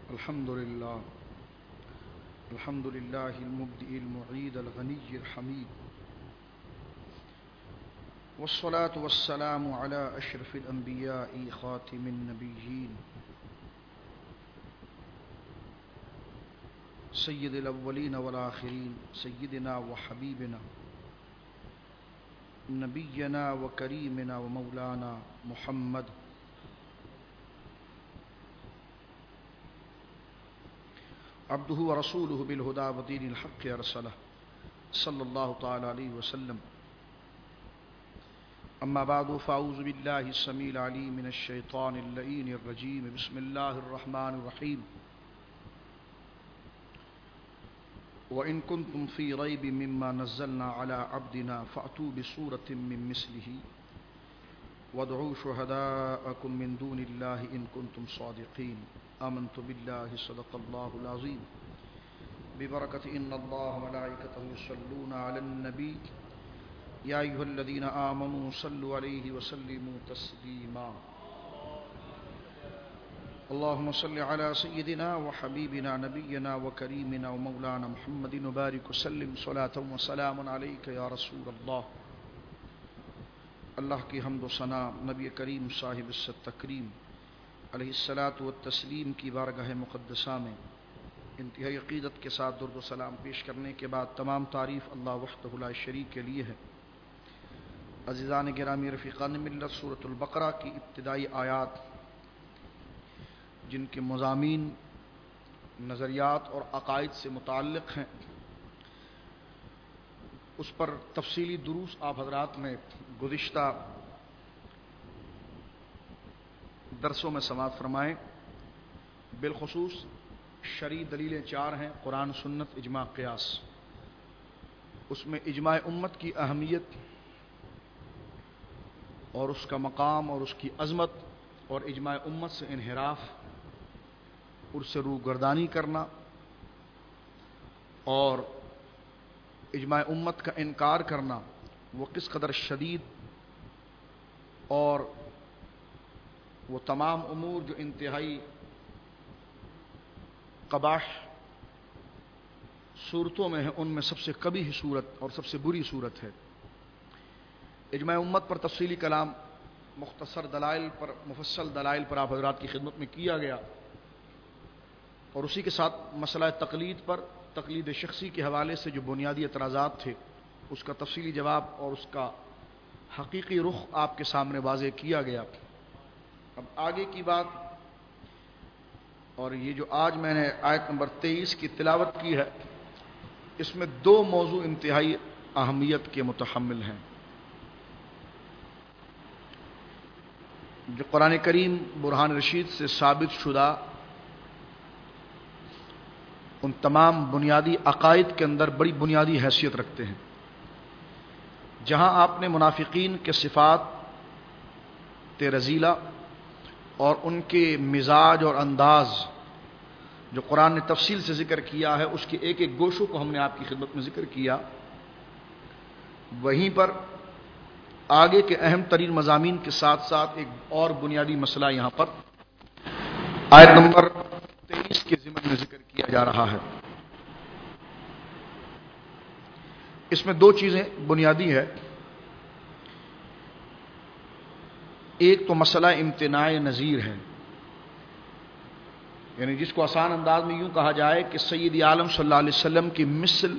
الحمد لله المبدئ المعيد الغني الحميد، والصلاة والسلام على أشرف الأنبياء خاتم النبيين سيد الأولين والآخرين، سيدنا وحبيبنا نبينا وكريمنا ومولانا محمد عبده ورسوله بالهدى ودين الحق أرسله صلى الله تعالى عليه وسلم. أما بعد، فأعوذ بالله السميع العليم من الشيطان اللعين الرجيم. بسم الله الرحمن الرحيم. وإن كنتم في ريب مما نزلنا على عبدنا فأتوا بسورة من مثله وادعوا شهداءكم من دون الله إن كنتم صادقين. آمنت بالله صدق الله العظيم. ببركة إن الله وملائكته يصلون على النبي يا أيها الذين آمنوا صلوا عليه وسلموا تسليما. اللهم صل على سيدنا وحبيبنا نبينا وكريمنا ومولانا محمد وبارك وسلم صلاة وسلام عليك يا رسول الله. اللہ کی حمد و ثنا نبی کریم صاحب الصدق تکریم علیہ الصلاۃ والتسلیم کی بارگاہ مقدسہ میں انتہائی عقیدت کے ساتھ درود و سلام پیش کرنے کے بعد تمام تعریف اللہ وحدہ لا شریک کے لیے ہے. عزیزان گرامی، رفیقان ملت، سورۃ البقرہ کی ابتدائی آیات جن کے مضامین نظریات اور عقائد سے متعلق ہیں، اس پر تفصیلی دروس آپ حضرات نے گزشتہ درسوں میں سماعت فرمائیں. بالخصوص شرعی دلیلیں 4 ہیں: قرآن، سنت، اجماع، قیاس. اس میں اجماع امت کی اہمیت اور اس کا مقام اور اس کی عظمت، اور اجماع امت سے انحراف، اس سے روگردانی کرنا، اور اجماع امت کا انکار کرنا وہ کس قدر شدید، اور وہ تمام امور جو انتہائی قباح صورتوں میں ہیں ان میں سب سے قبیح صورت اور سب سے بری صورت ہے. اجماع امت پر تفصیلی کلام مختصر دلائل پر، مفصل دلائل پر آپ حضرات کی خدمت میں کیا گیا، اور اسی کے ساتھ مسئلہ تقلید پر، تقلید شخصی کے حوالے سے جو بنیادی اعتراضات تھے اس کا تفصیلی جواب اور اس کا حقیقی رخ آپ کے سامنے واضح کیا گیا. اب آگے کی بات، اور یہ جو آج میں نے آیت نمبر 23 کی تلاوت کی ہے، اس میں 2 موضوع انتہائی اہمیت کے متحمل ہیں جو قرآن کریم برہان رشید سے ثابت شدہ ان تمام بنیادی عقائد کے اندر بڑی بنیادی حیثیت رکھتے ہیں. جہاں آپ نے منافقین کے صفات رذیلہ اور ان کے مزاج اور انداز جو قرآن نے تفصیل سے ذکر کیا ہے، اس کے ایک ایک گوشوں کو ہم نے آپ کی خدمت میں ذکر کیا، وہیں پر آگے کے اہم ترین مضامین کے ساتھ ساتھ ایک اور بنیادی مسئلہ یہاں پر آیت نمبر 23 کے ضمن میں ذکر کیا جا رہا ہے. اس میں 2 چیزیں بنیادی ہے. ایک تو مسئلہ امتناع نظیر ہے، یعنی جس کو آسان انداز میں یوں کہا جائے کہ سید عالم صلی اللہ علیہ وسلم کی مثل،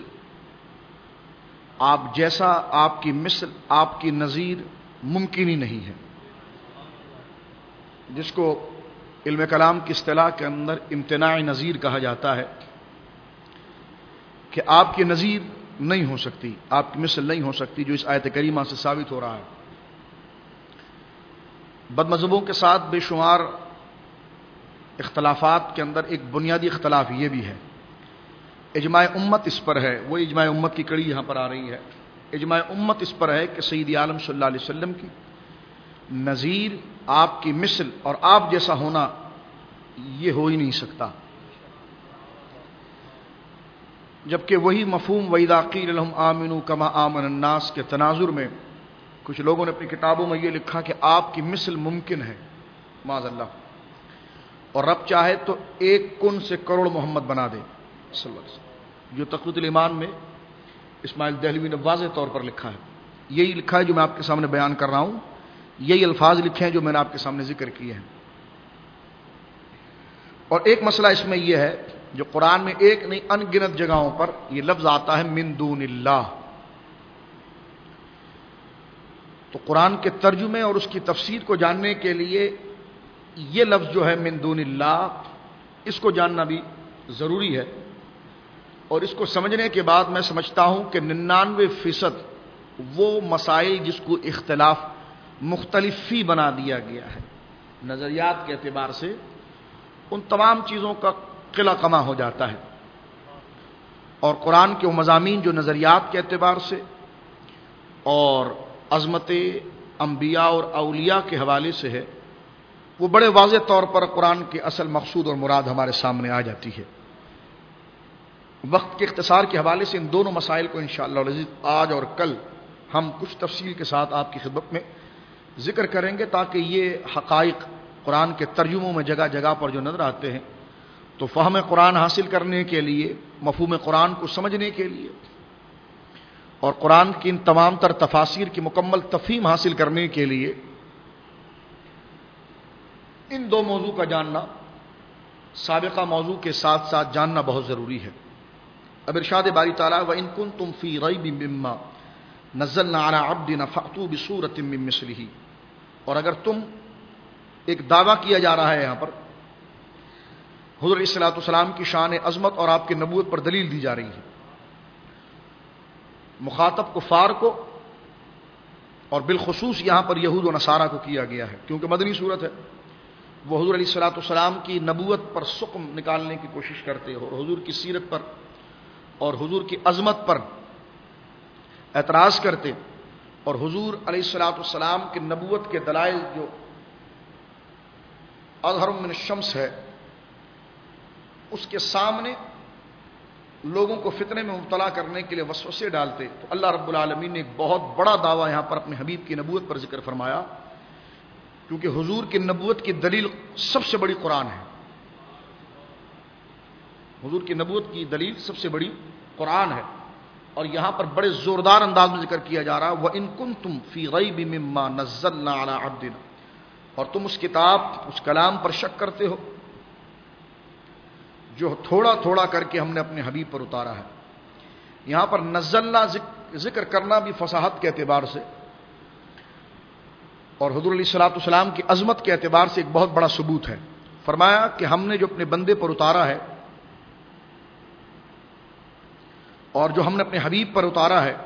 آپ جیسا، آپ کی مثل، آپ کی نظیر ممکن ہی نہیں ہے، جس کو علم کلام کی اصطلاح کے اندر امتناع نظیر کہا جاتا ہے، کہ آپ کی نظیر نہیں ہو سکتی، آپ کی مثل نہیں ہو سکتی، جو اس آیت کریمہ سے ثابت ہو رہا ہے. بد مذہبوں کے ساتھ بے شمار اختلافات کے اندر ایک بنیادی اختلاف یہ بھی ہے. اجماع امت اس پر ہے، وہ اجماع امت کی کڑی یہاں پر آ رہی ہے. اجماع امت اس پر ہے کہ سید عالم صلی اللہ علیہ وسلم کی نظیر، آپ کی مثل اور آپ جیسا ہونا یہ ہو ہی نہیں سکتا. جبکہ وہی مفہوم وَإِذَا قِيلَ لَهُمْ آمِنُوا كَمَا آمَنَ النَّاسُ کے تناظر میں کچھ لوگوں نے اپنی کتابوں میں یہ لکھا کہ آپ کی مثل ممکن ہے، معاذ اللہ. اور رب چاہے تو ایک کن سے کروڑ محمد بنا دے صلی اللہ علیہ وسلم، جو تقویۃ الایمان میں اسماعیل دہلوی نے واضح طور پر لکھا ہے. یہی لکھا ہے جو میں آپ کے سامنے بیان کر رہا ہوں، یہی الفاظ لکھے ہیں جو میں نے آپ کے سامنے ذکر کیے ہیں. اور ایک مسئلہ اس میں یہ ہے جو قرآن میں ایک نہیں ان گنت جگہوں پر یہ لفظ آتا ہے من دون اللہ. تو قرآن کے ترجمے اور اس کی تفسیر کو جاننے کے لیے یہ لفظ جو ہے من دون اللہ، اس کو جاننا بھی ضروری ہے. اور اس کو سمجھنے کے بعد میں سمجھتا ہوں کہ 99% وہ مسائل جس کو اختلاف مختلف ہی بنا دیا گیا ہے نظریات کے اعتبار سے، ان تمام چیزوں کا قلع کما ہو جاتا ہے. اور قرآن کے وہ مضامین جو نظریات کے اعتبار سے اور عظمت انبیاء اور اولیاء کے حوالے سے ہے، وہ بڑے واضح طور پر قرآن کے اصل مقصود اور مراد ہمارے سامنے آ جاتی ہے. وقت کے اختصار کے حوالے سے ان دونوں مسائل کو انشاءاللہ العزیز آج اور کل ہم کچھ تفصیل کے ساتھ آپ کی خدمت میں ذکر کریں گے، تاکہ یہ حقائق قرآن کے ترجموں میں جگہ جگہ پر جو نظر آتے ہیں تو فہم قرآن حاصل کرنے کے لیے، مفہوم قرآن کو سمجھنے کے لیے اور قرآن کی ان تمام تر تفاسیر کی مکمل تفہیم حاصل کرنے کے لیے ان دو موضوع کا جاننا سابقہ موضوع کے ساتھ ساتھ جاننا بہت ضروری ہے. اب ارشاد باری تعالیٰ وَإِن كُنتُمْ فِي رَيْبٍ مِّمَّا نَزَّلْنَا عَلَىٰ عَبْدِنَا فَأْتُوا بِسُورَةٍ مِّن مِّثْلِهِ. اور اگر تم، ایک دعویٰ کیا جا رہا ہے یہاں پر حضور علیہ الصلوٰۃ والسلام کی شان عظمت اور آپ کی نبوت پر دلیل دی جا رہی ہے. مخاطب کفار کو اور بالخصوص یہاں پر یہود و نصارہ کو کیا گیا ہے، کیونکہ مدنی صورت ہے. وہ حضور علیہ الصلوٰۃ والسلام کی نبوت پر سقم نکالنے کی کوشش کرتے اور حضور کی سیرت پر اور حضور کی عظمت پر اعتراض کرتے، اور حضور علیہ الصلوٰۃ والسلام کی نبوت کے دلائل جو اظہر من الشمس ہے اس کے سامنے لوگوں کو فتنے میں مبتلا کرنے کے لیے وسوسے ڈالتے. تو اللہ رب العالمین نے ایک بہت بڑا دعویٰ یہاں پر اپنے حبیب کی نبوت پر ذکر فرمایا، کیونکہ حضور کی نبوت کی دلیل سب سے بڑی قرآن ہے. حضور کی نبوت کی دلیل سب سے بڑی قرآن ہے. اور یہاں پر بڑے زوردار انداز میں ذکر کیا جا رہا ہے وَإِن كُنتُمْ فِي رَيْبٍ مِّمَّا نَزَّلْنَا عَلَىٰ عَبْدِنَا. اور تم اس کتاب، اس کلام پر شک کرتے ہو جو تھوڑا تھوڑا کر کے ہم نے اپنے حبیب پر اتارا ہے. یہاں پر نزلنا ذکر کرنا بھی فصاحت کے اعتبار سے اور حضور علیہ الصلوٰۃ والسلام کی عظمت کے اعتبار سے ایک بہت بڑا ثبوت ہے. فرمایا کہ ہم نے جو اپنے بندے پر اتارا ہے اور جو ہم نے اپنے حبیب پر اتارا ہے،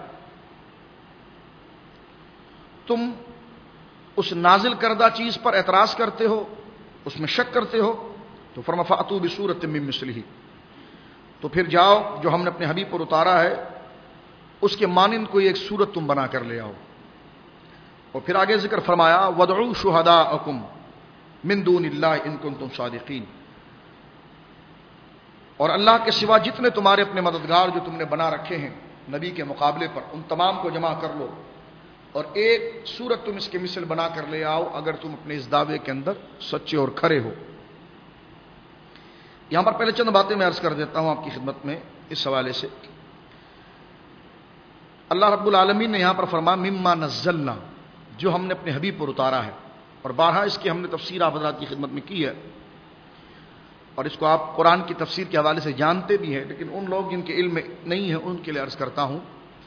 تم اس نازل کردہ چیز پر اعتراض کرتے ہو، اس میں شک کرتے ہو، تو فرما فَأْتُوا بِسُورَةٍ مِّن مِّثْلِهِ. تو پھر جاؤ جو ہم نے اپنے حبیب پر اتارا ہے اس کے مانند کوئی ایک صورت تم بنا کر لے آؤ. اور پھر آگے ذکر فرمایا وَادْعُوا شُهَدَاءَكُمْ مِن دُونِ اللَّهِ إِن كُنتُمْ صَادِقِينَ. اور اللہ کے سوا جتنے تمہارے اپنے مددگار جو تم نے بنا رکھے ہیں نبی کے مقابلے پر، ان تمام کو جمع کر لو اور ایک صورت تم اس کے مثل بنا کر لے آؤ اگر تم اپنے اس دعوے کے اندر سچے اور کھرے ہو. یہاں پر پہلے چند باتیں میں عرض کر دیتا ہوں آپ کی خدمت میں اس حوالے سے. اللہ رب العالمین نے یہاں پر فرمایا مما نزلنا، جو ہم نے اپنے حبیب پر اتارا ہے. اور بارہا اس کی ہم نے تفسیر آپ حضرات کی خدمت میں کی ہے اور اس کو آپ قرآن کی تفسیر کے حوالے سے جانتے بھی ہیں، لیکن ان لوگ جن کے علم میں نہیں ہے ان کے لیے عرض کرتا ہوں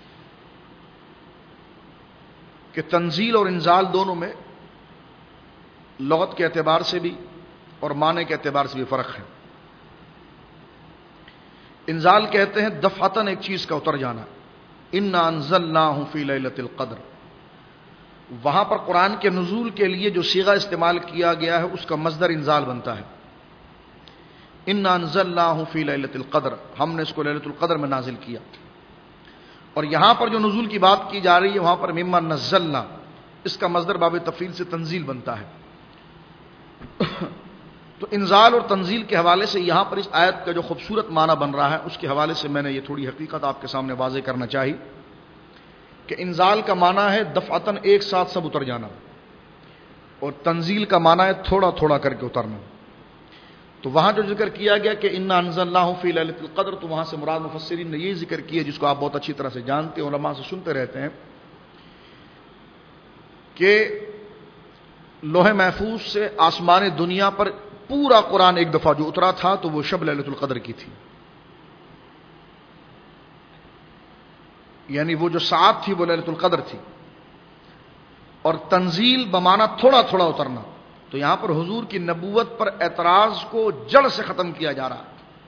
کہ تنزیل اور انزال دونوں میں لغت کے اعتبار سے بھی اور معنی کے اعتبار سے بھی فرق ہے. انزال کہتے ہیں دفعتاً ایک چیز کا اتر جانا. انا انزلناہ فی لیلۃ القدر. وہاں پر قرآن کے نزول کے لیے جو صیغہ استعمال کیا گیا ہے اس کا مصدر انزال بنتا ہے. انا انزلناہ فی لیلۃ القدر، ہم نے اس کو لیلۃ القدر میں نازل کیا. اور یہاں پر جو نزول کی بات کی جا رہی ہے وہاں پر مما نزلنا، اس کا مصدر باب تفعیل سے تنزیل بنتا ہے. تو انزال اور تنزیل کے حوالے سے یہاں پر اس آیت کا جو خوبصورت معنی بن رہا ہے اس کے حوالے سے میں نے یہ تھوڑی حقیقت آپ کے سامنے واضح کرنا چاہی کہ انزال کا معنی ہے دفعتاً ایک ساتھ سب اتر جانا، اور تنزیل کا معنی ہے تھوڑا تھوڑا کر کے اترنا. تو وہاں جو ذکر کیا گیا کہ انا انزلناہ فی لیلۃ القدر، تو وہاں سے مراد مفسرین نے یہ ذکر کیا جس کو آپ بہت اچھی طرح سے جانتے ہیں، علماء سے سنتے رہتے ہیں، کہ لوح محفوظ سے آسمان دنیا پر پورا قرآن ایک دفعہ جو اترا تھا تو وہ شب لیلۃ القدر کی تھی. یعنی وہ جو ساعت تھی وہ لیلۃ القدر تھی. اور تنزیل بمانا تھوڑا تھوڑا اترنا، تو یہاں پر حضور کی نبوت پر اعتراض کو جڑ سے ختم کیا جا رہا ہے.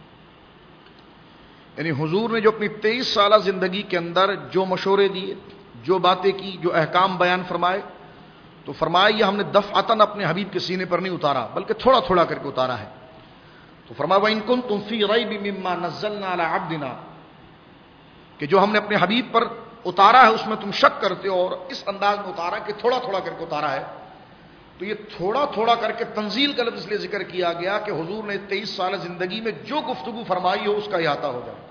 یعنی حضور نے جو اپنی 23 سالہ زندگی کے اندر جو مشورے دیے، جو باتیں کی، جو احکام بیان فرمائے، تو فرمایا یہ ہم نے دفعتاً اپنے حبیب کے سینے پر نہیں اتارا بلکہ تھوڑا تھوڑا کر کے اتارا ہے. تو فرمایا وَإِن كُنتُمْ فِي رَيْبٍ مِّمَّا نَزَّلْنَا عَلَىٰ عَبْدِنَا، کہ جو ہم نے اپنے حبیب پر اتارا ہے اس میں تم شک کرتے ہو اور اس انداز میں اتارا کہ تھوڑا تھوڑا کر کے اتارا ہے. تو یہ تھوڑا تھوڑا کر کے تنزیل کا لفظ اس لیے ذکر کیا گیا کہ حضور نے 23 سالہ زندگی میں جو گفتگو فرمائی ہو اس کا احاطہ ہو جائے.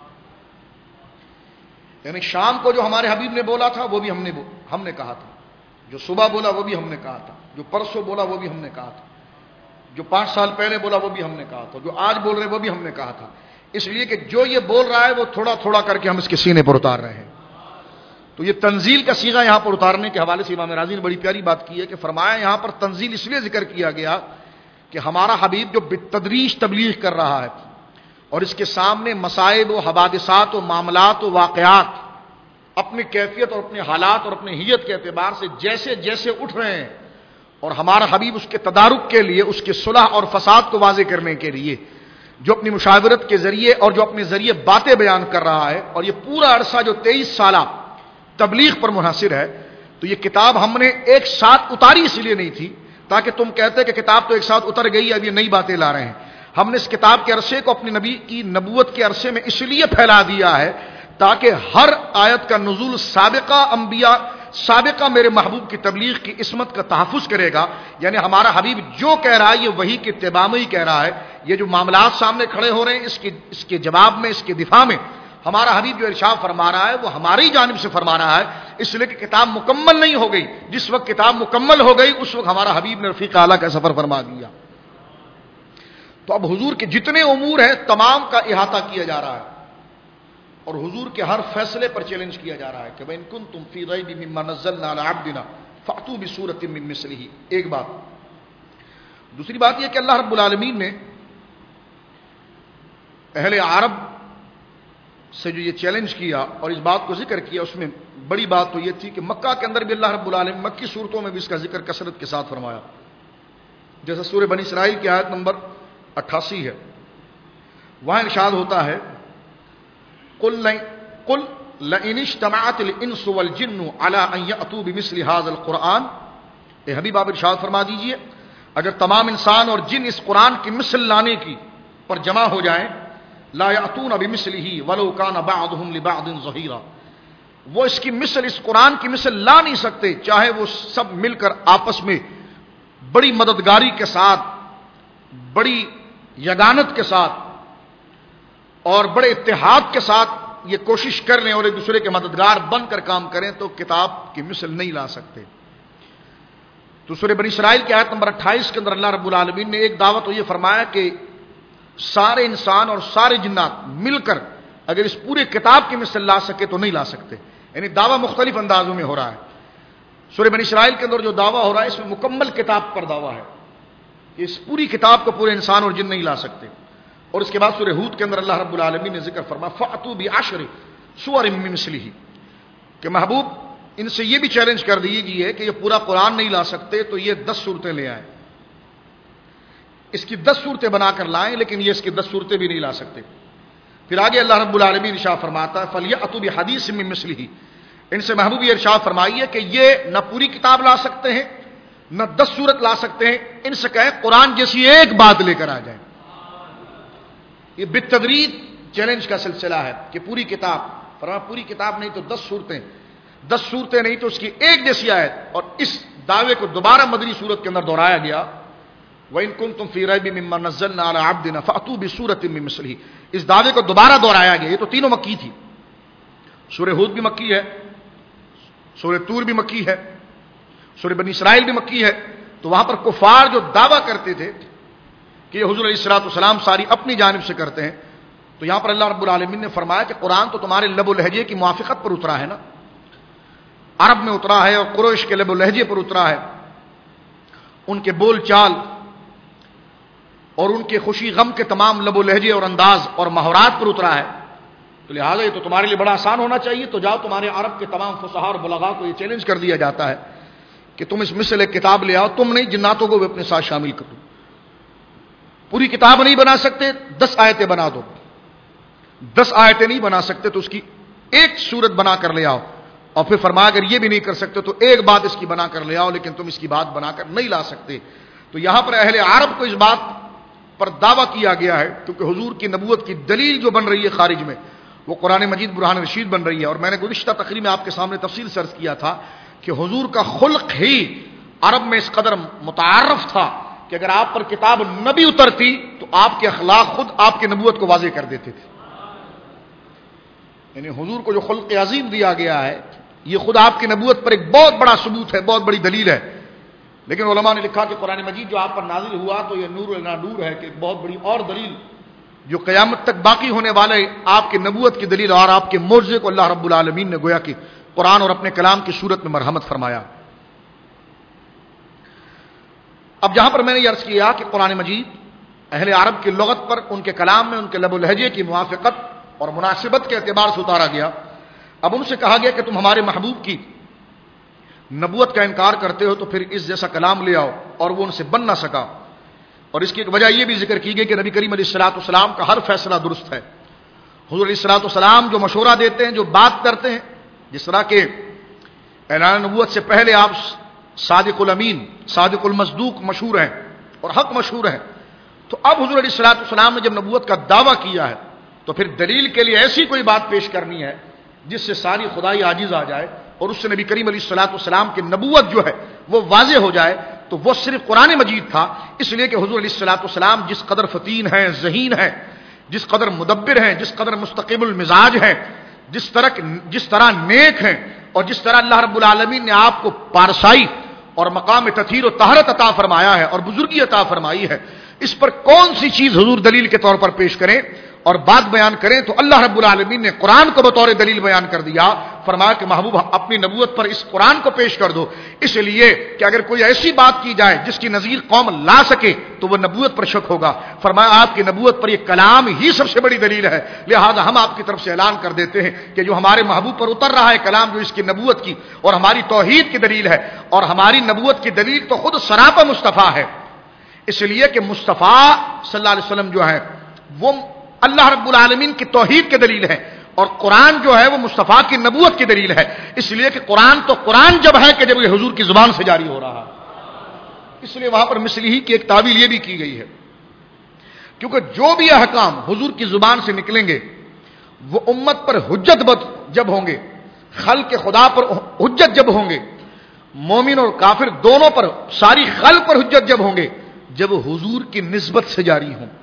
یعنی شام کو جو ہمارے حبیب نے بولا تھا وہ بھی ہم نے کہا تھا، جو صبح بولا وہ بھی ہم نے کہا تھا، جو پرسوں بولا وہ بھی ہم نے کہا تھا، جو 5 سال پہلے بولا وہ بھی ہم نے کہا تھا، جو آج بول رہے وہ بھی ہم نے کہا تھا. اس لیے کہ جو یہ بول رہا ہے وہ تھوڑا تھوڑا کر کے ہم اس کے سینے پر اتار رہے ہیں. تو یہ تنزیل کا صیغہ یہاں پر اتارنے کے حوالے سے امام راضی نے بڑی پیاری بات کی ہے کہ فرمایا یہاں پر تنزیل اس لیے ذکر کیا گیا کہ ہمارا حبیب جو بالتدریج تبلیغ کر رہا ہے اور اس کے سامنے مصائب و حوادثات و معاملات و واقعات اپنی کیفیت اور اپنے حالات اور اپنی حیت کے اعتبار سے جیسے جیسے اٹھ رہے ہیں، اور ہمارا حبیب اس کے تدارک کے لیے، اس کے صلح اور فساد کو واضح کرنے کے لیے جو اپنی مشاورت کے ذریعے اور جو اپنے ذریعے باتیں بیان کر رہا ہے، اور یہ پورا عرصہ جو 23 سالہ تبلیغ پر منحصر ہے، تو یہ کتاب ہم نے ایک ساتھ اتاری اس لیے نہیں تھی تاکہ تم کہتے کہ کتاب تو ایک ساتھ اتر گئی، اب یہ نئی باتیں لا رہے ہیں. ہم نے اس کتاب کے عرصے کو اپنے نبی کی نبوت کے عرصے میں اس لیے پھیلا دیا ہے تاکہ ہر آیت کا نزول سابقہ میرے محبوب کی تبلیغ کی عصمت کا تحفظ کرے گا. یعنی ہمارا حبیب جو کہہ رہا ہے یہ وحی کے اتباع میں ہی کہہ رہا ہے. یہ جو معاملات سامنے کھڑے ہو رہے ہیں اس کے جواب میں، اس کے دفاع میں ہمارا حبیب جو ارشاد فرما رہا ہے وہ ہماری جانب سے فرما رہا ہے، اس لیے کہ کتاب مکمل نہیں ہو گئی. جس وقت کتاب مکمل ہو گئی اس وقت ہمارا حبیب نے رفیق اعلیٰ کا سفر فرما دیا. تو اب حضور کے جتنے امور ہیں تمام کا احاطہ کیا جا رہا ہے اور حضور کے ہر فیصلے پر چیلنج کیا جا رہا ہے کہ وَإِن كُنتُمْ فِي رَيْبٍ مِّمَّا نَزَّلْنَا عَلَىٰ عَبْدِنَا فَأْتُوا بِسُورَةٍ مِّن مِّثْلِهِ. ایک بات. دوسری بات یہ کہ اللہ رب العالمین نے اہل عرب سے جو یہ چیلنج کیا اور اس بات کو ذکر کیا، اس میں بڑی بات تو یہ تھی کہ مکہ کے اندر بھی اللہ رب العالمین مکی صورتوں میں بھی اس کا ذکر کثرت کے ساتھ فرمایا. جیسے سورہ بنی اسرائیل کی آیت نمبر 88 ہے، وہاں ارشاد ہوتا ہے قل لئن اجتمعت الانس والجن على ان ياتوا بمثل هذا القرآن. اے حبیب آپ ارشاد فرما دیجئے اگر تمام انسان اور جن اس قرآن کی مثل لانے کی پر جمع ہو جائیں، لا یاتون بمثلہ ولو کان بعضهم لبعض ظہیرا، وہ اس کی مثل، اس قرآن کی مثل لا نہیں سکتے چاہے وہ سب مل کر آپس میں بڑی مددگاری کے ساتھ، بڑی یگانت کے ساتھ اور بڑے اتحاد کے ساتھ یہ کوشش کر لیں اور ایک دوسرے کے مددگار بن کر کام کریں تو کتاب کی مثل نہیں لا سکتے. تو سورہ بنی اسرائیل کی آیت نمبر 28 کے اندر اللہ رب العالمین نے ایک دعوت تو یہ فرمایا کہ سارے انسان اور سارے جنات مل کر اگر اس پورے کتاب کی مثل لا سکے تو نہیں لا سکتے. یعنی دعویٰ مختلف اندازوں میں ہو رہا ہے. سورہ بنی اسرائیل کے اندر جو دعویٰ ہو رہا ہے اس میں مکمل کتاب پر دعویٰ ہے کہ اس پوری کتاب کو پورے انسان اور جن نہیں لا سکتے. اور اس کے بعد سورہ ہود کے اندر اللہ رب العالمین نے ذکر فرمایا فَأْتُوا بِعَشْرِ سُوَرٍ مِّن مِّثْلِهِ کہ محبوب ان سے یہ بھی چیلنج کر دیجیے کہ یہ پورا قرآن نہیں لا سکتے تو یہ 10 صورتیں لے آئیں. اس کی 10 صورتیں بنا کر لائیں لیکن یہ اس کی 10 صورتیں بھی نہیں لا سکتے. پھر آگے اللہ رب العالمین ارشاد فرماتا ہے فَلْيَأْتُوا بِحَدِيثٍ مِّن مِّثْلِهِ ان سے محبوب یہ ارشاد فرمائیے کہ یہ نہ پوری کتاب لا سکتے ہیں نہ 10 صورت لا سکتے ہیں. ان سے کہیں قرآن جیسی ایک بات لے کر آ جائیں. یہ بالتدریج چیلنج کا سلسلہ ہے کہ پوری کتاب، فرمایا پوری کتاب نہیں تو 10 صورتیں، 10 صورتیں نہیں تو اس کی ایک جیسی آیت. اور اس دعوے کو دوبارہ مدنی صورت کے اندر دہرایا گیا وَإِن كُنتُمْ فِي رَيْبٍ مِّمَّا نَزَّلْنَا عَلَىٰ عَبْدِنَا فَأْتُوا بِسُورَةٍ مِّن مِّثْلِهِ. اس دعوے کو دوبارہ دہرایا گیا. یہ تو تینوں مکی تھی. سورہ ہود بھی مکی ہے، سورہ طور بھی مکی ہے، سورہ بنی اسرائیل بھی مکی ہے. تو وہاں پر کفار جو دعویٰ کرتے تھے کہ یہ حضور علیہ الصلوۃ والسلام ساری اپنی جانب سے کرتے ہیں، تو یہاں پر اللہ رب العالمین نے فرمایا کہ قرآن تو تمہارے لب و لہجے کی موافقت پر اترا ہے نا، عرب میں اترا ہے اور قریش کے لب و لہجے پر اترا ہے، ان کے بول چال اور ان کے خوشی غم کے تمام لب و لہجے اور انداز اور محاورات پر اترا ہے، تو لہٰذا یہ تو تمہارے لیے بڑا آسان ہونا چاہیے، تو جاؤ تمہارے عرب کے تمام فصحاء اور بلغاء کو یہ چیلنج کر دیا جاتا ہے کہ تم اس مثل ایک کتاب لے آؤ، تم نہیں جناتوں کو بھی اپنے ساتھ شامل کرو، پوری کتاب نہیں بنا سکتے 10 آیتیں بنا دو، 10 آیتیں نہیں بنا سکتے تو اس کی ایک سورت بنا کر لے آؤ، اور پھر فرمایا اگر یہ بھی نہیں کر سکتے تو ایک بات اس کی بنا کر لے آؤ، لیکن تم اس کی بات بنا کر نہیں لا سکتے۔ تو یہاں پر اہل عرب کو اس بات پر دعویٰ کیا گیا ہے، کیونکہ حضور کی نبوت کی دلیل جو بن رہی ہے خارج میں وہ قرآن مجید برہان رشید بن رہی ہے، اور میں نے گزشتہ تقریر میں آپ کے سامنے تفصیل سے عرض کیا تھا کہ حضور کا خلق ہی عرب میں اس قدر متعارف تھا کہ اگر آپ پر کتاب نبی اترتی تو آپ کے اخلاق خود آپ کی نبوت کو واضح کر دیتے تھے، یعنی حضور کو جو خلق عظیم دیا گیا ہے یہ خود آپ کی نبوت پر ایک بہت بڑا ثبوت ہے، بہت بڑی دلیل ہے۔ لیکن علماء نے لکھا کہ قرآن مجید جو آپ پر نازل ہوا تو یہ نور النا نور ہے، کہ ایک بہت بڑی اور دلیل جو قیامت تک باقی ہونے والے آپ کی نبوت کی دلیل اور آپ کے معجزے کو اللہ رب العالمین نے گویا کہ قرآن اور اپنے کلام کی صورت میں مرحمت فرمایا۔ اب جہاں پر میں نے یہ عرض کیا کہ قرآن مجید اہل عرب کی لغت پر، ان کے کلام میں ان کے لب و لہجے کی موافقت اور مناسبت کے اعتبار سے اتارا گیا، اب ان سے کہا گیا کہ تم ہمارے محبوب کی نبوت کا انکار کرتے ہو تو پھر اس جیسا کلام لے آؤ، اور وہ ان سے بن نہ سکا، اور اس کی ایک وجہ یہ بھی ذکر کی گئی کہ نبی کریم علیہ الصلوۃ والسلام کا ہر فیصلہ درست ہے۔ حضور علیہ الصلوۃ والسلام جو مشورہ دیتے ہیں، جو بات کرتے ہیں، جس طرح کے اعلان نبوت سے پہلے آپ صادق الامین، صادق المصدوق مشہور ہیں اور حق مشہور ہیں، تو اب حضور علیہ الصلوۃ والسلام نے جب نبوت کا دعویٰ کیا ہے تو پھر دلیل کے لیے ایسی کوئی بات پیش کرنی ہے جس سے ساری خدائی عاجز آ جائے اور اس سے نبی کریم علیہ الصلوۃ والسلام کی نبوت جو ہے وہ واضح ہو جائے، تو وہ صرف قرآن مجید تھا، اس لیے کہ حضور علیہ الصلوۃ والسلام جس قدر فتین ہیں، ذہین ہیں، جس قدر مدبر ہیں، جس قدر مستقیم المزاج ہیں، جس طرح نیک ہیں، اور جس طرح اللہ رب العالمین نے آپ کو پارسائی اور مقام تطہیر و طہارت عطا فرمایا ہے اور بزرگی عطا فرمائی ہے، اس پر کون سی چیز حضور دلیل کے طور پر پیش کریں اور بات بیان کریں، تو اللہ رب العالمین نے قرآن کو بطور دلیل بیان کر دیا، فرمایا کہ محبوب اپنی نبوت پر اس قرآن کو پیش کر دو، اس لیے کہ اگر کوئی ایسی بات کی جائے جس کی نظیر قوم لا سکے تو وہ نبوت پر شک ہوگا، فرمایا آپ کی نبوت پر یہ کلام ہی سب سے بڑی دلیل ہے، لہذا ہم آپ کی طرف سے اعلان کر دیتے ہیں کہ جو ہمارے محبوب پر اتر رہا ہے کلام، جو اس کی نبوت کی اور ہماری توحید کی دلیل ہے، اور ہماری نبوت کی دلیل تو خود سراپا مصطفیٰ ہے، اس لیے کہ مصطفیٰ صلی اللہ علیہ وسلم جو ہے وہ اللہ رب العالمین کی توحید کی دلیل ہے، اور قرآن جو ہے وہ مصطفیٰ کی نبوت کی دلیل ہے، اس لیے کہ قرآن تو قرآن جب ہے کہ جب یہ حضور کی زبان سے جاری ہو رہا ہے، اس لیے وہاں پر مثل ہی کی ایک تعبیر یہ بھی کی گئی ہے، کیونکہ جو بھی احکام حضور کی زبان سے نکلیں گے وہ امت پر حجت جب ہوں گے، خلق خدا پر حجت جب ہوں گے، مومن اور کافر دونوں پر، ساری خلق پر حجت جب ہوں گے، جب حضور کی نسبت سے جاری ہوں،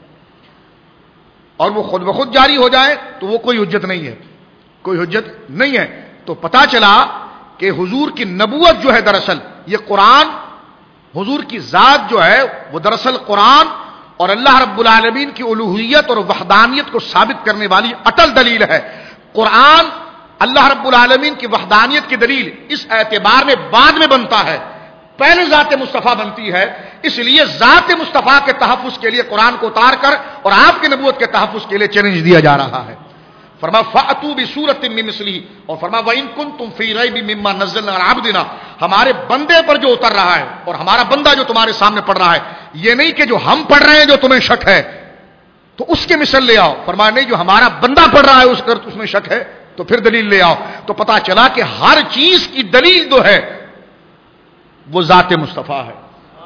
اور وہ خود بخود جاری ہو جائے تو وہ کوئی حجت نہیں ہے، کوئی حجت نہیں ہے۔ تو پتا چلا کہ حضور کی نبوت جو ہے دراصل یہ قرآن، حضور کی ذات جو ہے وہ دراصل قرآن اور اللہ رب العالمین کی الوہیت اور وحدانیت کو ثابت کرنے والی اٹل دلیل ہے۔ قرآن اللہ رب العالمین کی وحدانیت کی دلیل اس اعتبار میں بعد میں بنتا ہے، پہلے ذات مصطفیٰ بنتی ہے، اس لیے ذات مصطفیٰ کے تحفظ کے لیے قرآن کو اتار کر اور آپ کی نبوت کے تحفظ کے لیے چیلنج دیا جا رہا ہے۔ فرمایا فَأْتُوا بِسُورَةٍ مِّن مِّثْلِهِ، اور فرمایا وَإِن كُنتُمْ فِي رَيْبٍ مِّمَّا نَزَّلْنَا عَلَىٰ عَبْدِنَا، ہمارے بندے پر جو اتر رہا ہے اور ہمارا بندہ جو تمہارے سامنے پڑھ رہا ہے، یہ نہیں کہ جو ہم پڑھ رہے ہیں جو تمہیں شک ہے تو اس کے مثل لے آؤ، فرمایا نہیں جو ہمارا بندہ پڑھ رہا ہے اس میں شک ہے تو پھر دلیل لے آؤ۔ تو پتا چلا کہ ہر چیز کی دلیل جو ہے وہ ذات مصطفیٰ ہے،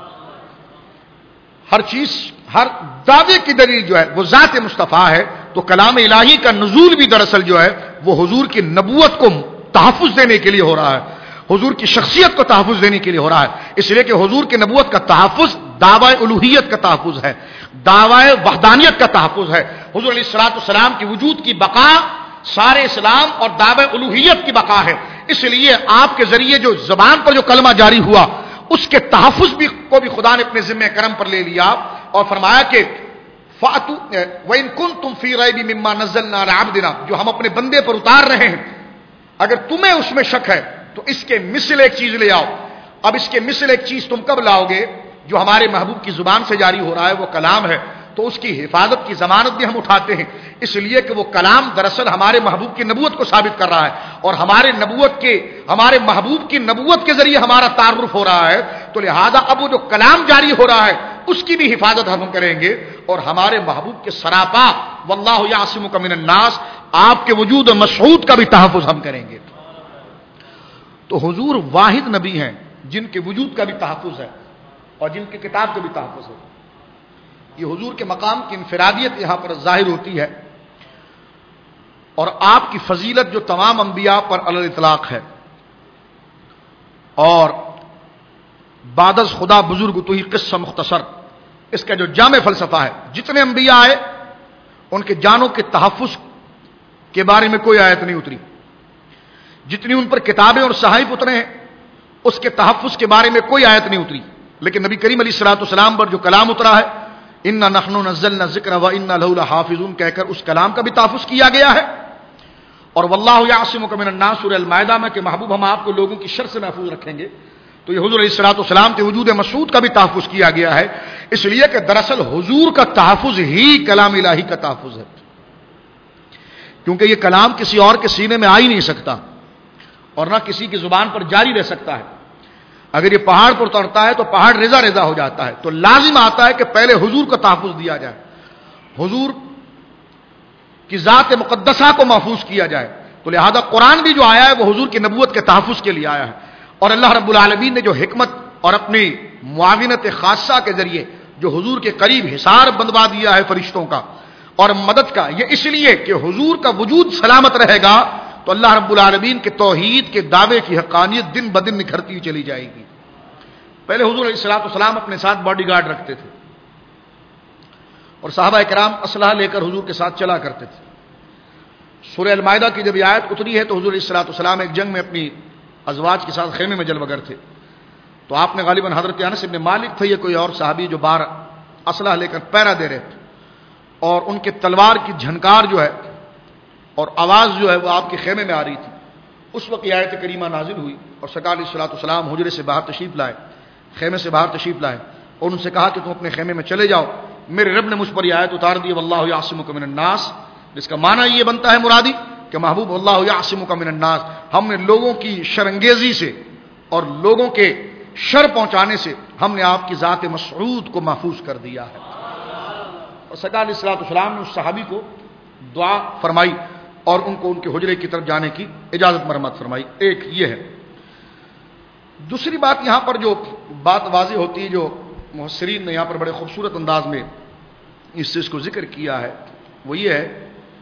ہر چیز، ہر دعوے کی دلیل جو ہے وہ ذات مصطفیٰ ہے۔ تو کلام الہی کا نزول بھی دراصل جو ہے وہ حضور کی نبوت کو تحفظ دینے کے لیے ہو رہا ہے، حضور کی شخصیت کو تحفظ دینے کے لیے ہو رہا ہے، اس لیے کہ حضور کی نبوت کا تحفظ دعوی الوہیت کا تحفظ ہے، دعوی وحدانیت کا تحفظ ہے۔ حضور علیہ الصلوۃ والسلام کی وجود کی بقا سارے اسلام اور دعوی الوہیت کی بقا ہے، اس لیے آپ کے ذریعے جو زبان پر جو کلمہ جاری ہوا اس کے تحفظ کو بھی خدا نے اپنے ذمہ کرم پر لے لیا، اور فرمایا کہ فاتو وَإِن كُنتُمْ فِي رَيْبٍ مِّمَّا نَزَّلْنَا عَلَىٰ عَبْدِنَا، جو ہم اپنے بندے پر اتار رہے ہیں، اگر تمہیں اس میں شک ہے تو اس کے مثل ایک چیز لے آؤ۔ اب اس کے مثل ایک چیز تم کب لاؤ گے؟ جو ہمارے محبوب کی زبان سے جاری ہو رہا ہے وہ کلام ہے، تو اس کی حفاظت کی ضمانت بھی ہم اٹھاتے ہیں، اس لیے کہ وہ کلام دراصل ہمارے محبوب کی نبوت کو ثابت کر رہا ہے، اور ہمارے محبوب کی نبوت کے ذریعے ہمارا تعارف ہو رہا ہے، تو لہذا اب وہ جو کلام جاری ہو رہا ہے اس کی بھی حفاظت ہم کریں گے، اور ہمارے محبوب کے سراپا واللہ یعصمک من الناس، آپ کے وجود مسعود کا بھی تحفظ ہم کریں گے۔ تو حضور واحد نبی ہیں جن کے وجود کا بھی تحفظ ہے اور جن کی کتاب کا بھی تحفظ ہے۔ یہ حضور کے مقام کی انفرادیت یہاں پر ظاہر ہوتی ہے، اور آپ کی فضیلت جو تمام انبیاء پر علی الاطلاق ہے، اور بعد از خدا بزرگ تو ہی قصہ مختصر، اس کا جو جامع فلسفہ ہے، جتنے انبیاء آئے ان کے جانوں کے تحفظ کے بارے میں کوئی آیت نہیں اتری، جتنی ان پر کتابیں اور صحائف اترے ہیں اس کے تحفظ کے بارے میں کوئی آیت نہیں اتری، لیکن نبی کریم علیہ الصلوۃ والسلام پر جو کلام اترا ہے، انا نحن نزلنا الذکر وانا له لحافظون کہہ کر اس کلام کا بھی تحفظ کیا گیا ہے، اور واللہ یعصمک من الناس سورہ المائدہ میں کہ محبوب ہم آپ کو لوگوں کی شر سے محفوظ رکھیں گے، تو یہ حضور علیہ الصلوۃ والسلام کے وجود مسعود کا بھی تحفظ کیا گیا ہے، اس لیے کہ دراصل حضور کا تحفظ ہی کلام الہی کا تحفظ ہے، کیونکہ یہ کلام کسی اور کے سینے میں آ ہی نہیں سکتا اور نہ کسی کی زبان پر جاری رہ سکتا ہے۔ اگر یہ پہاڑ پر اترتا ہے تو پہاڑ ریزہ ریزہ ہو جاتا ہے، تو لازم آتا ہے کہ پہلے حضور کو تحفظ دیا جائے، حضور کی ذات مقدسہ کو محفوظ کیا جائے، تو لہذا قرآن بھی جو آیا ہے وہ حضور کی نبوت کے تحفظ کے لیے آیا ہے، اور اللہ رب العالمین نے جو حکمت اور اپنی معاونت خاصہ کے ذریعے جو حضور کے قریب حصار بندوا دیا ہے فرشتوں کا اور مدد کا، یہ اس لیے کہ حضور کا وجود سلامت رہے گا تو اللہ رب العالمین کے توحید کے دعوے کی حقانیت دن بدن نکھرتی چلی جائے گی۔ پہلے حضور علیہ الصلوۃ والسلام اپنے ساتھ باڈی گارڈ رکھتے تھے، اور صحابہ کرام اسلحہ لے کر حضور کے ساتھ چلا کرتے تھے۔ سورہ المائدہ کی جب یہ آیت اتری ہے تو حضور علیہ الصلوۃ والسلام ایک جنگ میں اپنی ازواج کے ساتھ خیمے میں جلوگر تھے، تو آپ نے غالباً حضرت انس بن مالک تھے یا کوئی اور صحابی جو باہر اسلحہ لے کر پہرا دے رہے تھے، اور ان کے تلوار کی جھنکار جو ہے اور آواز جو ہے وہ آپ کے خیمے میں آ رہی تھی، اس وقت یہ آیت کریمہ نازل ہوئی، اور سرکار علیہ الصلوۃ والسلام حجرے سے باہر تشریف لائے، خیمے سے باہر تشریف لائے، اور ان سے کہا کہ تم اپنے خیمے میں چلے جاؤ، میرے رب نے مجھ پر یہ آیت اتار دی واللہ یعصمک من الناس، جس کا معنی یہ بنتا ہے مرادی کہ محبوب اللہ یعصمک من الناس، ہم نے لوگوں کی شرانگیزی سے اور لوگوں کے شر پہنچانے سے ہم نے آپ کی ذات مسعود کو محفوظ کر دیا ہے۔ اور سرکار علیہ الصلوۃ والسلام نے اس صحابی کو دعا فرمائی اور ان کو ان کے حجرے کی طرف جانے کی اجازت مرمت فرمائی۔ ایک یہ ہے۔ دوسری بات یہاں پر جو بات واضح ہوتی ہے، جو مفسرین نے یہاں پر بڑے خوبصورت انداز میں اس چیز کو ذکر کیا ہے، وہ یہ ہے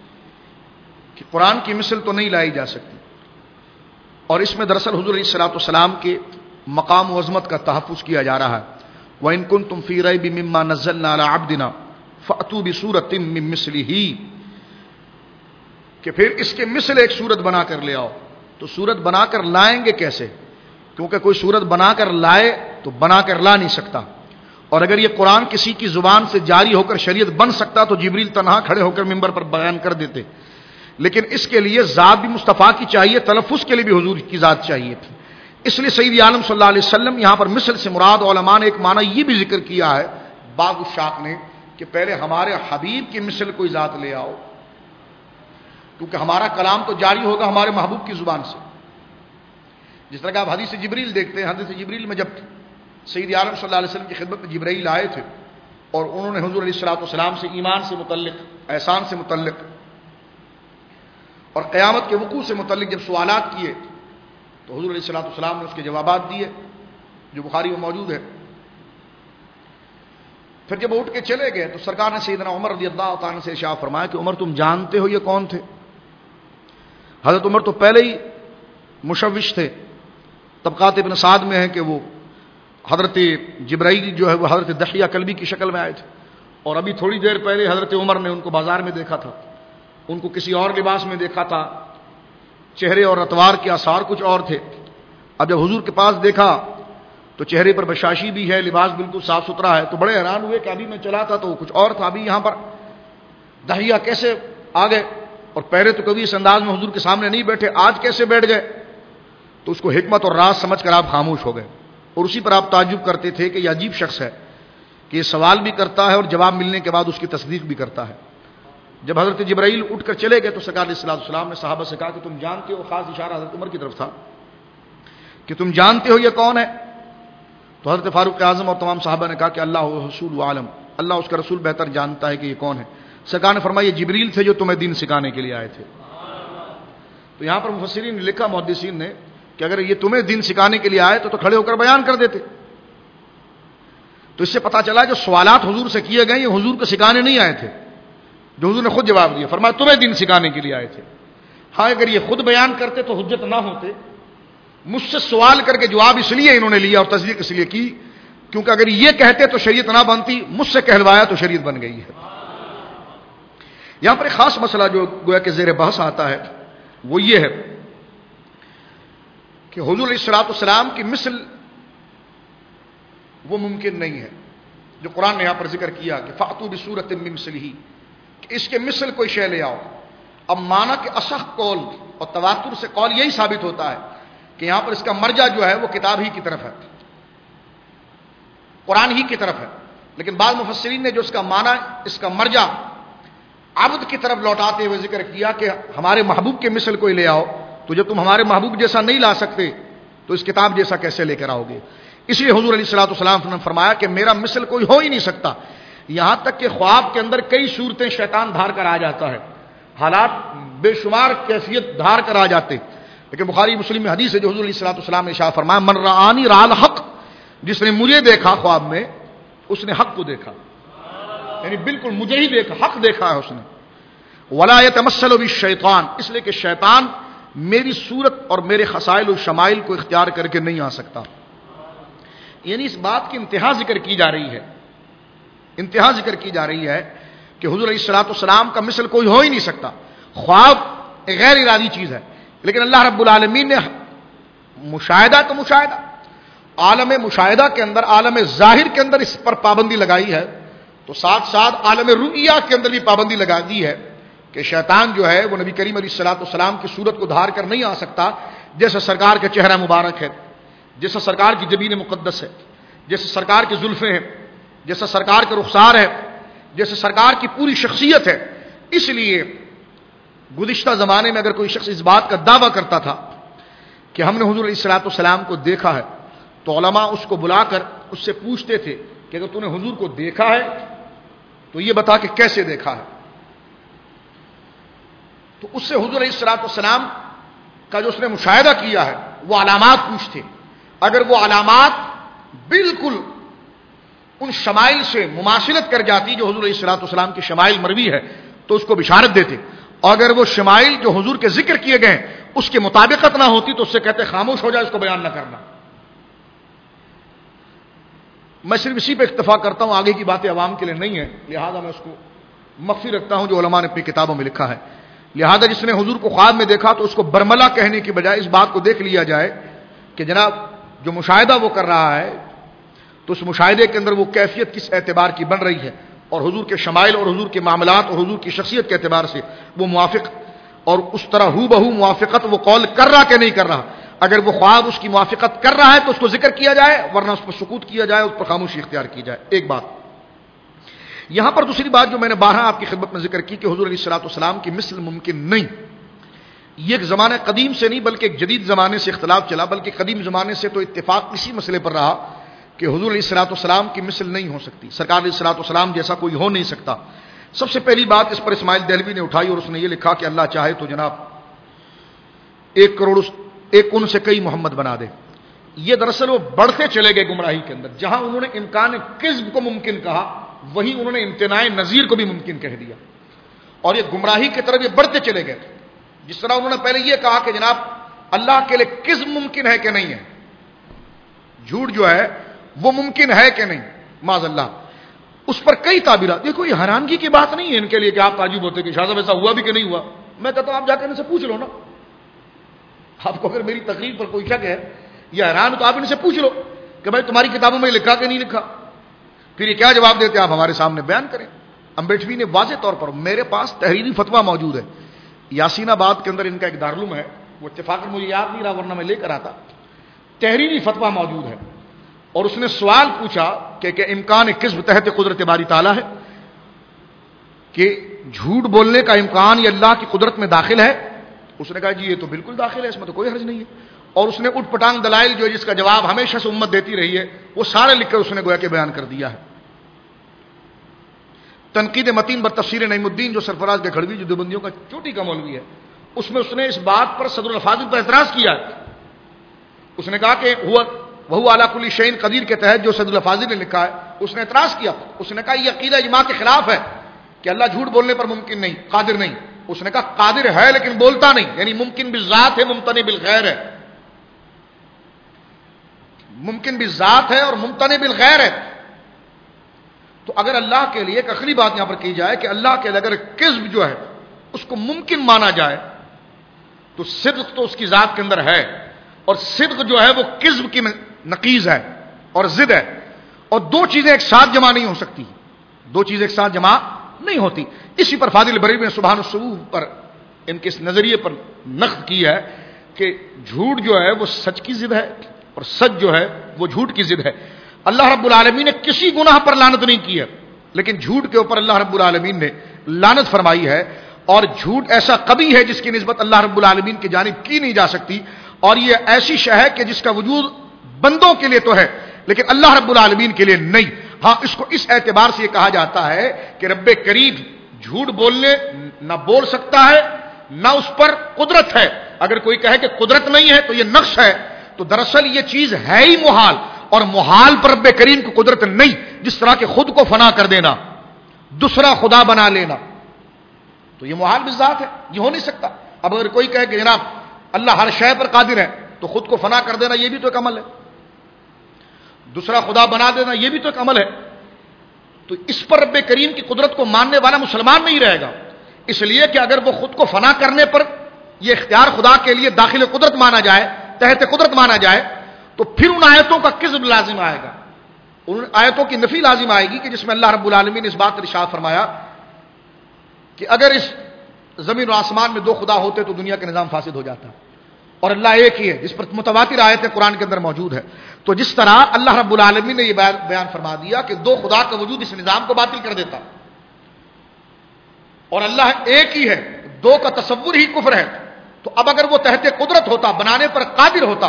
کہ قرآن کی مثل تو نہیں لائی جا سکتی، اور اس میں دراصل حضور علیہ الصلوۃ والسلام کے مقام و عظمت کا تحفظ کیا جا رہا ہے۔ وَإِن كُنتُمْ فِي رَيْبٍ مِّمَّا نَزَّلْنَا عَلَىٰ عَبْدِنَا فَأْتُوا بِسُورَةٍ مِّن مِّثْلِهِ، کہ پھر اس کے مثل ایک صورت بنا کر لے آؤ۔ تو صورت بنا کر لائیں گے کیسے؟ کیونکہ کوئی صورت بنا کر لائے تو بنا کر لا نہیں سکتا، اور اگر یہ قرآن کسی کی زبان سے جاری ہو کر شریعت بن سکتا تو جبریل تنہا کھڑے ہو کر ممبر پر بیان کر دیتے، لیکن اس کے لیے ذات بھی مصطفیٰ کی چاہیے، تلفظ کے لیے بھی حضور کی ذات چاہیے تھی، اس لیے سید عالم صلی اللہ علیہ وسلم یہاں پر مثل سے مراد علماء نے ایک معنی یہ بھی ذکر کیا ہے باغ الشاق نے کہ پہلے ہمارے حبیب کی مثل کوئی ذات لے آؤ، کیونکہ ہمارا کلام تو جاری ہوگا ہمارے محبوب کی زبان سے، جس طرح کہ آپ حدیث جبریل دیکھتے ہیں، حدیث جبریل میں جب سید عالم صلی اللہ علیہ وسلم کی خدمت میں جبرائیل آئے تھے اور انہوں نے حضور علیہ الصلوۃ والسلام سے ایمان سے متعلق، احسان سے متعلق اور قیامت کے وقوع سے متعلق جب سوالات کیے تو حضور علیہ الصلوۃ والسلام نے اس کے جوابات دیے جو بخاری میں موجود ہے۔ پھر جب وہ اٹھ کے چلے گئے تو سرکار نے سیدنا عمر رضی اللہ تعالیٰ سے ارشاد فرمایا کہ عمر تم جانتے ہو یہ کون تھے؟ حضرت عمر تو پہلے ہی مشوش تھے، طبقات ابن سعد میں ہے کہ وہ حضرت جبرائیل جو ہے وہ حضرت دحیہ کلبی کی شکل میں آئے تھے، اور ابھی تھوڑی دیر پہلے حضرت عمر نے ان کو بازار میں دیکھا تھا، ان کو کسی اور لباس میں دیکھا تھا، چہرے اور اتوار کے آثار کچھ اور تھے۔ اب جب حضور کے پاس دیکھا تو تو چہرے پر بشاشی بھی ہے، لباس بالکل صاف ستھرا ہے، تو بڑے حیران ہوئے کہ ابھی میں چلا تھا تو کچھ اور تھا، ابھی یہاں پر داہیہ کیسے آ گئے، اور پہلے تو کبھی اس انداز میں حضور کے سامنے نہیں بیٹھے، آج کیسے بیٹھ گئے؟ تو اس کو حکمت اور راز سمجھ کر آپ خاموش ہو گئے، اور اسی پر آپ تعجب کرتے تھے کہ یہ عجیب شخص ہے کہ یہ سوال بھی کرتا ہے اور جواب ملنے کے بعد اس کی تصدیق بھی کرتا ہے۔ جب حضرت جبرائیل اٹھ کر چلے گئے تو سرکار علیہ السلام نے صحابہ سے کہا کہ تم جانتے ہو، خاص اشارہ حضرت عمر کی طرف تھا کہ تم جانتے ہو یہ کون ہے؟ تو حضرت فاروق اعظم اور تمام صحابہ نے کہا کہ اللہ رسول عالم، اللہ اس کا رسول بہتر جانتا ہے کہ یہ کون ہے۔ سرکار نے فرمایا یہ جبریل تھے جو تمہیں دین سکھانے کے لیے آئے تھے۔ تو یہاں پر مفسرین نے لکھا، محدثین نے، کہ اگر یہ تمہیں دین سکھانے کے لیے آئے تو کھڑے ہو کر بیان کر دیتے۔ تو اس سے پتہ چلا جو سوالات حضور سے کیے گئے یہ حضور کو سکھانے نہیں آئے تھے، جو حضور نے خود جواب دیا، فرمایا تمہیں دین سکھانے کے لیے آئے تھے۔ ہاں اگر یہ خود بیان کرتے تو حجت نہ ہوتے، مجھ سے سوال کر کے جواب اس لیے انہوں نے لیا اور تصدیق اس لیے کی کیونکہ اگر یہ کہتے تو شریعت نہ بنتی، مجھ سے کہلوایا تو شریعت بن گئی ہے۔ یہاں پر ایک خاص مسئلہ جو گویا کہ زیر بحث آتا ہے وہ یہ ہے کہ حضور علیہ الصلوۃ والسلام کی مثل وہ ممکن نہیں ہے جو قرآن نے یہاں پر ذکر کیا کہ فأتوا بسورۃ من مثلہ، کہ اس کے مثل کوئی شے لے آؤ۔ اب مانا کہ اصح قول اور تواتر سے قول یہی ثابت ہوتا ہے کہ یہاں پر اس کا مرجع جو ہے وہ کتاب ہی کی طرف ہے، قرآن ہی کی طرف ہے، لیکن بعض مفسرین نے جو اس کا معنی، اس کا مرجع عبد کی طرف لوٹاتے ہوئے ذکر کیا کہ ہمارے محبوب کے مثل کوئی لے آؤ، تو جب تم ہمارے محبوب جیسا نہیں لا سکتے تو اس کتاب جیسا کیسے لے کر آؤ گے؟ اس لیے حضور علیہ الصلوۃ والسلام نے فرمایا کہ میرا مثل کوئی ہو ہی نہیں سکتا، یہاں تک کہ خواب کے اندر کئی صورتیں شیطان دھار کر آ جاتا ہے، حالات بے شمار کیفیت دھار کر آ جاتے، لیکن بخاری مسلم میں حدیث ہے جو حضور علیہ الصلوۃ والسلام نے ارشاد فرمایا من رآنی رأى الحق، جس نے مجھے دیکھا خواب میں اس نے حق کو دیکھا، یعنی بالکل مجھے ہی دیکھا، حق دیکھا ہے اس نے۔ ولا يتمثل بالشیطان، اس لیے کہ شیطان میری صورت اور میرے خصائل و شمائل کو اختیار کر کے نہیں آ سکتا، یعنی اس بات کی انتہا ذکر کی جا رہی ہے، انتہا ذکر کی جا رہی ہے کہ حضور علیہ الصلوۃ والسلام کا مثل کوئی ہو ہی نہیں سکتا۔ خواب ایک غیر ارادی چیز ہے، لیکن اللہ رب العالمین نے مشاہدہ تو مشاہدہ، عالم مشاہدہ کے اندر، عالم ظاہر کے اندر اس پر پابندی لگائی ہے، تو ساتھ ساتھ عالم رؤیہ کے اندر بھی پابندی لگا دی ہے کہ شیطان جو ہے وہ نبی کریم علیہ الصلوۃ والسلام کی صورت کو دھار کر نہیں آ سکتا، جیسے سرکار کا چہرہ مبارک ہے، جیسا سرکار کی جبین مقدس ہے، جیسے سرکار کی زلفیں ہیں، جیسا سرکار کے رخسار ہے، جیسے سرکار کی پوری شخصیت ہے۔ اس لیے گزشتہ زمانے میں اگر کوئی شخص اس بات کا دعویٰ کرتا تھا کہ ہم نے حضور علیہ الصلوۃ والسلام کو دیکھا ہے، تو علماء اس کو بلا کر اس سے پوچھتے تھے کہ اگر تو نے حضور کو دیکھا ہے تو یہ بتا کہ کیسے دیکھا ہے، تو اس سے حضور علیہ الصلوۃ والسلام کا جو اس نے مشاہدہ کیا ہے وہ علامات پوچھتے، اگر وہ علامات بالکل ان شمائل سے مماثلت کر جاتی جو حضور علیہ الصلوۃ والسلام کی شمائل مروی ہے تو اس کو بشارت دیتے، اور اگر وہ شمائل جو حضور کے ذکر کیے گئے اس کے مطابقت نہ ہوتی تو اس سے کہتے خاموش ہو جائے، اس کو بیان نہ کرنا۔ میں صرف اسی پہ اکتفا کرتا ہوں، آگے کی باتیں عوام کے لیے نہیں ہیں، لہذا میں اس کو مخفی رکھتا ہوں جو علماء نے اپنی کتابوں میں لکھا ہے۔ لہذا جس نے حضور کو خواب میں دیکھا تو اس کو برملا کہنے کی بجائے اس بات کو دیکھ لیا جائے کہ جناب جو مشاہدہ وہ کر رہا ہے تو اس مشاہدے کے اندر وہ کیفیت کس اعتبار کی بن رہی ہے، اور حضور کے شمائل اور حضور کے معاملات اور حضور کی شخصیت کے اعتبار سے وہ موافق اور اس طرح ہو بہو موافقت وہ قول کر رہا کہ نہیں کر رہا۔ اگر وہ خواب اس کی موافقت کر رہا ہے تو اس کو ذکر کیا جائے، ورنہ اس پر سکوت کیا جائے، اس پر خاموشی اختیار کی جائے۔ ایک بات یہاں پر، دوسری بات جو میں نے بارہا آپ کی خدمت میں ذکر کی کہ حضور علیہ الصلوۃ والسلام کی مثل ممکن نہیں، یہ ایک زمانہ قدیم سے نہیں بلکہ ایک جدید زمانے سے اختلاف چلا، بلکہ قدیم زمانے سے تو اتفاق اسی مسئلے پر رہا کہ حضور علیہ الصلوۃ والسلام کی مثل نہیں ہو سکتی، سرکار علیہ الصلوۃ والسلام جیسا کوئی ہو نہیں سکتا۔ سب سے پہلی بات اس پر اسماعیل دہلوی نے اٹھائی اور اس نے یہ لکھا کہ اللہ چاہے تو جناب 1 کروڑ ایک ان سے کئی محمد بنا دے۔ یہ دراصل وہ بڑھتے چلے گئے گمراہی کے اندر، جہاں انہوں نے امکان کذب کو ممکن کہا وہیں انہوں نے امتناع نظیر کو بھی ممکن کہہ دیا، اور یہ گمراہی کی طرف یہ بڑھتے چلے گئے۔ جس طرح انہوں نے پہلے یہ کہا کہ جناب اللہ کے لیے کذب ممکن ہے کہ نہیں ہے، جھوٹ جو ہے وہ ممکن ہے کہ نہیں، معاذ اللہ، اس پر کئی تعبیرات۔ دیکھو یہ حیرانگی کی بات نہیں ہے ان کے لیے کہ آپ تعجب ہوتے کہ شاہ صاحب ایسا ہوا بھی کہ نہیں ہوا۔ میں کہتا ہوں آپ جا کر ان سے پوچھ لو نا، آپ کو اگر میری تقریر پر کوئی شک ہے یا حیران تو آپ ان سے پوچھ لو کہ بھائی تمہاری کتابوں میں لکھا کہ نہیں لکھا؟ پھر یہ کیا جواب دیتے آپ ہمارے سامنے بیان کریں۔ امبیڈوی نے واضح طور پر، میرے پاس تحریری فتویٰ موجود ہے، یاسین آباد کے اندر ان کا ایک دارالعلوم ہے، وہ اتفاقاً مجھے یاد نہیں رہا ورنہ میں لے کر آتا، تحریری فتویٰ موجود ہے، اور اس نے سوال پوچھا کہ امکان کذب تحت قدرت باری تعالیٰ ہے، کہ جھوٹ بولنے کا امکان یہ اللہ کی قدرت میں داخل ہے؟ اس نے کہا جی یہ تو بالکل داخل ہے، اس میں تو کوئی حرج نہیں ہے، اور اس نے اٹھ پٹانگ دلائل جو جس کا جواب ہمیشہ سے امت دیتی رہی ہے وہ سارے لکھ کر اس نے گویا کہ بیان کر دیا ہے۔ تنقید متین بر تفسیر نعیم الدین جو سرفراز گکھڑوی جو دیوبندیوں کا چوٹی کا مولوی ہے، اس میں اس نے اس بات پر صدر الفاضل پر اعتراض کیا ہے۔ اس نے کہا کہ وہ علی کل شیء قدیر کے تحت جو صدر الفاضل نے لکھا ہے اس نے اعتراض کیا، اس نے کہا یہ عقیدہ اجماع کے خلاف ہے کہ اللہ جھوٹ بولنے پر ممکن نہیں، قادر نہیں۔ اس نے کہا قادر ہے لیکن بولتا نہیں، یعنی ممکن بالذات ہے ممتنع بالغیر ہے، ممکن بالذات ہے اور ممتنع بالغیر ہے۔ تو اگر اللہ کے لیے ایک عقلی بات یہاں پر کی جائے کہ اللہ کے اگر کذب جو ہے اس کو ممکن مانا جائے تو صدق تو اس کی ذات کے اندر ہے، اور صدق جو ہے وہ کذب کی نقیض ہے اور ضد ہے، اور دو چیزیں ایک ساتھ جمع نہیں ہو سکتی، دو چیزیں ایک ساتھ جمع نہیں ہوتی۔ اسی پر فاضل بریلوی نے سبحان الصبوح پر ان کے اس نظریے پر نقد کی ہے کہ جھوٹ جو ہے وہ سچ کی ضد ہے اور سچ جو ہے وہ جھوٹ کی ضد ہے۔ اللہ رب العالمین نے کسی گناہ پر لعنت نہیں کی ہے، لیکن جھوٹ کے اوپر اللہ رب العالمین نے لعنت فرمائی ہے، اور جھوٹ ایسا قبیح ہے جس کی نسبت اللہ رب العالمین کی جانب کی نہیں جا سکتی، اور یہ ایسی شے ہے کہ جس کا وجود بندوں کے لیے تو ہے لیکن اللہ رب العالمین کے لیے نہیں۔ ہاں اس کو اس اعتبار سے یہ کہا جاتا ہے کہ رب کریم جھوٹ بولنے نہ بول سکتا ہے نہ اس پر قدرت ہے۔ اگر کوئی کہے کہ قدرت نہیں ہے تو یہ نقص ہے، تو دراصل یہ چیز ہے ہی محال، اور محال پر رب کریم کی قدرت نہیں، جس طرح کہ خود کو فنا کر دینا، دوسرا خدا بنا لینا، تو یہ محال بالذات ہے، یہ ہو نہیں سکتا۔ اب اگر کوئی کہے کہ جناب اللہ ہر شے پر قادر ہے تو خود کو فنا کر دینا یہ بھی تو ایک عمل ہے، دوسرا خدا بنا دینا یہ بھی تو ایک عمل ہے، تو اس پر رب کریم کی قدرت کو ماننے والا مسلمان نہیں رہے گا۔ اس لیے کہ اگر وہ خود کو فنا کرنے پر یہ اختیار خدا کے لیے داخل قدرت مانا جائے، تحت قدرت مانا جائے، تو پھر ان آیتوں کا کذب لازم آئے گا، ان آیتوں کی نفی لازم آئے گی کہ جس میں اللہ رب العالمین نے اس بات پر ارشاد فرمایا کہ اگر اس زمین و آسمان میں دو خدا ہوتے تو دنیا کا نظام فاسد ہو جاتا، اور اللہ ایک ہی ہے، جس پر متواتر آیتیں قرآن کے اندر موجود ہے۔ تو جس طرح اللہ رب العالمین نے یہ بیان فرما دیا کہ دو خدا کا وجود اس نظام کو باطل کر دیتا، اور اللہ ایک ہی ہے، دو کا تصور ہی کفر ہے، تو اب اگر وہ تحت قدرت ہوتا، بنانے پر قادر ہوتا،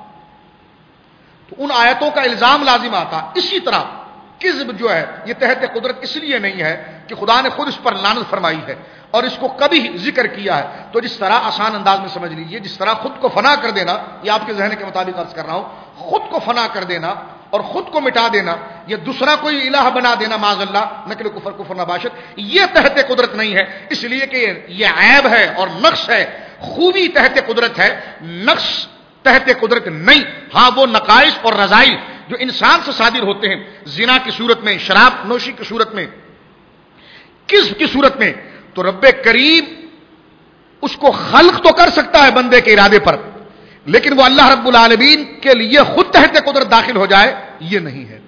تو ان آیتوں کا الزام لازم آتا۔ اسی طرح کذب جو ہے یہ تحت قدرت اس لیے نہیں ہے کہ خدا نے خود اس پر لعنت فرمائی ہے اور اس کو کبھی ذکر کیا ہے، تو جس طرح آسان انداز میں سمجھ لیجئے، جس طرح خود کو فنا کر دینا، یہ آپ کے ذہن کے مطابق عرض کر رہا ہوں، خود کو فنا کر دینا اور خود کو مٹا دینا، یہ دوسرا کوئی الہ بنا دینا، معاذ اللہ، نقل کفر کفر نباشت، یہ تحت قدرت نہیں ہے، اس لیے کہ یہ عیب ہے اور نقص ہے۔ خوبی تحت قدرت ہے، نقص تحت قدرت نہیں۔ ہاں وہ نقائص اور رذائل جو انسان سے صادر ہوتے ہیں، زنا کی صورت میں، شراب نوشی کی صورت میں، کذب کی صورت میں، تو رب کریم اس کو خلق تو کر سکتا ہے بندے کے ارادے پر، لیکن وہ اللہ رب العالمین کے لیے خود تحت قدرت داخل ہو جائے یہ نہیں ہے،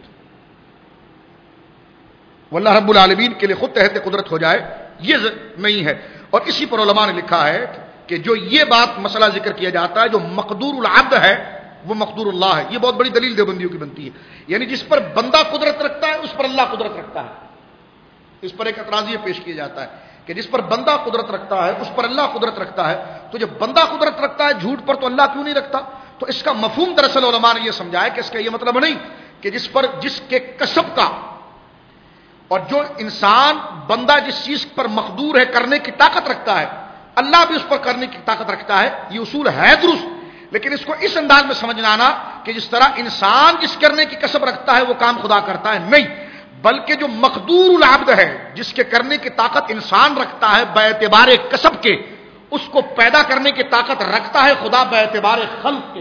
وہ اللہ رب العالمین کے لیے خود تحت قدرت ہو جائے یہ نہیں ہے۔ اور اسی پر علماء نے لکھا ہے کہ جو یہ بات مسئلہ ذکر کیا جاتا ہے جو مقدور العبد ہے وہ مقدور اللہ ہے، یہ بہت بڑی دلیل دیوبندیوں کی بنتی ہے، یعنی جس پر بندہ قدرت رکھتا ہے اس پر اللہ قدرت رکھتا ہے۔ اس پر ایک اعتراضیہ پیش کیا جاتا ہے کہ جس پر بندہ قدرت رکھتا ہے اس پر اللہ قدرت رکھتا ہے، تو جب بندہ قدرت رکھتا ہے جھوٹ پر تو اللہ کیوں نہیں رکھتا؟ تو اس کا مفہوم دراصل علماء نے یہ سمجھایا کہ اس کا یہ مطلب نہیں کہ جس کے کسب کا، اور جو انسان بندہ جس چیز پر مقدور ہے کرنے کی طاقت رکھتا ہے اللہ بھی اس پر کرنے کی طاقت رکھتا ہے، یہ اصول ہے درست، لیکن اس کو اس انداز میں سمجھنا آنا کہ جس طرح انسان جس کرنے کی کسب رکھتا ہے وہ کام خدا کرتا ہے، نہیں، بلکہ جو مقدور العبد ہے جس کے کرنے کی طاقت انسان رکھتا ہے باعتبار کسب کے، اس کو پیدا کرنے کی طاقت رکھتا ہے خدا باعتبار خلق کے۔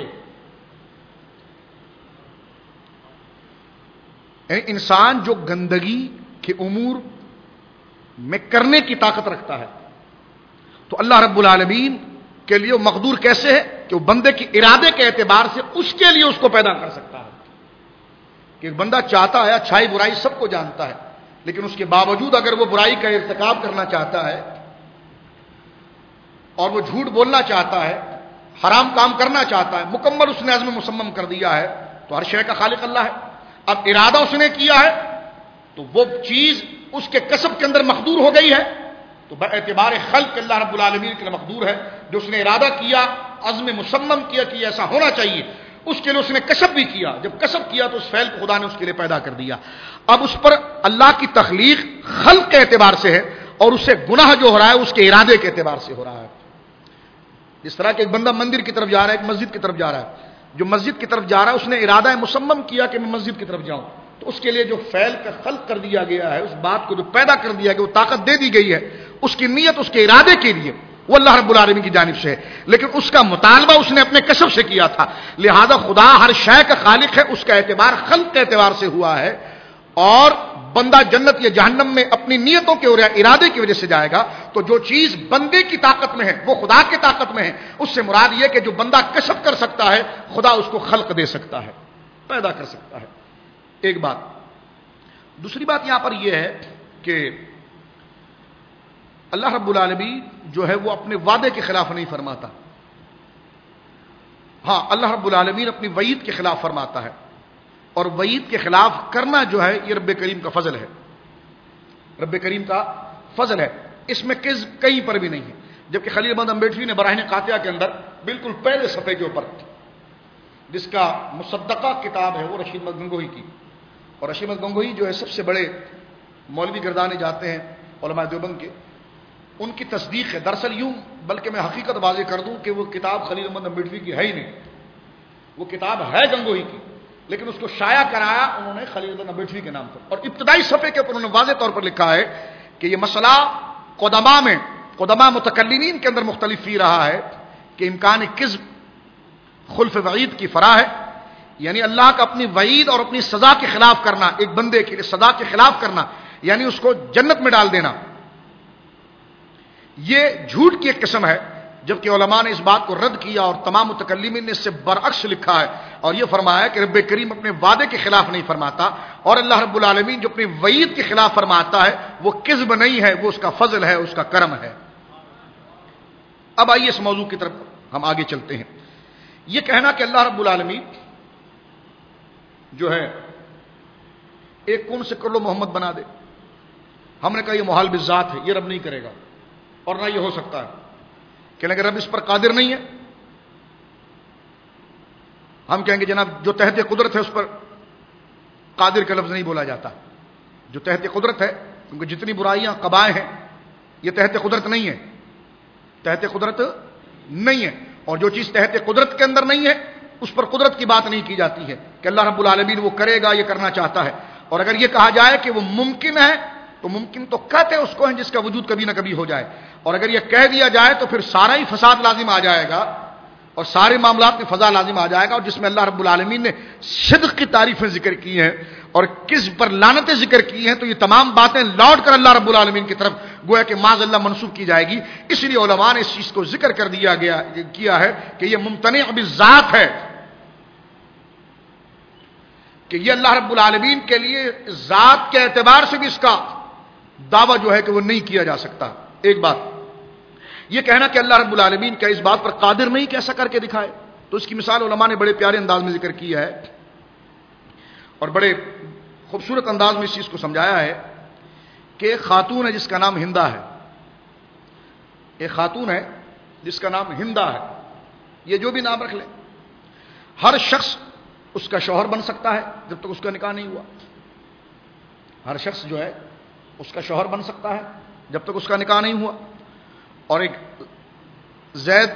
یعنی انسان جو گندگی کے امور میں کرنے کی طاقت رکھتا ہے تو اللہ رب العالمین کے لیے وہ مقدور کیسے ہے کہ وہ بندے کے ارادے کے اعتبار سے اس کے لیے اس کو پیدا کر سکتا ہے، کہ ایک بندہ چاہتا ہے اچھائی برائی سب کو جانتا ہے، لیکن اس کے باوجود اگر وہ برائی کا ارتکاب کرنا چاہتا ہے اور وہ جھوٹ بولنا چاہتا ہے، حرام کام کرنا چاہتا ہے، مکمل اس نے عزم مصمم کر دیا ہے، تو ہر شے کا خالق اللہ ہے۔ اب ارادہ اس نے کیا ہے تو وہ چیز اس کے کسب کے اندر مقدور ہو گئی ہے، تو باعتبار خلق اللہ رب العالمین کے لیے مقدور ہے۔ جو اس نے ارادہ کیا، عزم مصمم کیا کہ ایسا ہونا چاہیے، اس کے لیے اس نے کسب بھی کیا، جب کسب کیا تو اس فعل کو خدا نے اس کے لیے پیدا کر دیا۔ اب اس پر اللہ کی تخلیق خلق کے اعتبار سے ہے، اور اسے گناہ جو ہو رہا ہے اس کے ارادے کے اعتبار سے ہو رہا ہے۔ جس طرح کہ ایک بندہ مندر کی طرف جا رہا ہے، ایک مسجد کی طرف جا رہا ہے، جو مسجد کی طرف جا رہا ہے اس نے ارادہ مصمم کیا کہ میں مسجد کی طرف جاؤں، تو اس کے لیے جو فعل کا خلق کر دیا گیا ہے، اس بات کو جو پیدا کر دیا گیا، وہ طاقت دے دی گئی ہے، اس کی نیت اس کے ارادے کے لیے وہ اللہ رب العالمین کی جانب سے ہے، لیکن اس کا مطالبہ اس نے اپنے کسب سے کیا تھا، لہذا خدا ہر شے کا خالق ہے، اس کا اعتبار خلق کے اعتبار سے ہوا ہے، اور بندہ جنت یا جہنم میں اپنی نیتوں کے اور ارادے کی وجہ سے جائے گا۔ تو جو چیز بندے کی طاقت میں ہے وہ خدا کی طاقت میں ہے، اس سے مراد یہ کہ جو بندہ کسب کر سکتا ہے خدا اس کو خلق دے سکتا ہے، پیدا کر سکتا ہے۔ ایک بات۔ دوسری بات یہاں پر یہ ہے کہ اللہ رب العالمین جو ہے وہ اپنے وعدے کے خلاف نہیں فرماتا۔ ہاں، اللہ رب العالمین اپنی وعید کے خلاف فرماتا ہے، اور وعید کے خلاف کرنا جو ہے یہ رب کریم کا فضل ہے، رب کریم کا فضل ہے، اس میں کذب کہیں پر بھی نہیں ہے۔ جبکہ خلیل احمد امبیڈکری نے براہین قاطعہ کے اندر بالکل پہلے صفحے کے اوپر، جس کا مصدقہ کتاب ہے وہ رشید احمد گنگوہی کی، اور رشید احمد گنگوہی جو ہے سب سے بڑے مولوی گردانے جاتے ہیں علماء دیوبند کے، ان کی تصدیق ہے۔ دراصل یوں، بلکہ میں حقیقت واضح کر دوں کہ وہ کتاب خلیل احمد امبیڈکری کی ہے ہی نہیں، وہ کتاب ہے گنگوہی کی، لیکن اس کو شائع کرایا انہوں نے خلیل احمد امبیڈکری کے نام پر، اور ابتدائی صفحے کے اوپر انہوں نے واضح طور پر لکھا ہے کہ یہ مسئلہ قدماء متکلمین کے اندر مختلف فی رہا ہے کہ امکان کذب خلف وعید کی فرا ہے، یعنی اللہ کا اپنی وعید اور اپنی سزا کے خلاف کرنا، ایک بندے کے لیے سزا کے خلاف کرنا، یعنی اس کو جنت میں ڈال دینا، یہ جھوٹ کی ایک قسم ہے۔ جبکہ علماء نے اس بات کو رد کیا اور تمام متکلمین نے اس سے برعکس لکھا ہے اور یہ فرمایا کہ رب کریم اپنے وعدے کے خلاف نہیں فرماتا، اور اللہ رب العالمین جو اپنی وعید کے خلاف فرماتا ہے وہ کذب نہیں ہے، وہ اس کا فضل ہے، اس کا کرم ہے۔ اب آئیے اس موضوع کی طرف ہم آگے چلتے ہیں۔ یہ کہنا کہ اللہ رب العالمین جو ہے ایک کون سے کر لو محمد بنا دے، ہم نے کہا یہ محال بالذات ہے، یہ رب نہیں کرے گا، اور نہ یہ ہو سکتا ہے کہ اگر رب اس پر قادر نہیں ہے، ہم کہیں گے جناب جو تحت قدرت ہے اس پر قادر کا لفظ نہیں بولا جاتا، جو تحت قدرت ہے، کیونکہ جتنی برائیاں قبائح ہیں یہ تحت قدرت نہیں ہے، تحت قدرت نہیں ہے، اور جو چیز تحت قدرت کے اندر نہیں ہے اس پر قدرت کی بات نہیں کی جاتی ہے کہ اللہ رب العالمین وہ کرے گا، یہ کرنا چاہتا ہے۔ اور اگر یہ کہا جائے کہ وہ ممکن ہے تو ممکن تو کہتے اس کو ہیں جس کا وجود کبھی نہ کبھی ہو جائے، اور اگر یہ کہہ دیا جائے تو پھر سارا ہی فساد لازم آ جائے گا اور سارے معاملات میں فضا لازم آ جائے گا، اور جس میں اللہ رب العالمین نے صدق کی تعریفیں ذکر کی ہیں اور کس پر لعنتیں ذکر کی ہیں، تو یہ تمام باتیں لوٹ کر اللہ رب العالمین کی طرف گویا کہ معاذ اللہ منسوب کی جائے گی۔ اس لیے علماء نے اس چیز کو ذکر کر کیا ہے کہ یہ ممتنع بالذات ہے، کہ یہ اللہ رب العالمین کے لیے ذات کے اعتبار سے بھی اس کا دعویٰ جو ہے کہ وہ نہیں کیا جا سکتا۔ ایک بات یہ کہنا کہ اللہ رب العالمین کیا اس بات پر قادر نہیں کہ ایسا کر کے دکھائے، تو اس کی مثال علماء نے بڑے پیارے انداز میں ذکر کیا ہے اور بڑے خوبصورت انداز میں اس چیز کو سمجھایا ہے کہ ایک خاتون ہے جس کا نام ہندا ہے، ایک خاتون ہے جس کا نام ہندا ہے، یہ جو بھی نام رکھ لیں، ہر شخص اس کا شوہر بن سکتا ہے جب تک اس کا نکاح نہیں ہوا، ہر شخص جو ہے اس کا شوہر بن سکتا ہے جب تک اس کا نکاح نہیں ہوا، اور ایک زید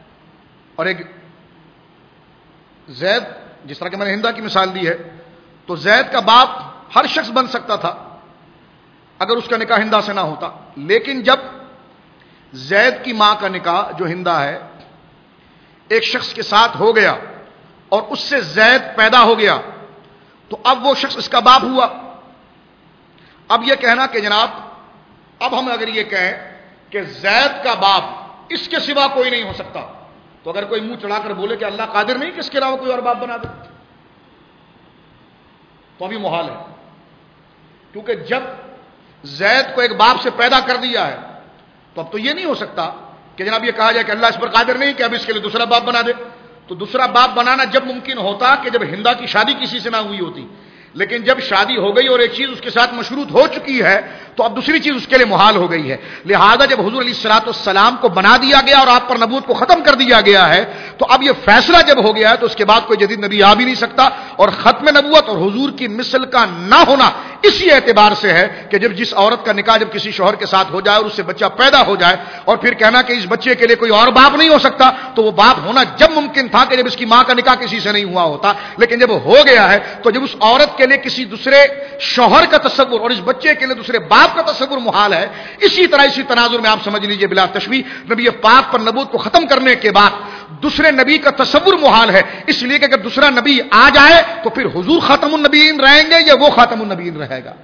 جس طرح کہ میں نے ہندا کی مثال دی ہے، تو زید کا باپ ہر شخص بن سکتا تھا اگر اس کا نکاح ہندا سے نہ ہوتا، لیکن جب زید کی ماں کا نکاح جو ہندا ہے ایک شخص کے ساتھ ہو گیا اور اس سے زید پیدا ہو گیا، تو اب وہ شخص اس کا باپ ہوا۔ اب یہ کہنا کہ جناب اب ہم اگر یہ کہیں کہ زید کا باپ اس کے سوا کوئی نہیں ہو سکتا، تو اگر کوئی منہ چڑھا کر بولے کہ اللہ قادر نہیں کہ اس کے علاوہ کوئی اور باپ بنا دے، تو ابھی محال ہے، کیونکہ جب زید کو ایک باپ سے پیدا کر دیا ہے تو اب تو یہ نہیں ہو سکتا کہ جناب یہ کہا جائے کہ اللہ اس پر قادر نہیں کہ اب اس کے لیے دوسرا باپ بنا دے. تو دوسرا باپ بنانا جب ممکن ہوتا کہ جب ہندا کی شادی کسی سے نہ ہوئی ہوتی، لیکن جب شادی ہو گئی اور ایک چیز اس کے ساتھ مشروط ہو چکی ہے تو اب دوسری چیز اس کے لیے محال ہو گئی ہے. لہذا جب حضور علیہ الصلوۃ والسلام کو بنا دیا گیا اور آپ پر نبوت کو ختم کر دیا گیا ہے تو اب یہ فیصلہ جب ہو گیا ہے تو اس کے بعد کوئی جدید نبی آ بھی نہیں سکتا. اور ختم نبوت اور حضور کی مثل کا نہ ہونا اسی اعتبار سے ہے کہ جب جس عورت کا نکاح جب کسی شوہر کے ساتھ ہو جائے اور اس سے بچہ پیدا ہو جائے اور پھر کہنا کہ اس بچے کے لیے کوئی اور باپ نہیں ہو سکتا، تو وہ باپ ہونا جب ممکن تھا کہ جب اس کی ماں کا نکاح کسی سے نہیں ہوا ہوتا، لیکن جب ہو گیا ہے تو جب اس عورت کے لیے کسی دوسرے شوہر کا تصور اور اس بچے کے لیے دوسرے باپ کا تصور محال ہے. اسی طرح اسی تناظر میں آپ سمجھ لیجئے بلا تشبیہ نبی پاک پر نبوت کو ختم کرنے کے بعد دوسرے نبی کا تصور محال ہے، اس لیے کہ اگر دوسرا نبی آ جائے تو پھر حضور خاتم النبیین رہیں گے یا وہ خاتم النبیین رہے گا.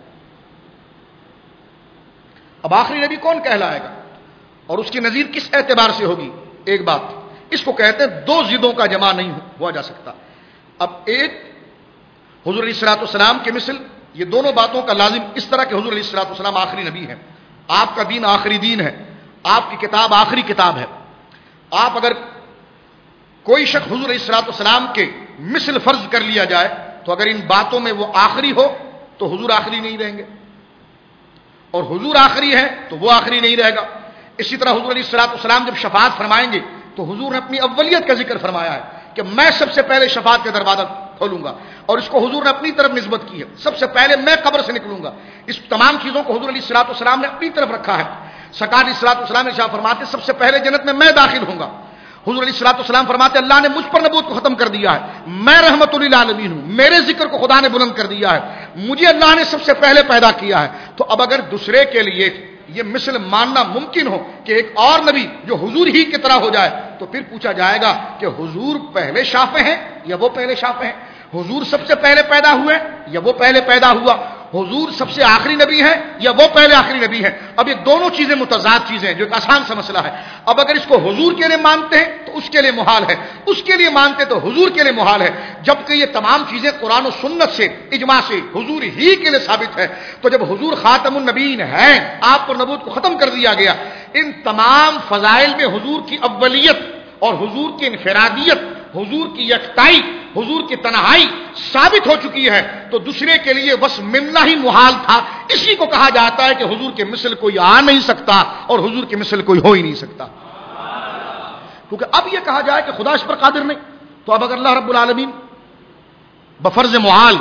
اب آخری نبی کون کہلائے گا اور اس کی نظیر کس اعتبار سے ہوگی؟ ایک بات اس کو کہتے ہیں دو ضدوں کا جمع نہیں ہوا جا سکتا. اب ایک حضور علیہ الصلوۃ والسلام کے مثل، یہ دونوں باتوں کا لازم اس طرح کہ حضور علیہ الصلوۃ والسلام آخری نبی ہیں، آپ کا دین آخری دین ہے، آپ کی کتاب آخری کتاب ہے. آپ اگر کوئی شخص حضور علیہ الصلوۃ والسلام کے مثل فرض کر لیا جائے تو اگر ان باتوں میں وہ آخری ہو تو حضور آخری نہیں رہیں گے، اور حضور آخری ہے تو وہ آخری نہیں رہے گا. اسی طرح حضور علیہ الصلوۃ والسلام جب شفاعت فرمائیں گے تو حضور نے اپنی اولیت کا ذکر فرمایا ہے کہ میں سب سے پہلے شفاعت کا دروازہ کھولوں گا، اور اس کو حضور نے اپنی طرف نسبت کی ہے. سب سے پہلے میں قبر سے نکلوں گا. اس تمام چیزوں کو حضور علیہ الصلوۃ والسلام نے اپنی طرف رکھا ہے. سرکار علیہ الصلوۃ والسلام نے ارشاد فرماتے سب سے پہلے جنت میں داخل ہوں گا. حضور علیہ الصلوۃ والسلام فرماتے اللہ نے مجھ پر نبوت کو ختم کر دیا ہے، میں رحمت للعالمین ہوں، میرے ذکر کو خدا نے بلند کر دیا ہے، مجھے اللہ نے سب سے پہلے پیدا کیا ہے. تو اب اگر دوسرے کے لیے یہ مثل ماننا ممکن ہو کہ ایک اور نبی جو حضور ہی کی طرح ہو جائے تو پھر پوچھا جائے گا کہ حضور پہلے شافع ہیں یا وہ پہلے شافع ہیں؟ حضور سب سے پہلے پیدا ہوئے یا وہ پہلے پیدا ہوا؟ حضور سب سے آخری نبی ہے یا وہ پہلے آخری نبی ہے؟ اب یہ دونوں چیزیں متضاد چیزیں ہیں جو ایک آسان سا مسئلہ ہے. اب اگر اس کو حضور کے لیے مانتے ہیں تو اس کے لیے محال ہے، اس کے لیے مانتے تو حضور کے لیے محال ہے، جبکہ یہ تمام چیزیں قرآن و سنت سے اجماع سے حضور ہی کے لیے ثابت ہے. تو جب حضور خاتم النبیین ہیں، آپ پر نبوت کو ختم کر دیا گیا، ان تمام فضائل میں حضور کی اولیت اور حضور کی انفرادیت، حضور کی یکتائی، حضور کی تنہائی ثابت ہو چکی ہے، تو دوسرے کے لیے بس ملنا ہی محال تھا. اسی کو کہا جاتا ہے کہ حضور کے مثل کوئی آ نہیں سکتا اور حضور کے مثل کوئی ہو ہی نہیں سکتا. کیونکہ اب یہ کہا جائے کہ خدا اس پر قادر نہیں، تو اب اگر اللہ رب العالمین بفرض محال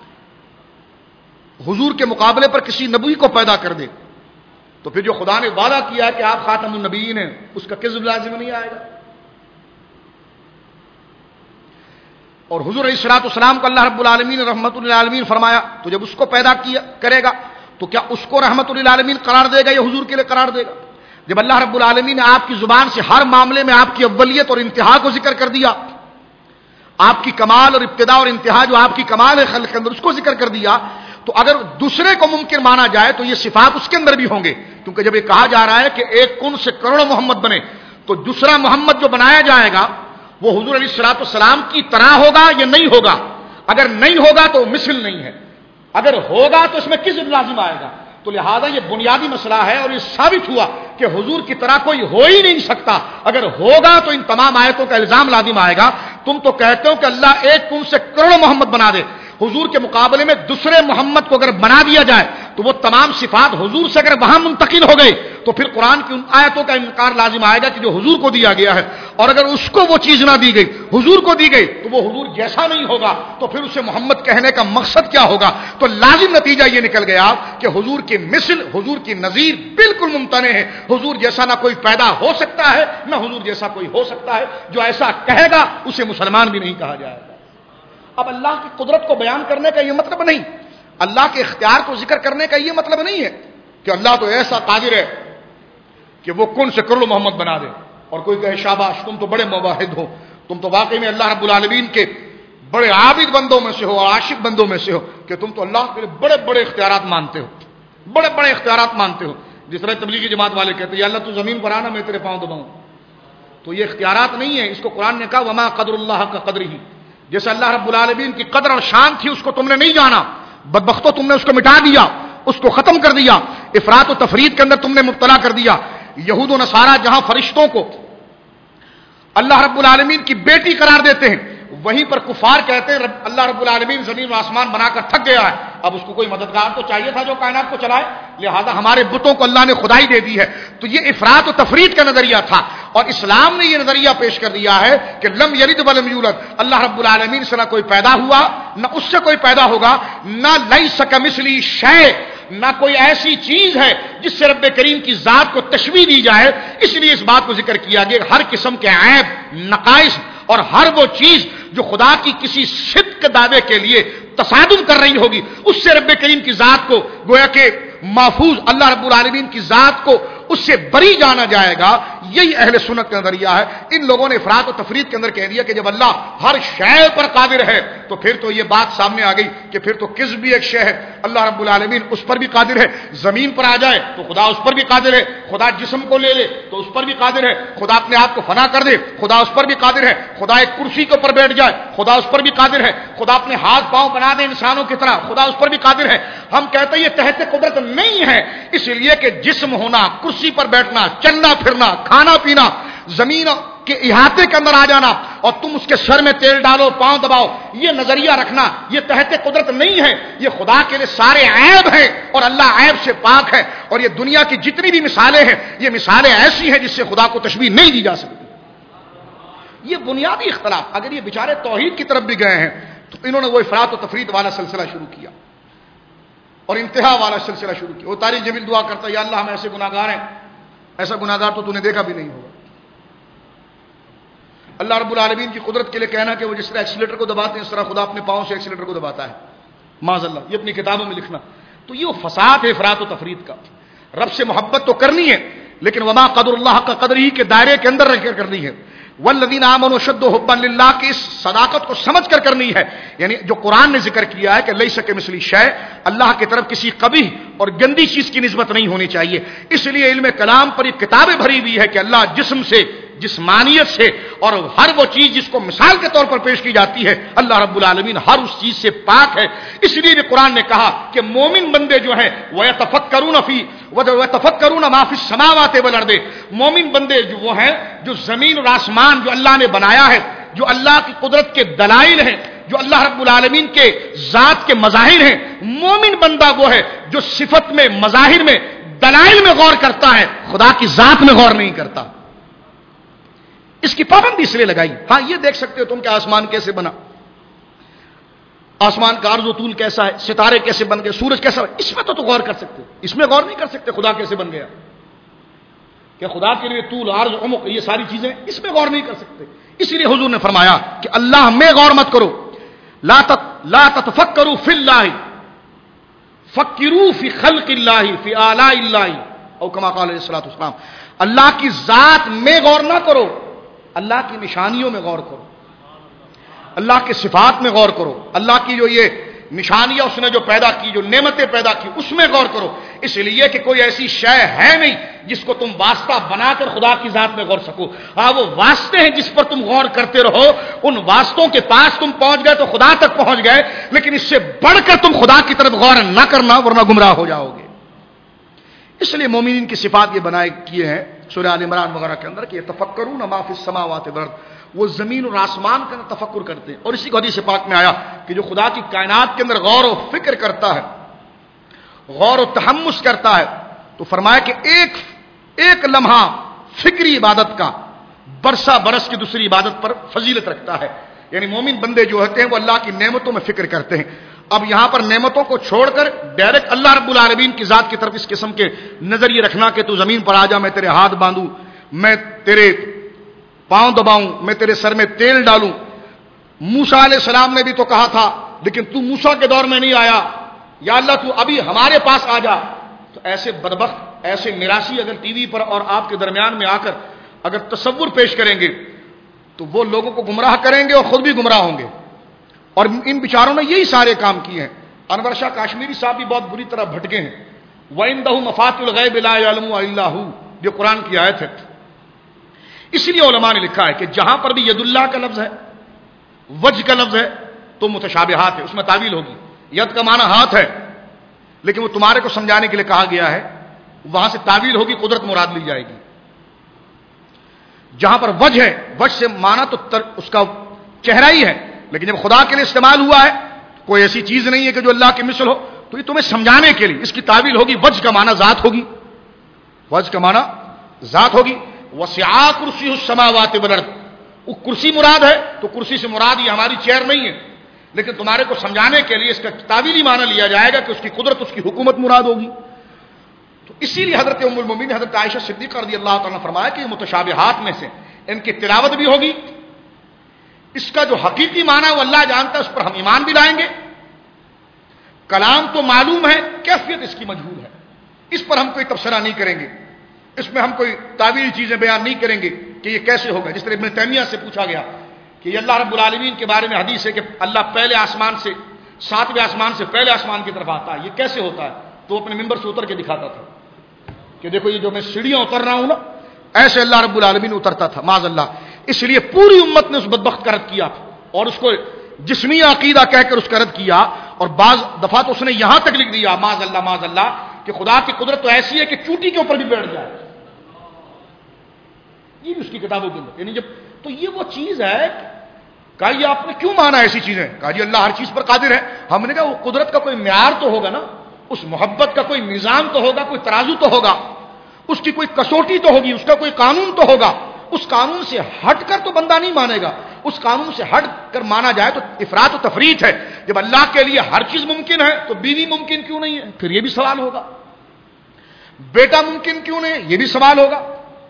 حضور کے مقابلے پر کسی نبی کو پیدا کر دے تو پھر جو خدا نے وعدہ کیا ہے کہ آپ خاتم النبیین ہیں اس کا کذب لازم نہیں آئے گا. اور حضور علیہ الصلوۃ والسلام کو اللہ رب العالمین نے رحمت للعالمین فرمایا، تو جب اس کو پیدا کیا کرے گا تو کیا اس کو رحمت للعالمین قرار دے گا یا حضور کے لیے قرار دے گا؟ جب اللہ رب العالمین نے آپ کی زبان سے ہر معاملے میں آپ کی اولیت اور انتہا کو ذکر کر دیا، آپ کی کمال اور ابتدا اور انتہا جو آپ کی کمال ہے خلق کے اندر اس کو ذکر کر دیا، تو اگر دوسرے کو ممکن مانا جائے تو یہ صفات اس کے اندر بھی ہوں گے. کیونکہ جب یہ کہا جا رہا ہے کہ ایک کن سے کروڑوں محمد بنے تو دوسرا محمد جو بنایا جائے گا وہ حضور علیہ الصلوۃ والسلام کی طرح ہوگا یا نہیں ہوگا؟ اگر نہیں ہوگا تو مثل نہیں ہے، اگر ہوگا تو اس میں کس لازم آئے گا؟ تو لہذا یہ بنیادی مسئلہ ہے اور یہ ثابت ہوا کہ حضور کی طرح کوئی ہو ہی نہیں سکتا. اگر ہوگا تو ان تمام آیتوں کا الزام لازم آئے گا. تم تو کہتے ہو کہ اللہ ایک کن سے کروڑوں محمد بنا دے، حضور کے مقابلے میں دوسرے محمد کو اگر بنا دیا جائے تو وہ تمام صفات حضور سے اگر وہاں منتقل ہو گئے تو پھر قرآن کی ان آیتوں کا انکار لازم آئے گا کہ جو حضور کو دیا گیا ہے، اور اگر اس کو وہ چیز نہ دی گئی، حضور کو دی گئی، تو وہ حضور جیسا نہیں ہوگا، تو پھر اسے محمد کہنے کا مقصد کیا ہوگا؟ تو لازم نتیجہ یہ نکل گیا کہ حضور کی مثل، حضور کی نظیر بالکل ممتنع ہے. حضور جیسا نہ کوئی پیدا ہو سکتا ہے نہ حضور جیسا کوئی ہو سکتا ہے. جو ایسا کہے گا اسے مسلمان بھی نہیں کہا جائے گا. اب اللہ کی قدرت کو بیان کرنے کا یہ مطلب نہیں، اللہ کے اختیار کو ذکر کرنے کا یہ مطلب نہیں ہے کہ اللہ تو ایسا قادر ہے کہ وہ کن سے کروڑ محمد بنا دے اور کوئی کہے شاباش تم تو بڑے مواحد ہو، تم تو واقعی میں اللہ رب العالمین کے بڑے عابد بندوں میں سے ہو اور عاشق بندوں میں سے ہو کہ تم تو اللہ کے بڑے بڑے اختیارات مانتے ہو، بڑے بڑے اختیارات مانتے ہو. جس طرح تبلیغی جماعت والے کہتے ہیں یا اللہ تو زمین پر آنا میں تیرے پاؤں دباؤں. تو یہ اختیارات نہیں ہے، اس کو قرآن نے کہا وما قدر اللہ کا قدر ہی، جیسے اللہ رب العالمین کی قدر اور شان تھی اس کو تم نے نہیں جانا. بدبختوں تم نے اس کو مٹا دیا، اس کو ختم کر دیا، افراط و تفرید کے اندر تم نے مبتلا کر دیا۔ یہود و نصارہ جہاں فرشتوں کو اللہ رب العالمین کی بیٹی قرار دیتے ہیں، وہیں پر کفار کہتے ہیں اللہ رب العالمین زمین و آسمان بنا کر تھک گیا ہے، اب اس کو کوئی مددگار تو چاہیے تھا جو کائنات کو چلائے، لہذا ہمارے بتوں کو اللہ نے خدائی دے دی ہے۔ تو یہ افراط و تفرید کا نظریہ تھا، اور اسلام نے یہ نظریہ پیش کر دیا ہے کہ لم یلد ولم یولد، اللہ رب العالمین سے نہ کوئی پیدا ہوا نہ اس سے کوئی پیدا ہوگا، نہ لیس کمثلی شیء، نہ کوئی ایسی چیز ہے جس سے رب کریم کی ذات کو تشبیہ دی جائے۔ اس لیے اس بات کو ذکر کیا گیا ہر قسم کے عیب، نقائص اور ہر وہ چیز جو خدا کی کسی صدق دعوے کے لیے تصادم کر رہی ہوگی، اس سے رب کریم کی ذات کو گویا کہ محفوظ، اللہ رب العالمین کی ذات کو اس سے بری جانا جائے گا۔ یہی اہل سنت کا نظریہ ہے۔ ان لوگوں نے افراط و تفرید کے اندر کہہ دیا کہ جب اللہ ہر شے پر قادر ہے تو پھر تو یہ بات سامنے آ گئی کہ پھر تو کس بھی ایک شے ہے، اللہ رب العالمین اس پر بھی قادر ہے۔ زمین پر آ جائے تو خدا اس پر بھی قادر ہے، خدا جسم کو لے لے تو اس پر بھی قادر ہے، خدا اپنے آپ کو فنا کر دے خدا اس پر بھی قادر ہے، خدا ایک کرسی کے اوپر بیٹھ جائے خدا اس پر بھی قادر ہے، خدا اپنے ہاتھ پاؤں بنا دے انسانوں کی طرح خدا اس پر بھی قادر ہے۔ ہم کہتے ہیں یہ تحت قدرت نہیں ہے، اس لیے کہ جسم ہونا، کرسی پر بیٹھنا، چلنا پھرنا، کھانا پینا، زمین کے احاطے کے اندر آ جانا اور تم اس کے سر میں تیل ڈالو، پاؤں دباؤ، یہ نظریہ رکھنا یہ تحت قدرت نہیں ہے، یہ خدا کے لیے سارے عیب ہیں اور اللہ عیب سے پاک ہے۔ اور یہ دنیا کی جتنی بھی مثالیں ہیں یہ مثالیں ایسی ہیں جس سے خدا کو تشبیہ نہیں دی جا سکتی۔ یہ بنیادی اختلاف، اگر یہ بیچارے توحید کی طرف بھی گئے ہیں تو انہوں نے وہ افراط و تفرید والا سلسلہ شروع کیا اور انتہا والا سلسلہ شروع کیا۔ وہ طارق جمیل دعا کرتا ہے یا اللہ ہم ایسے گناہگار ہیں، ایسا گناہگار تو نے دیکھا بھی نہیں ہوگا۔ اللہ رب العالمین کی قدرت کے لیے کہنا کہ وہ جس طرح ایکسیلیٹر کو دباتے ہیں اس طرح خدا اپنے پاؤں سے ایکسیلیٹر کو دباتا ہے، معاذ اللہ، یہ اپنی کتابوں میں لکھنا، تو یہ فساد ہے افراط و تفرید کا۔ رب سے محبت تو کرنی ہے لیکن وما قدر اللہ کا قدر ہی کے دائرے کے اندر رہ کر کرنی ہے۔ والذین آمنوا اشد حبا للہ کی اس صداقت کو سمجھ کر کرنی ہے، یعنی جو قرآن نے ذکر کیا ہے کہ لیس کمثلی شیء، اللہ کی طرف کسی قبیح اور گندی چیز کی نسبت نہیں ہونی چاہیے۔ اس لیے علم کلام پر یہ کتابیں بھری ہوئی ہے کہ اللہ جسم سے، جسمانیت سے اور ہر وہ چیز جس کو مثال کے طور پر پیش کی جاتی ہے اللہ رب العالمین ہر اس چیز سے پاک ہے۔ اس لیے بھی قرآن نے کہا کہ مومن بندے جو ہیں وَيَتَفَكَّرُونَ مَا فِي السَّمَاوَاتِ وَالْأَرْضِ، مومن بندے جو وہ ہیں جو زمین اور آسمان جو اللہ نے بنایا ہے، جو اللہ کی قدرت کے دلائل ہیں، جو اللہ رب العالمین کے ذات کے مظاہر ہیں، مومن بندہ وہ ہے جو صفت میں، مظاہر میں، دلائل میں غور کرتا ہے، خدا کی ذات میں غور نہیں کرتا۔ اس کی پابندی اس لیے لگائی۔ ہاں یہ دیکھ سکتے ہو تم کہ آسمان کیسے بنا، آسمان کا عرض و طول کیسا ہے، ستارے کیسے بن گئے، سورج کیسا ہے، اس میں تو غور کر سکتے ہو، اس میں غور نہیں کر سکتے خدا کیسے بن گیا، کہ خدا کے لیے طول، عرض، عمق، یہ ساری چیزیں اس میں غور نہیں کر سکتے۔ اس لیے حضور نے فرمایا کہ اللہ میں غور مت کرو، لا تتفکروا فی اللہ فکروا فی خلق اللہ فی آلاء اللہ، او کما قال علیہ الصلوۃ والسلام، اللہ کی ذات میں غور نہ کرو، اللہ کی نشانیوں میں غور کرو، اللہ کے صفات میں غور کرو، اللہ کی جو یہ نشانیاں اس نے جو پیدا کی، جو نعمتیں پیدا کی، اس میں غور کرو۔ اس لیے کہ کوئی ایسی شے ہے نہیں جس کو تم واسطہ بنا کر خدا کی ذات میں غور سکو۔ ہاں وہ واسطے ہیں جس پر تم غور کرتے رہو، ان واسطوں کے پاس تم پہنچ گئے تو خدا تک پہنچ گئے، لیکن اس سے بڑھ کر تم خدا کی طرف غور نہ کرنا ورنہ گمراہ ہو جاؤ گے۔ اس لیے مومنین کی صفات یہ بنائے کیے ہیں سورہ آل عمران وغیرہ کے اندر کہ یتفکرون ما فی السماوات والارض، وہ زمین اور آسمان کا تفکر کرتے ہیں۔ اور اسی کو حدیث پاک میں آیا کہ جو خدا کی کائنات کے اندر غور و فکر کرتا ہے، غور و تحمس کرتا ہے، تو فرمایا کہ ایک لمحہ فکری عبادت کا برسہ برس کی دوسری عبادت پر فضیلت رکھتا ہے۔ یعنی مومن بندے جو ہوتے ہیں وہ اللہ کی نعمتوں میں فکر کرتے ہیں۔ اب یہاں پر نعمتوں کو چھوڑ کر ڈائریکٹ اللہ رب العالمین کی ذات کی طرف اس قسم کے نظریے رکھنا کہ تو زمین پر آ جا، میں تیرے ہاتھ باندھوں، میں تیرے پاؤں دباؤں، میں تیرے سر میں تیل ڈالوں۔ موسیٰ علیہ السلام نے بھی تو کہا تھا لیکن تو موسیٰ کے دور میں نہیں آیا، یا اللہ تو ابھی ہمارے پاس آ جا۔ تو ایسے بدبخت، ایسے میراثی اگر ٹی وی پر اور آپ کے درمیان میں آ کر اگر تصور پیش کریں گے تو وہ لوگوں کو گمراہ کریں گے اور خود بھی گمراہ ہوں گے۔ اور ان بیچاروں نے یہی سارے کام کیے ہیں۔ انور شاہ کاشمیری صاحب بھی بہت بری طرح بھٹکے ہیں۔ وَعِندَهُ مَفَاتِحُ الْغَيْبِ لَا يَعْلَمُهَا إِلَّا هُوَ، جو قرآن کی آیت ہے۔ اس لیے علماء نے لکھا ہے کہ جہاں پر بھی ید اللہ کا لفظ ہے، وجہ کا لفظ ہے، تو متشابہات ہے، اس میں تعویل ہوگی۔ ید کا معنی ہاتھ ہے، لیکن وہ تمہارے کو سمجھانے کے لیے کہا گیا ہے، وہاں سے تعویل ہوگی، قدرت مراد لی جائے گی۔ جہاں پر وجہ ہے، وجہ سے معنی تو اس کا چہرہ ہی ہے، لیکن جب خدا کے لیے استعمال ہوا ہے، کوئی ایسی چیز نہیں ہے کہ جو اللہ کی مثل ہو، تو یہ تمہیں سمجھانے کے لیے اس کی تعویل ہوگی۔ وجہ کا معنی ذات ہوگی، وجہ کا معنی ذات ہوگی۔ وسع کرسی السماوات والارض، وہ کرسی مراد ہے تو کرسی سے مراد یہ ہماری چیئر نہیں ہے، لیکن تمہارے کو سمجھانے کے لیے اس کا تعویلی معنی لیا جائے گا کہ اس کی قدرت، اس کی حکومت مراد ہوگی۔ تو اسی لیے حضرت ام المومنین حضرت عائشہ صدیقہ رضی اللہ تعالیٰ نے فرمایا کہ یہ متشابہات میں سے ان کی تلاوت بھی ہوگی، اس کا جو حقیقی معنی ہے وہ اللہ جانتا ہے، اس پر ہم ایمان بھی لائیں گے۔ کلام تو معلوم ہے، کیفیت اس کی مجہول ہے، اس پر ہم کوئی تبصرہ نہیں کریں گے، اس میں ہم کوئی تعبیری چیزیں بیان نہیں کریں گے کہ یہ کیسے ہوگا۔ جس طرح ابن تیمیہ سے پوچھا گیا کہ یہ اللہ رب العالمین کے بارے میں حدیث ہے کہ اللہ پہلے آسمان سے، ساتویں آسمان سے پہلے آسمان کی طرف آتا ہے، یہ کیسے ہوتا ہے؟ تو اپنے ممبر سے اتر کے دکھاتا تھا کہ دیکھو یہ جو میں سیڑھیاں اتر رہا ہوں نا، ایسے اللہ رب العالمین اترتا تھا، معاذ اللہ۔ اس لیے پوری امت نے اس بدبخت کا رد کیا اور اس کو جسمی عقیدہ کہہ کر اس کا رد کیا، اور بعض دفعہ تو اس نے یہاں تک لکھ دیا معاذ اللہ کہ خدا کی قدرت تو ایسی ہے کہ چوٹی کے اوپر بھی بیٹھ جائے، یہ بھی اس کی کتابوں کے اندر۔ یعنی جب تو یہ وہ چیز ہے، کہا یہ آپ نے کیوں مانا ایسی چیزیں؟ کہا جی اللہ ہر چیز پر قادر ہے۔ ہم نے کہا وہ قدرت کا کوئی معیار تو ہوگا نا، اس محبت کا کوئی نظام تو ہوگا، کوئی ترازو تو ہوگا، اس کی کوئی کسوٹی تو ہوگی، اس کا کوئی قانون تو ہوگا۔ اس قانون سے ہٹ کر تو بندہ نہیں مانے گا، اس قانون سے ہٹ کر مانا جائے تو افراط و تفریط ہے۔ جب اللہ کے لیے ہر چیز ممکن ہے تو بیوی ممکن کیوں نہیں ہے؟ پھر یہ بھی سوال ہوگا۔ بیٹا ممکن کیوں نہیں ہے؟ یہ بھی سوال ہوگا۔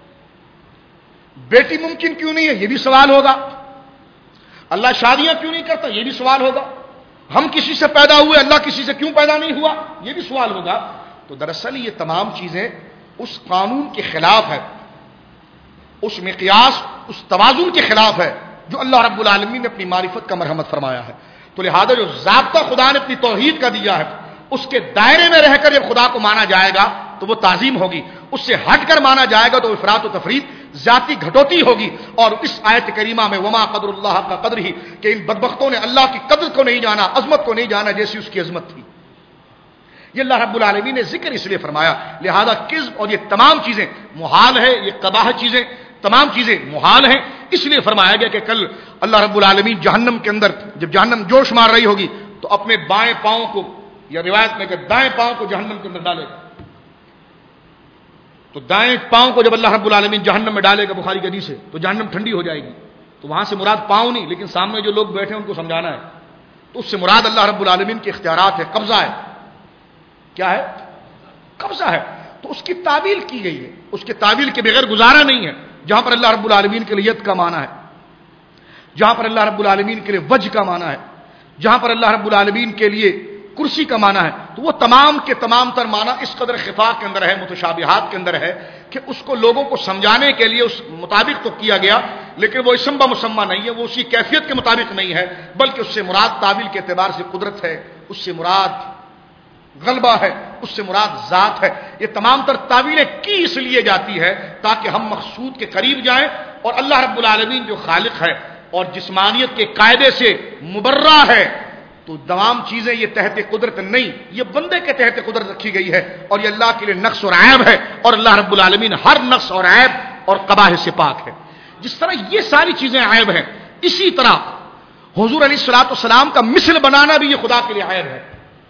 بیٹی ممکن کیوں نہیں ہے؟ یہ بھی سوال ہوگا۔ اللہ شادیاں کیوں نہیں کرتا؟ یہ بھی سوال ہوگا۔ ہم کسی سے پیدا ہوئے، اللہ کسی سے کیوں پیدا نہیں ہوا؟ یہ بھی سوال ہوگا۔ تو دراصل یہ تمام چیزیں اس قانون کے خلاف ہے، اس مقیاس، اس توازن کے خلاف ہے جو اللہ رب العالمین نے اپنی معرفت کا مرحمت فرمایا ہے۔ تو لہذا جو ضابطہ خدا نے اپنی توحید کا دیا ہے، اس کے دائرے میں رہ کر جب خدا کو مانا جائے گا تو وہ تعظیم ہوگی، اس سے ہٹ کر مانا جائے گا تو افراط و تفریط، ذاتی گھٹوتی ہوگی۔ اور اس آیت کریمہ میں وما قدر اللہ کا قدر ہی، کہ ان بدبختوں نے اللہ کی قدر کو نہیں جانا، عظمت کو نہیں جانا جیسی اس کی عظمت تھی۔ یہ اللہ رب العالمین نے ذکر اس لیے فرمایا، لہذا کذب اور یہ تمام چیزیں محال ہے، یہ قباح چیزیں تمام چیزیں محال ہیں، اس لیے فرمایا گیا کہ کل اللہ رب العالمین جہنم کے اندر جب جہنم جوش مار رہی ہوگی تو اپنے بائیں پاؤں کو، یا روایت میں کہ دائیں پاؤں کو جہنم کے اندر ڈالے گا۔ تو دائیں پاؤں کو جب اللہ رب العالمین جہنم میں ڈالے گا، بخاری کی حدیث ہے، تو جہنم ٹھنڈی ہو جائے گی۔ تو وہاں سے مراد پاؤں نہیں، لیکن سامنے جو لوگ بیٹھے ہیں ان کو سمجھانا ہے، تو اس سے مراد اللہ رب العالمین کے اختیارات ہے، قبضہ ہے۔ کیا ہے؟ قبضہ ہے۔ تو اس کی تعویل کی گئی ہے، اس کے تعویل کے بغیر گزارا نہیں ہے۔ جہاں پر اللہ رب العالمین کے لیے ید کا معنی ہے، جہاں پر اللہ رب العالمین کے لیے وجہ کا معنی ہے، جہاں پر اللہ رب العالمین کے لیے کرسی کا معنی ہے، تو وہ تمام کے تمام تر معنی اس قدر خفا کے اندر ہے، متشابہات کے اندر ہے کہ اس کو لوگوں کو سمجھانے کے لیے اس مطابق تو کیا گیا، لیکن وہ اسم بمسمى نہیں ہے، وہ اسی کیفیت کے مطابق نہیں ہے، بلکہ اس سے مراد تعویل کے اعتبار سے قدرت ہے، اس سے مراد غلبہ ہے، اس سے مراد ذات ہے۔ یہ تمام تر تعویلیں کی اس لیے جاتی ہے تاکہ ہم مقصود کے قریب جائیں، اور اللہ رب العالمین جو خالق ہے اور جسمانیت کے قاعدے سے مبرہ ہے، تو تمام چیزیں یہ تحت قدرت نہیں، یہ بندے کے تحت قدرت رکھی گئی ہے، اور یہ اللہ کے لیے نقص اور عیب ہے، اور اللہ رب العالمین ہر نقص اور عیب اور قباح سے پاک ہے۔ جس طرح یہ ساری چیزیں عیب ہیں، اسی طرح حضور علیہ الصلوۃ والسلام کا مثل بنانا بھی یہ خدا کے لیے عیب ہے،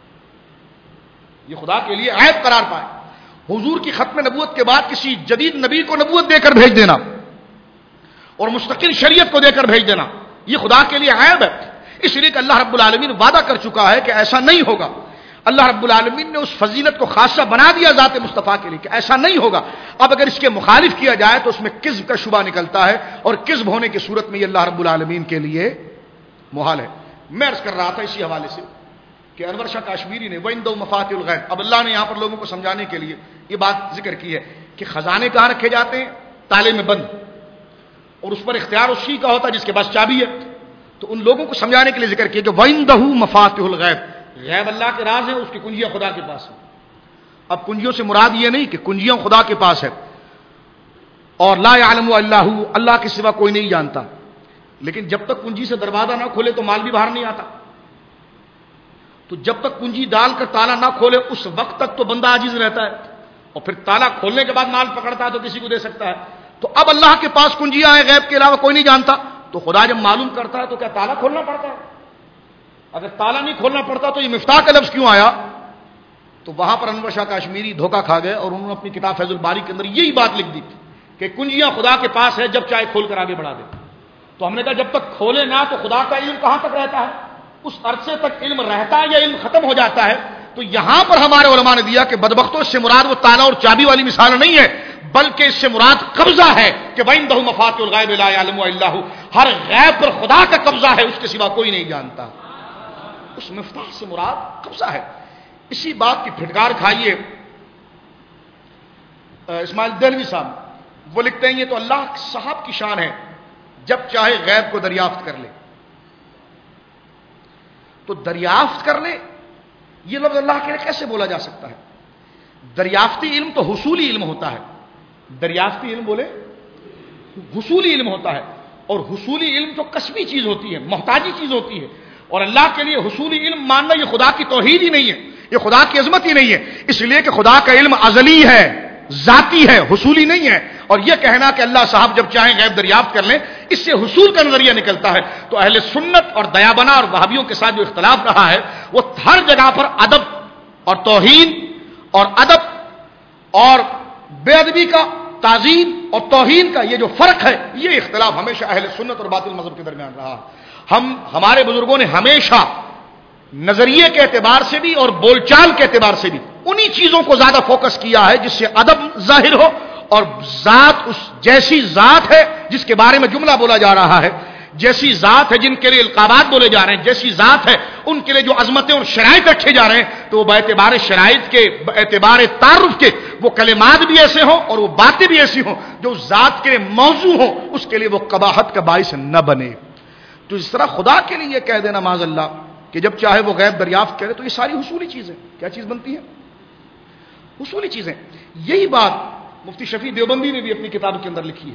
یہ خدا کے لیے عیب قرار پائے۔ حضور کی ختم نبوت کے بعد کسی جدید نبی کو نبوت دے کر بھیج دینا اور مستقل شریعت کو دے کر بھیج دینا، یہ خدا کے لیے عیب ہے، اس لیے کہ اللہ رب العالمین وعدہ کر چکا ہے کہ ایسا نہیں ہوگا۔ اللہ رب العالمین نے اس فضیلت کو خاصہ بنا دیا ذات مصطفیٰ کے لیے کہ ایسا نہیں ہوگا۔ اب اگر اس کے مخالف کیا جائے تو اس میں کذب کا شبہ نکلتا ہے، اور کذب ہونے کی صورت میں یہ اللہ رب العالمین کے لیے محال ہے۔ میں عرض کر رہا تھا اسی حوالے سے کہ انور شاہ کاشمیری نے وَعِندَهُ مَفَاتِحُ الْغَیْبِ، اب اللہ نے یہاں پر لوگوں کو سمجھانے کے لیے یہ بات ذکر کی ہے کہ خزانے کہاں رکھے جاتے ہیں؟ تالے میں بند، اور اس پر اختیار اسی کا ہوتا ہے جس کے پاس چابی ہے۔ تو ان لوگوں کو سمجھانے کے لیے ذکر کیا کہ وَعِندَهُ مَفَاتِحُ الْغَیْبِ، غیب اللہ کے راز ہیں، اس کی کنجیاں خدا کے پاس ہیں۔ اب کنجیوں سے مراد یہ نہیں کہ کنجیاں خدا کے پاس ہے، اور لا يعلم الا هو، اللہ کے سوا کوئی نہیں جانتا، لیکن جب تک کنجی سے دروازہ نہ کھلے تو مال بھی باہر نہیں آتا۔ تو جب تک کنجی ڈال کر تالا نہ کھولے اس وقت تک تو بندہ عاجز رہتا ہے، اور پھر تالا کھولنے کے بعد مال پکڑتا ہے تو کسی کو دے سکتا ہے۔ تو اب اللہ کے پاس کنجیاں ہیں، غیب کے علاوہ کوئی نہیں جانتا، تو خدا جب معلوم کرتا ہے تو کیا تالا کھولنا پڑتا ہے؟ اگر تالا نہیں کھولنا پڑتا تو یہ مفتاح کا لفظ کیوں آیا؟ تو وہاں پر انور شاہ کاشمیری دھوکہ کھا گئے، اور انہوں نے اپنی کتاب فیض الباری کے اندر یہی بات لکھ دی کہ کنجیاں خدا کے پاس ہے، جب چاہے کھول کر آگے بڑھا دے۔ تو ہم نے کہا جب تک کھولے نہ تو خدا کا علم کہاں تک رہتا ہے؟ اس عرصے تک علم رہتا ہے یا علم ختم ہو جاتا ہے؟ تو یہاں پر ہمارے علماء نے دیا کہ بدبختوں سے مراد وہ تالا اور چابی والی مثال نہیں ہے، بلکہ اس سے مراد قبضہ ہے کہ وَعِندَهُ مَفَاتِحُ الْغَيْبِ لَا يَعْلَمُهَا إِلَّا هُوَ، ہر غیب پر خدا کا قبضہ ہے، اس کے سوا کوئی نہیں جانتا۔ اس مفتاح سے مراد قبضہ ہے۔ اسی بات کی پھٹکار کھائیے اسماعیل دہلوی صاحب، وہ لکھتے ہیں یہ تو اللہ صاحب کی شان ہے، جب چاہے غیب کو دریافت کر لے۔ تو دریافت کر لے یہ لفظ اللہ کے لیے کیسے بولا جا سکتا ہے؟ دریافتی علم تو حصولی علم ہوتا ہے، دریافتی علم بولے حصولی علم ہوتا ہے، اور حصولی علم تو کسبی چیز ہوتی ہے، محتاجی چیز ہوتی ہے، اور اللہ کے لیے حصولی علم ماننا یہ خدا کی توحید ہی نہیں ہے، یہ خدا کی عظمت ہی نہیں ہے، اس لیے کہ خدا کا علم ازلی ہے، ذاتی ہے، حصولی نہیں ہے۔ اور یہ کہنا کہ اللہ صاحب جب چاہیں غیب دریافت کر لیں، اس سے حصول کا نظریہ نکلتا ہے۔ تو اہل سنت اور دیابنا اور وہابیوں کے ساتھ جو اختلاف رہا ہے وہ ہر جگہ پر ادب اور توہین اور ادب اور بے ادبی کا، تعظیم اور توہین کا یہ جو فرق ہے، یہ اختلاف ہمیشہ اہل سنت اور باطل مذہب کے درمیان رہا۔ ہمارے بزرگوں نے ہمیشہ نظریے کے اعتبار سے بھی اور بول چال کے اعتبار سے بھی انہی چیزوں کو زیادہ فوکس کیا ہے جس سے ادب ظاہر ہو، اور ذات اس جیسی ذات ہے جس کے بارے میں جملہ بولا جا رہا ہے، جیسی ذات ہے جن کے لیے القابات بولے جا رہے ہیں، جیسی ذات ہے ان کے لیے جو عظمتیں اور شرائط رکھے جا رہے ہیں، تو وہ باعتبار شرائط کے، باعتبار تعارف کے، وہ کلمات بھی ایسے ہوں اور وہ باتیں بھی ایسی ہوں جو اس ذات کے لیے موضوع ہوں، اس کے لیے وہ قباحت کا باعث نہ بنے۔ تو اس طرح خدا کے لیے یہ کہہ دینا معاذ اللہ کہ جب چاہے وہ غیب دریافت کرے، تو یہ ساری حصولی چیزیں کیا چیز بنتی ہے؟ حصولی چیزیں۔ یہی بات مفتی شفیع دیوبندی نے بھی اپنی کتاب کے اندر لکھی ہے،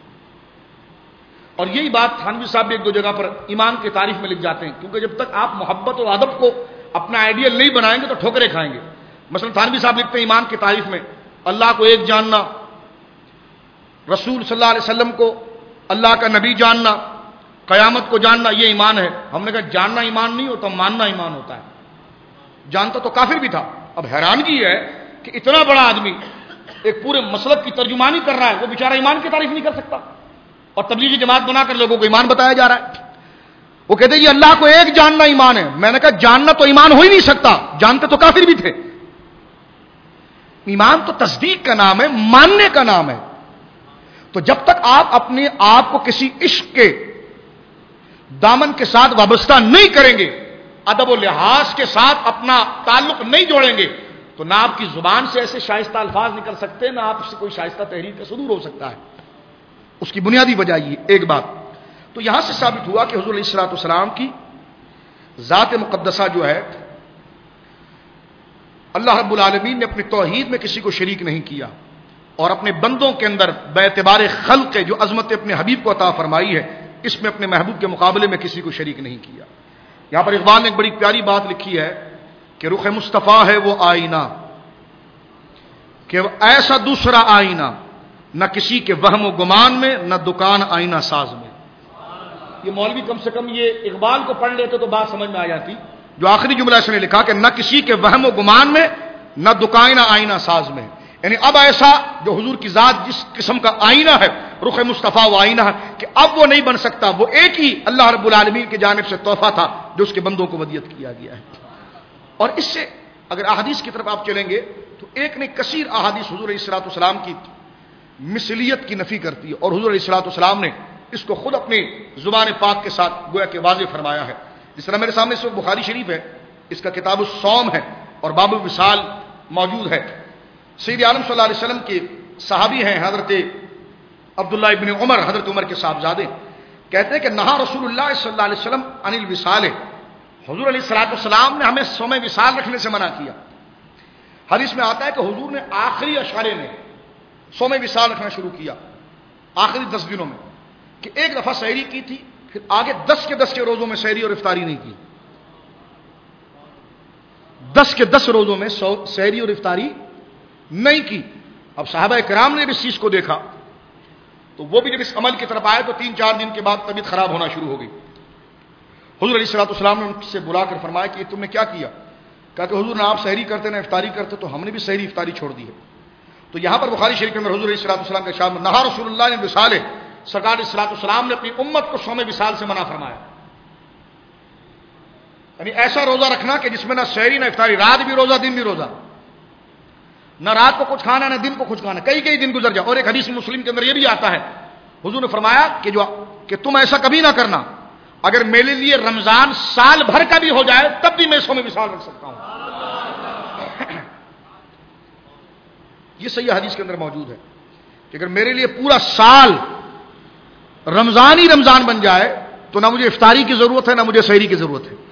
اور یہی بات تھانوی صاحب بھی ایک دو جگہ پر ایمان کی تعریف میں لکھ جاتے ہیں، کیونکہ جب تک آپ محبت اور ادب کو اپنا آئیڈیل نہیں بنائیں گے تو ٹھوکریں کھائیں گے۔ مثلا تھانوی صاحب لکھتے ہیں ایمان کی تعریف میں، اللہ کو ایک جاننا، رسول صلی اللہ علیہ وسلم کو اللہ کا نبی جاننا، قیامت کو جاننا، یہ ایمان ہے۔ ہم نے کہا جاننا ایمان نہیں ہوتا، ماننا ایمان ہوتا ہے۔ جانتا تو کافر بھی تھا۔ اب حیرانگی ہے کہ اتنا بڑا آدمی ایک پورے مسلک کی ترجمانی کر رہا ہے، وہ بیچارہ ایمان کی تعریف نہیں کر سکتا، اور تبلیغی جماعت بنا کر لوگوں کو ایمان بتایا جا رہا ہے۔ وہ کہتے ہیں یہ اللہ کو ایک جاننا ایمان ہے۔ میں نے کہا جاننا تو ایمان ہو ہی نہیں سکتا، جانتے تو کافر بھی تھے۔ ایمان تو تصدیق کا نام ہے، ماننے کا نام ہے۔ تو جب تک آپ اپنے آپ کو کسی عشق کے دامن کے ساتھ وابستہ نہیں کریں گے، ادب و لحاظ کے ساتھ اپنا تعلق نہیں جوڑیں گے، تو نہ آپ کی زبان سے ایسے شائستہ الفاظ نکل سکتے، نہ آپ سے کوئی شائستہ تحریر کا صدور ہو سکتا ہے۔ اس کی بنیادی وجہ یہ ایک بات تو یہاں سے ثابت ہوا کہ حضور علیہ الصلوۃ والسلام کی ذات مقدسہ جو ہے، اللہ رب العالمین نے اپنی توحید میں کسی کو شریک نہیں کیا، اور اپنے بندوں کے اندر باعتبار خلق جو عظمت اپنے حبیب کو عطا فرمائی ہے، اس میں اپنے محبوب کے مقابلے میں کسی کو شریک نہیں کیا۔ یہاں پر اقبال نے ایک بڑی پیاری بات لکھی ہے کہ رخ مصطفیٰ ہے وہ آئینہ، کہ ایسا دوسرا آئینہ نہ کسی کے وہم و گمان میں، نہ دکان آئینہ ساز میں۔ یہ مولوی کم سے کم یہ اقبال کو پڑھ لیتے تو بات سمجھ میں آ جاتی، جو آخری جملہ اس نے لکھا کہ نہ کسی کے وہم و گمان میں، نہ دکان آئینہ ساز میں۔ یعنی اب ایسا جو حضور کی ذات جس قسم کا آئینہ ہے، رخ مصطفیٰ وہ آئینہ ہے کہ اب وہ نہیں بن سکتا، وہ ایک ہی اللہ رب العالمین کی جانب سے تحفہ تھا جو اس کے بندوں کو ودیت کیا گیا ہے۔ اور اس سے اگر احادیث کی طرف آپ چلیں گے تو ایک نے کثیر احادیث حضور علیہ الصلوۃ والسلام کی مثلیت کی نفی کرتی ہے، اور حضور علیہ الصلوۃ والسلام نے اس کو خود اپنی زبان پاک کے ساتھ گویا کہ واضح فرمایا ہے۔ جس طرح میرے سامنے اس وقت بخاری شریف ہے، اس کا کتاب الصوم ہے اور باب الوصال موجود ہے۔ سید عالم صلی اللہ علیہ وسلم کے صحابی ہیں حضرت عبداللہ ابن عمر، حضرت عمر کے صاحبزادے، کہتے ہیں کہ نہا رسول اللہ صلی اللہ علیہ وسلم عن الوصال، حضور علیہ الصلوۃ والسلام نے ہمیں صوم وصال رکھنے سے منع کیا۔ حدیث میں آتا ہے کہ حضور نے آخری اشارے میں صوم وصال رکھنا شروع کیا، آخری 10 دنوں میں، کہ ایک دفعہ سحری کی تھی، پھر آگے 10 کے روزوں میں سحری اور افطاری نہیں کی۔ 10 کے 10 روزوں میں سحری اور افطاری نہیں کی. اب صحابہ کرام نے بھی اس چیز کو دیکھا تو وہ بھی جب اس عمل کی طرف آئے تو 3-4 دن کے بعد طبیعت خراب ہونا شروع ہو گئی. حضور علیہ الصلوۃ والسلام نے ان سے بلا کر فرمایا کہ تم نے کیا کیا؟ کہا کہ حضور نہ آپ سحری کرتے نہ افطاری کرتے تو ہم نے بھی سحری افطاری چھوڑ دی ہے. تو یہاں پر بخاری شریف میں حضور علیہ الصلوۃ والسلام کے ارشاد نہا رسول اللہ نے وصال، سرکار علیہ الصلوۃ والسلام نے اپنی امت کو صوم وصال سے منع فرمایا. یعنی ایسا روزہ رکھنا کہ جس میں نہ سحری نہ افطاری، رات بھی روزہ دن بھی روزہ، نہ رات کو کچھ کھانا نہ دن کو کچھ کھانا، کئی دن گزر جائے. اور ایک حدیث مسلم کے اندر یہ بھی آتا ہے حضور نے فرمایا کہ تم ایسا کبھی نہ کرنا، اگر میرے لیے رمضان سال بھر کا بھی ہو جائے تب بھی میں صوم وصال رکھ سکتا ہوں. یہ صحیح حدیث کے اندر موجود ہے کہ اگر میرے لیے پورا سال رمضان ہی رمضان بن جائے تو نہ مجھے افطاری کی ضرورت ہے نہ مجھے سحری کی ضرورت ہے،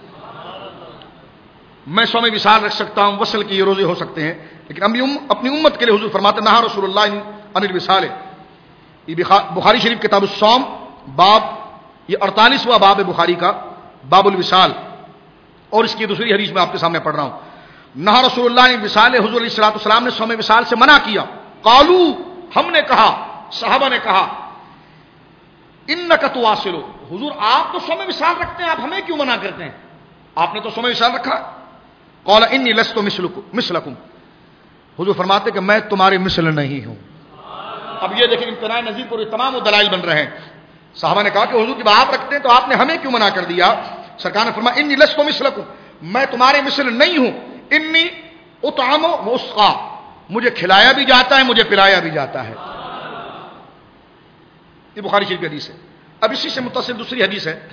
میں صوم وصال رکھ سکتا ہوں. وصل کے یہ روزے ہو سکتے ہیں، لیکن اپنی امت کے لیے حضور فرماتے ہیں نہا رسول اللہ عن الوصال. یہ بخاری شریف کتاب الصوم باب، یہ 48واں باب ہے بخاری کا، باب الوصال. اور اس کی دوسری حدیث میں آپ کے سامنے پڑھ رہا ہوں. نہا رسول اللہ عن الوصال، حضور علیہ الصلوۃ والسلام نے صوم وصال سے منع کیا. قالو، ہم نے کہا، صحابہ نے کہا انک تواصل، حضور آپ تو صوم وصال رکھتے ہیں، آپ ہمیں کیوں منع کرتے ہیں؟ آپ نے تو صوم وصال رکھا. قال انی لست مثلکم، حضور فرماتے کہ میں تمہارے مثل نہیں ہوں. اب یہ دیکھیں امتناع نظیر پر تمام دلائل بن رہے ہیں. صحابہ نے کہا کہ حضور جب آپ رکھتے ہیں تو آپ نے ہمیں کیوں منع کر دیا؟ سرکار نے فرمایا انی لست مثلکم، میں تمہارے مثل نہیں ہوں. انی اطعم و اسقا، مجھے کھلایا بھی جاتا ہے مجھے پلایا بھی جاتا ہے. یہ بخاری شریف کی حدیث ہے. اب اسی سے متصل دوسری حدیث ہے،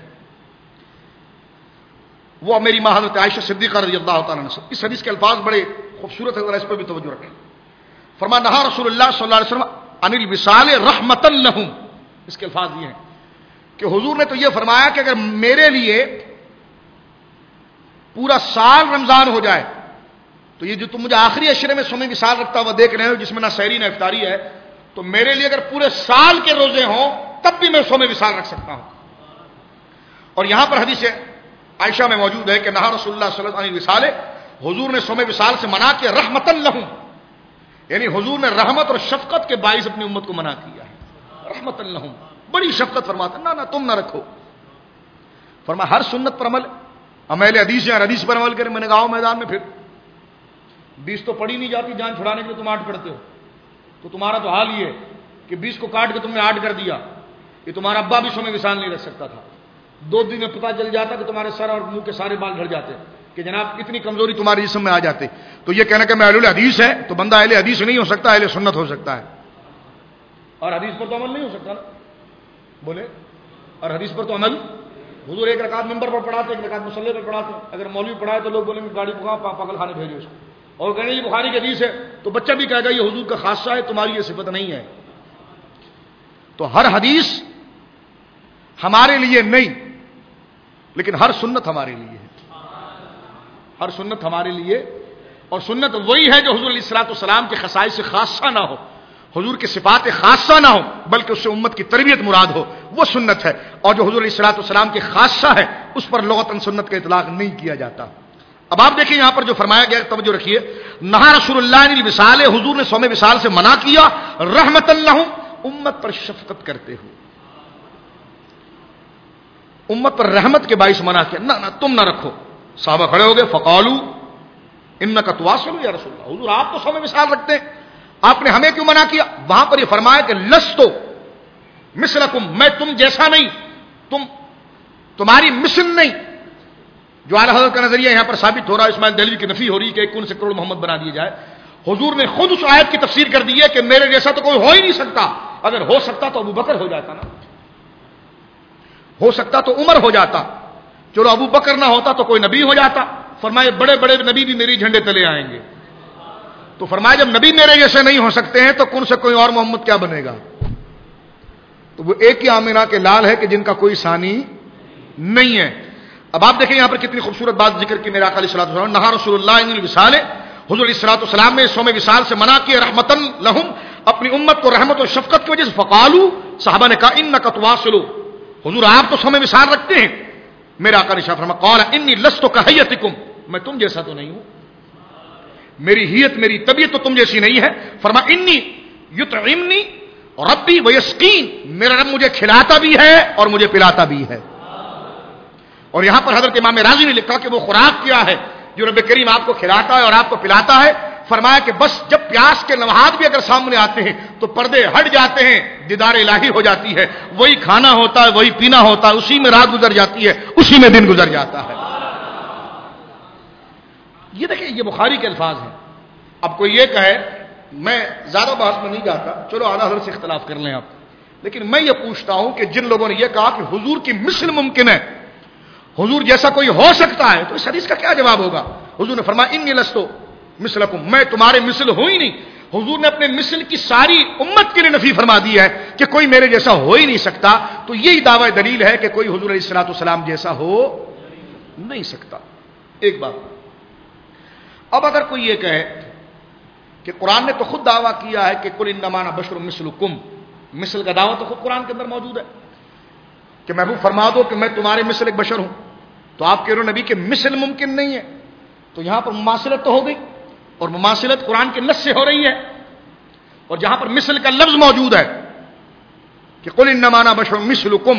وہ میری ماں حضرت عائشہ صدیقہ رضی اللہ تعالیٰ عنہ سے. اس حدیث کے الفاظ بڑے خوبصورت ہیں، اس پر بھی توجہ رکھیں. فرمایا نہا رسول اللہ صلی اللہ علیہ وسلم عن الوصال رحمتا لہم. اس کے الفاظ یہ ہیں کہ حضور نے تو یہ فرمایا کہ اگر میرے لیے پورا سال رمضان ہو جائے تو یہ جو تم مجھے آخری عشرے میں صوم وصال رکھتا ہوا دیکھ رہے ہو جس میں نہ سحری نہ افطاری ہے، تو میرے لیے اگر پورے سال کے روزے ہوں تب بھی میں صوم وصال رکھ سکتا ہوں. اور یہاں پر حدیث عائشہ میں موجود ہے کہ نہا رسول اللہ صلی اللہ علیہ وسلم، حضور نے صوم وصال سے منع کیا رحمتا لہم، یعنی حضور نے رحمت اور شفقت کے باعث اپنی امت کو منع کیا ہے. رحمتا لہم، بڑی شفقت فرماتا نہ تم نہ رکھو. فرمایا ہر سنت پر عمل، اہل حدیث ہیں حدیث پر عمل کریں. میں نے کہا میدان میں پھر 20 تو پڑی نہیں جاتی، جان چھڑانے کے لیے تم 8 پڑھتے ہو. تو تمہارا تو حال یہ ہے کہ 20 کو کاٹ کے تم نے 8 کر دیا. یہ تمہارا ابا بھی صوم وصال نہیں رکھ سکتا تھا. 2 دن میں پتہ چل جاتا کہ تمہارے سر اور منہ کے سارے بال جھڑ جاتے کہ جناب اتنی کمزوری تمہارے جسم میں آ جاتے. تو یہ کہنا کہ میں اہل حدیث ہے تو بندہ اہل حدیث نہیں ہو سکتا، اہل سنت ہو سکتا ہے. اور حدیث پر تو عمل نہیں ہو سکتا نا، بولے. اور حدیث پر تو عمل، حضور 1 رکعت ممبر پر پڑھاتے 1 رکعت مصلی پر پڑھاتے. اگر مولوی پڑھائے تو لوگ بولیں گے گاڑی پکاؤ پاگل خانے بھیجو اس کو. اور کہنے یہ بخاری کی حدیث ہے تو بچہ بھی کہے گا یہ حضور کا خاصہ ہے، تمہاری یہ صفت نہیں ہے. تو ہر حدیث ہمارے لیے نہیں، لیکن ہر سنت ہمارے لیے ہے. ہر سنت ہمارے لیے، اور سنت وہی ہے جو حضور علیہ الصلوۃ والسلام کے خصائص سے خاصہ نہ ہو، حضور کے صفات خاصہ نہ ہو، بلکہ اس سے امت کی تربیت مراد ہو، وہ سنت ہے. اور جو حضور علیہ الصلوۃ والسلام کے خاصہ ہے اس پر لغتاً سنت کا اطلاق نہیں کیا جاتا. اب آپ دیکھیں یہاں پر جو فرمایا گیا، توجہ رکھیے، نہا رسول اللہ عن الوصال، حضور نے صوم وصال سے منع کیا رحمت لہم، امت پر شفقت کرتے ہو، امت پر رحمت کے باعث منع کیا. نہ تم نہ رکھو. صحابہ کھڑے ہو گئے. فقالو انک تواصل یا رسول اللہ، حضور آپ تو صوم وصال رکھتے ہیں، آپ نے ہمیں کیوں منع کیا؟ وہاں پر یہ فرمایا کہ لستو مثلکم، میں تم جیسا نہیں، تمہاری مثل نہیں. جو اعلیٰ حضرت کا نظریہ یہاں پر ثابت ہو رہا ہے، اسماعیل دہلوی کی نفی ہو رہی ہے کہ 1 سے کروڑ محمد بنا دیے جائے. حضور نے خود اس آیت کی تفسیر کر دی ہے کہ میرے جیسا تو کوئی ہو ہی نہیں سکتا. اگر ہو سکتا تو ابو بکر ہو جاتا نا، ہو سکتا تو عمر ہو جاتا. چلو ابو بکر نہ ہوتا تو کوئی نبی ہو جاتا. فرمائے بڑے بڑے نبی بھی میری جھنڈے تلے آئیں گے. تو فرمایا جب نبی میرے جیسے نہیں ہو سکتے ہیں تو کون سے کوئی اور محمد کیا بنے گا؟ تو وہ ایک ہی آمینہ کے لال ہے کہ جن کا کوئی ثانی نہیں ہے. اب آپ دیکھیں یہاں پر کتنی خوبصورت بات ذکر کی میرے آقا علیہ الصلوۃ والسلام. نہا رسول اللہ عن الوصال، حضور علیہ الصلوۃ والسلام نے صوم وصال سے منع کیا رحمتا لہم، اپنی امت کو رحمت اور شفقت کی وجہ سے. فقالو، صحابہ نے کہا انک تواصل، حضور آپ تو صوم وصال رکھتے ہیں. میرے آقا نے فرمایا قال انی لست کہیتکم، میں تم جیسا تو نہیں ہوں. میری ہیت میری طبیعت تو تم جیسی نہیں ہے. فرما انی یطعمنی ربی ویسقین، میرا رب مجھے کھلاتا بھی ہے اور مجھے پلاتا بھی ہے. اور یہاں پر حضرت امام رازی نے لکھا کہ وہ خوراک کیا ہے جو رب کریم آپ کو کھلاتا ہے اور آپ کو پلاتا ہے. فرمایا کہ بس جب پیاس کے لمحات بھی اگر سامنے آتے ہیں تو پردے ہٹ جاتے ہیں، دیدار الہی ہو جاتی ہے، وہی کھانا ہوتا ہے، وہی پینا ہوتا ہے، اسی میں رات گزر جاتی ہے، اسی میں دن گزر جاتا ہے. یہ دیکھیں یہ بخاری کے الفاظ ہیں. اب کوئی یہ کہے، میں زیادہ بحث میں نہیں جاتا، چلو اعلیٰ حضرت سے اختلاف کر لیں آپ، لیکن میں یہ پوچھتا ہوں کہ جن لوگوں نے یہ کہا کہ حضور کی مثل ممکن ہے، حضور جیسا کوئی ہو سکتا ہے، تو اس حدیث کا کیا جواب ہوگا؟ حضور نے فرمایا انی لست مثلکم، میں تمہارے مثل ہوں ہی نہیں. حضور نے اپنے مثل کی ساری امت کے لیے نفی فرما دی ہے کہ کوئی میرے جیسا ہو ہی نہیں سکتا. تو یہی دعوی دلیل ہے کہ کوئی حضور علیہ الصلوۃ والسلام جیسا ہو نہیں سکتا. ایک بات. اب اگر کوئی یہ کہے کہ قرآن نے تو خود دعویٰ کیا ہے کہ قل انما انا بشر مثلکم، مثل کا دعویٰ تو خود قرآن کے اندر موجود ہے کہ محبوب فرما دو کہ میں تمہارے مثل ایک بشر ہوں، تو آپ کہہ رہے ہو نبی کے مثل ممکن نہیں ہے. تو یہاں پر مماثلت تو ہو گئی، اور مماثلت قرآن کے نص سے ہو رہی ہے. اور جہاں پر مثل کا لفظ موجود ہے کہ قل انما انا بشر مثلکم،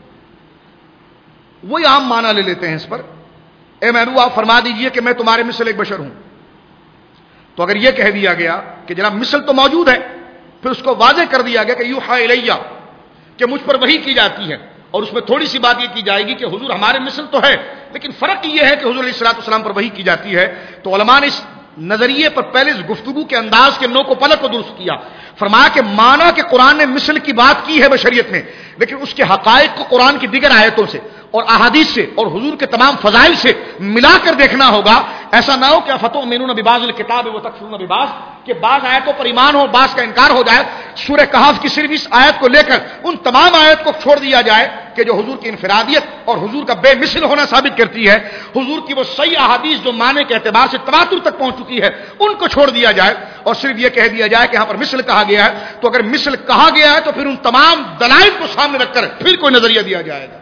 وہی عام معنی لے لیتے ہیں اس پر. اے محبوب آپ فرما دیجئے کہ میں تمہارے مثل ایک بشر ہوں. تو اگر یہ کہہ دیا گیا کہ جناب مثل تو موجود ہے، پھر اس کو واضح کر دیا گیا کہ یوحا الیہ، کہ مجھ پر وحی کی جاتی ہے، اور اس میں تھوڑی سی بات یہ کی جائے گی کہ حضور ہمارے مثل تو ہے، لیکن فرق یہ ہے کہ حضور علیہ الصلوۃ والسلام پر وحی کی جاتی ہے. تو علماء نے اس نظریے پر پہلے اس گفتگو کے انداز کے نو کو پلک کو درست کیا. فرمایا کہ مانا کہ قرآن نے مثل کی بات کی ہے بشریت میں، لیکن اس کے حقائق کو قرآن کی دیگر آیتوں سے اور احادیث سے اور حضور کے تمام فضائل سے ملا کر دیکھنا ہوگا. ایسا نہ ہو کہ افتؤمنون ببعض الکتاب وتکفرون ببعض، کہ بعض آیتوں پر ایمان ہو بعض کا انکار ہو جائے. سورہ کہف کی صرف اس آیت کو لے کر ان تمام آیت کو چھوڑ دیا جائے کہ جو حضور کی انفرادیت اور حضور کا بے مثل ہونا ثابت کرتی ہے. حضور کی وہ صحیح احادیث جو معنی کے اعتبار سے تواتر تک پہنچ چکی ہے ان کو چھوڑ دیا جائے، اور صرف یہ کہہ دیا جائے کہ یہاں پر مثل کہا گیا ہے. تو اگر مثل کہا گیا ہے تو پھر ان تمام دلائل کو سامنے رکھ کر پھر کوئی نظریہ دیا جائے گا.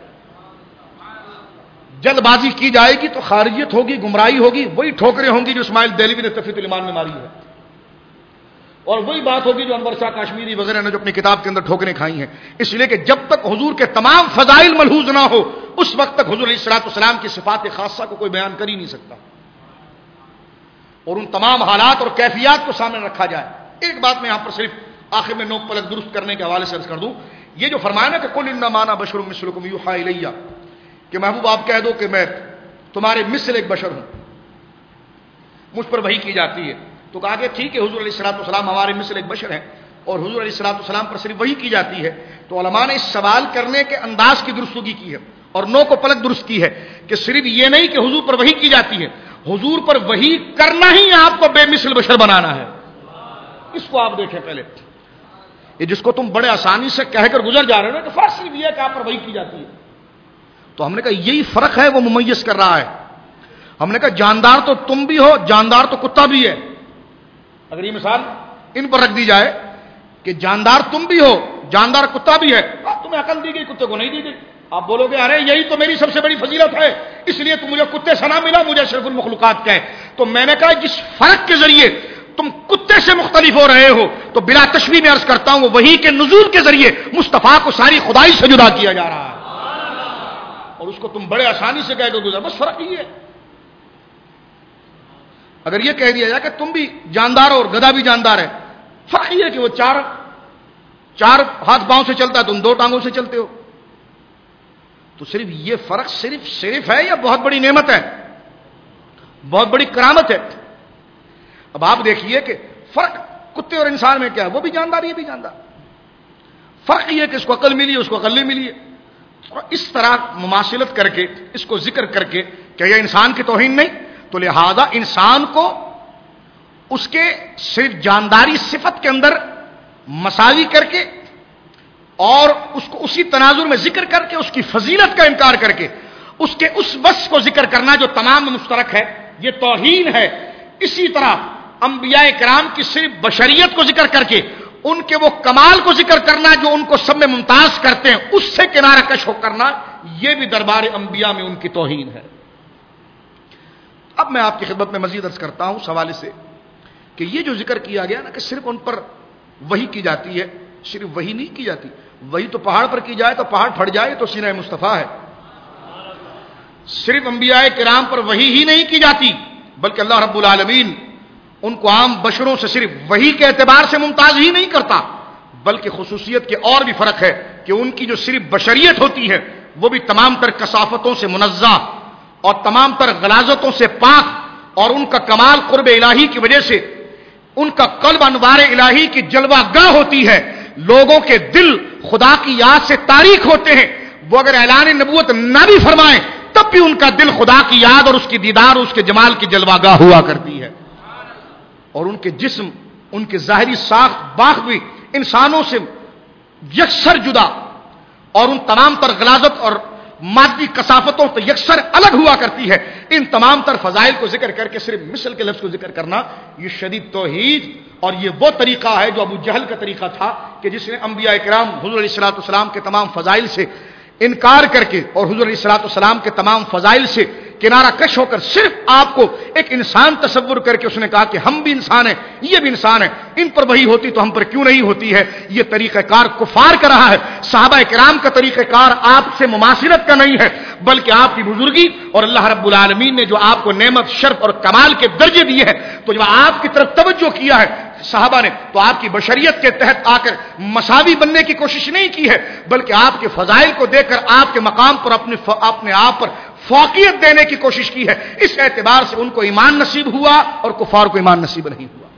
جلد بازی کی جائے گی تو خارجیت ہوگی، گمراہی ہوگی، وہی ٹھوکریں ہوں گی جو اسماعیل دہلوی نے تفیت الایمان میں ماری ہے، اور وہی بات ہوگی جو انور شاہ کاشمیری وغیرہ نے جو اپنی کتاب کے اندر ٹھوکریں کھائی ہیں. اس لیے کہ جب تک حضور کے تمام فضائل ملحوظ نہ ہو اس وقت تک حضور علیہ الصلوۃ والسلام کی صفات خاصہ کو کوئی بیان کر ہی نہیں سکتا، اور ان تمام حالات اور کیفیات کو سامنے رکھا جائے. ایک بات میں یہاں پر صرف آخر میں نوک پلک درست کرنے کے حوالے سے عرض کر دوں. یہ جو فرمایا نا کہ قل انما انا بشر مثلکم یوحا الیہ، کہ محبوب آپ کہہ دو کہ میں تمہارے مثل ایک بشر ہوں، مجھ پر وحی کی جاتی ہے. تو کہا کہ ٹھیک ہے حضور علیہ الصلوۃ والسلام ہمارے مثل ایک بشر ہیں اور حضور علیہ الصلوۃ والسلام پر صرف وحی کی جاتی ہے. تو علماء نے اس سوال کرنے کے انداز کی درستگی کی ہے اور نو کو پلک درست کی ہے کہ صرف یہ نہیں کہ حضور پر وحی کی جاتی ہے، حضور پر وحی کرنا ہی آپ کو بے مثل بشر بنانا ہے. اس کو آپ دیکھیں پہلے، یہ جس کو تم بڑے آسانی سے کہہ کر گزر جا رہے ہو نا کہ فرق صرف یہ ہے کہ آپ پر وحی کی جاتی ہے. تو ہم نے کہا یہی فرق ہے وہ ممیز کر رہا ہے. ہم نے کہا جاندار تو تم بھی ہو، جاندار تو کتا بھی ہے. اگر یہ مثال ان پر رکھ دی جائے کہ جاندار تم بھی ہو جاندار کتا بھی ہے، تمہیں عقل دی گئی کتے کو نہیں دی گئی. آپ بولو گے ارے یہی تو میری سب سے بڑی فضیلت ہے، اس لیے تم مجھے کتے سے نہ ملا، مجھے اشرف المخلوقات کہے. تو میں نے کہا جس فرق کے ذریعے تم کتے سے مختلف ہو رہے ہو تو بلا تشبیہ میں عرض کرتا ہوں وحی کے نزول کے ذریعے مصطفیٰ کو ساری خدائی سے جدا کیا جا رہا ہے، اور اس کو تم بڑے آسانی سے کہہ کے گزر. بس فرق یہ ہے. اگر یہ کہہ دیا جائے کہ تم بھی جاندار اور گدھا بھی جاندار ہے، فرق یہ ہے کہ وہ چار ہاتھ پاؤں سے چلتا ہے، تم 2 ٹانگوں سے چلتے ہو. تو صرف یہ فرق صرف ہے یا بہت بڑی نعمت ہے، بہت بڑی کرامت ہے. اب آپ دیکھیے کہ فرق کتے اور انسان میں کیا ہے، وہ بھی جاندار یہ بھی جاندار. فرق یہ ہے کہ اس کو عقل ملی ہے اس کو عقل نہیں ملی ہے. اور اس طرح مماثلت کر کے اس کو ذکر کر کے کہ یہ انسان کی توہین نہیں، تو لہذا انسان کو اس کے صرف جانداری صفت کے اندر مساوی کر کے اور اس کو اسی تناظر میں ذکر کر کے اس کی فضیلت کا انکار کر کے اس کے اس وصف کو ذکر کرنا جو تمام میں مشترک ہے، یہ توہین ہے. اسی طرح انبیاء کرام کی صرف بشریت کو ذکر کر کے ان کے وہ کمال کو ذکر کرنا جو ان کو سب میں ممتاز کرتے ہیں، اس سے کنارہ کش ہو کرنا، یہ بھی دربار انبیاء میں ان کی توہین ہے. اب میں آپ کی خدمت میں مزید عرض کرتا ہوں سوال سے کہ یہ جو ذکر کیا گیا نا کہ صرف ان پر وحی کی جاتی ہے، صرف وحی نہیں کی جاتی، وحی تو پہاڑ پر کی جائے تو پہاڑ پھٹ جائے تو سینہ مصطفیٰ ہے. صرف انبیاء کرام پر وحی ہی نہیں کی جاتی بلکہ اللہ رب العالمین ان کو عام بشروں سے صرف وحی کے اعتبار سے ممتاز ہی نہیں کرتا بلکہ خصوصیت کے اور بھی فرق ہے کہ ان کی جو صرف بشریت ہوتی ہے وہ بھی تمام تر کثافتوں سے منزہ اور تمام تر غلاظتوں سے پاک، اور ان کا کمال قرب الہی کی وجہ سے ان کا قلب انوار الہی کی جلوہ گاہ ہوتی ہے. لوگوں کے دل خدا کی یاد سے تاریک ہوتے ہیں. وہ اگر اعلان نبوت نہ بھی فرمائیں تب بھی ان کا دل خدا کی یاد اور اس کی دیدار اور اس کے جمال کی جلوہ گاہ ہوا کرتی ہے. اور ان کے جسم، ان کے ظاہری ساخت باخ بھی انسانوں سے یکسر جدا اور ان تمام تر غلاظت اور مادی کثافتوں سے یکسر الگ ہوا کرتی ہے. ان تمام تر فضائل کو ذکر کر کے صرف مثل کے لفظ کو ذکر کرنا یہ شدید توحید اور یہ وہ طریقہ ہے جو ابو جہل کا طریقہ تھا کہ جس نے انبیاء کرام حضور علیہ الصلوۃ والسلام کے تمام فضائل سے انکار کر کے اور حضور علیہ الصلوۃ والسلام کے تمام فضائل سے کنارہ کش ہو کر صرف آپ کو ایک انسان تصور کر کے اس نے کہا کہ ہم بھی انسان ہیں، یہ بھی انسان ہیں، ان پر وہی ہوتی تو ہم پر کیوں نہیں ہوتی ہے. یہ طریقہ کار کفار کا رہا ہے. صحابہ کرام کا طریقہ کار آپ سے مماثلت کا نہیں ہے بلکہ آپ کی بزرگی اور اللہ رب العالمین نے جو آپ کو نعمت، شرف اور کمال کے درجے دیے ہیں تو جب آپ کی طرف توجہ کیا ہے صحابہ نے تو آپ کی بشریت کے تحت آ کر مساوی بننے کی کوشش نہیں کی ہے بلکہ آپ کے فضائل کو دیکھ کر آپ کے مقام پر اپنے آپ پر فوقیت دینے کی کوشش کی ہے. اس اعتبار سے ان کو ایمان نصیب ہوا اور کفار کو ایمان نصیب نہیں ہوا.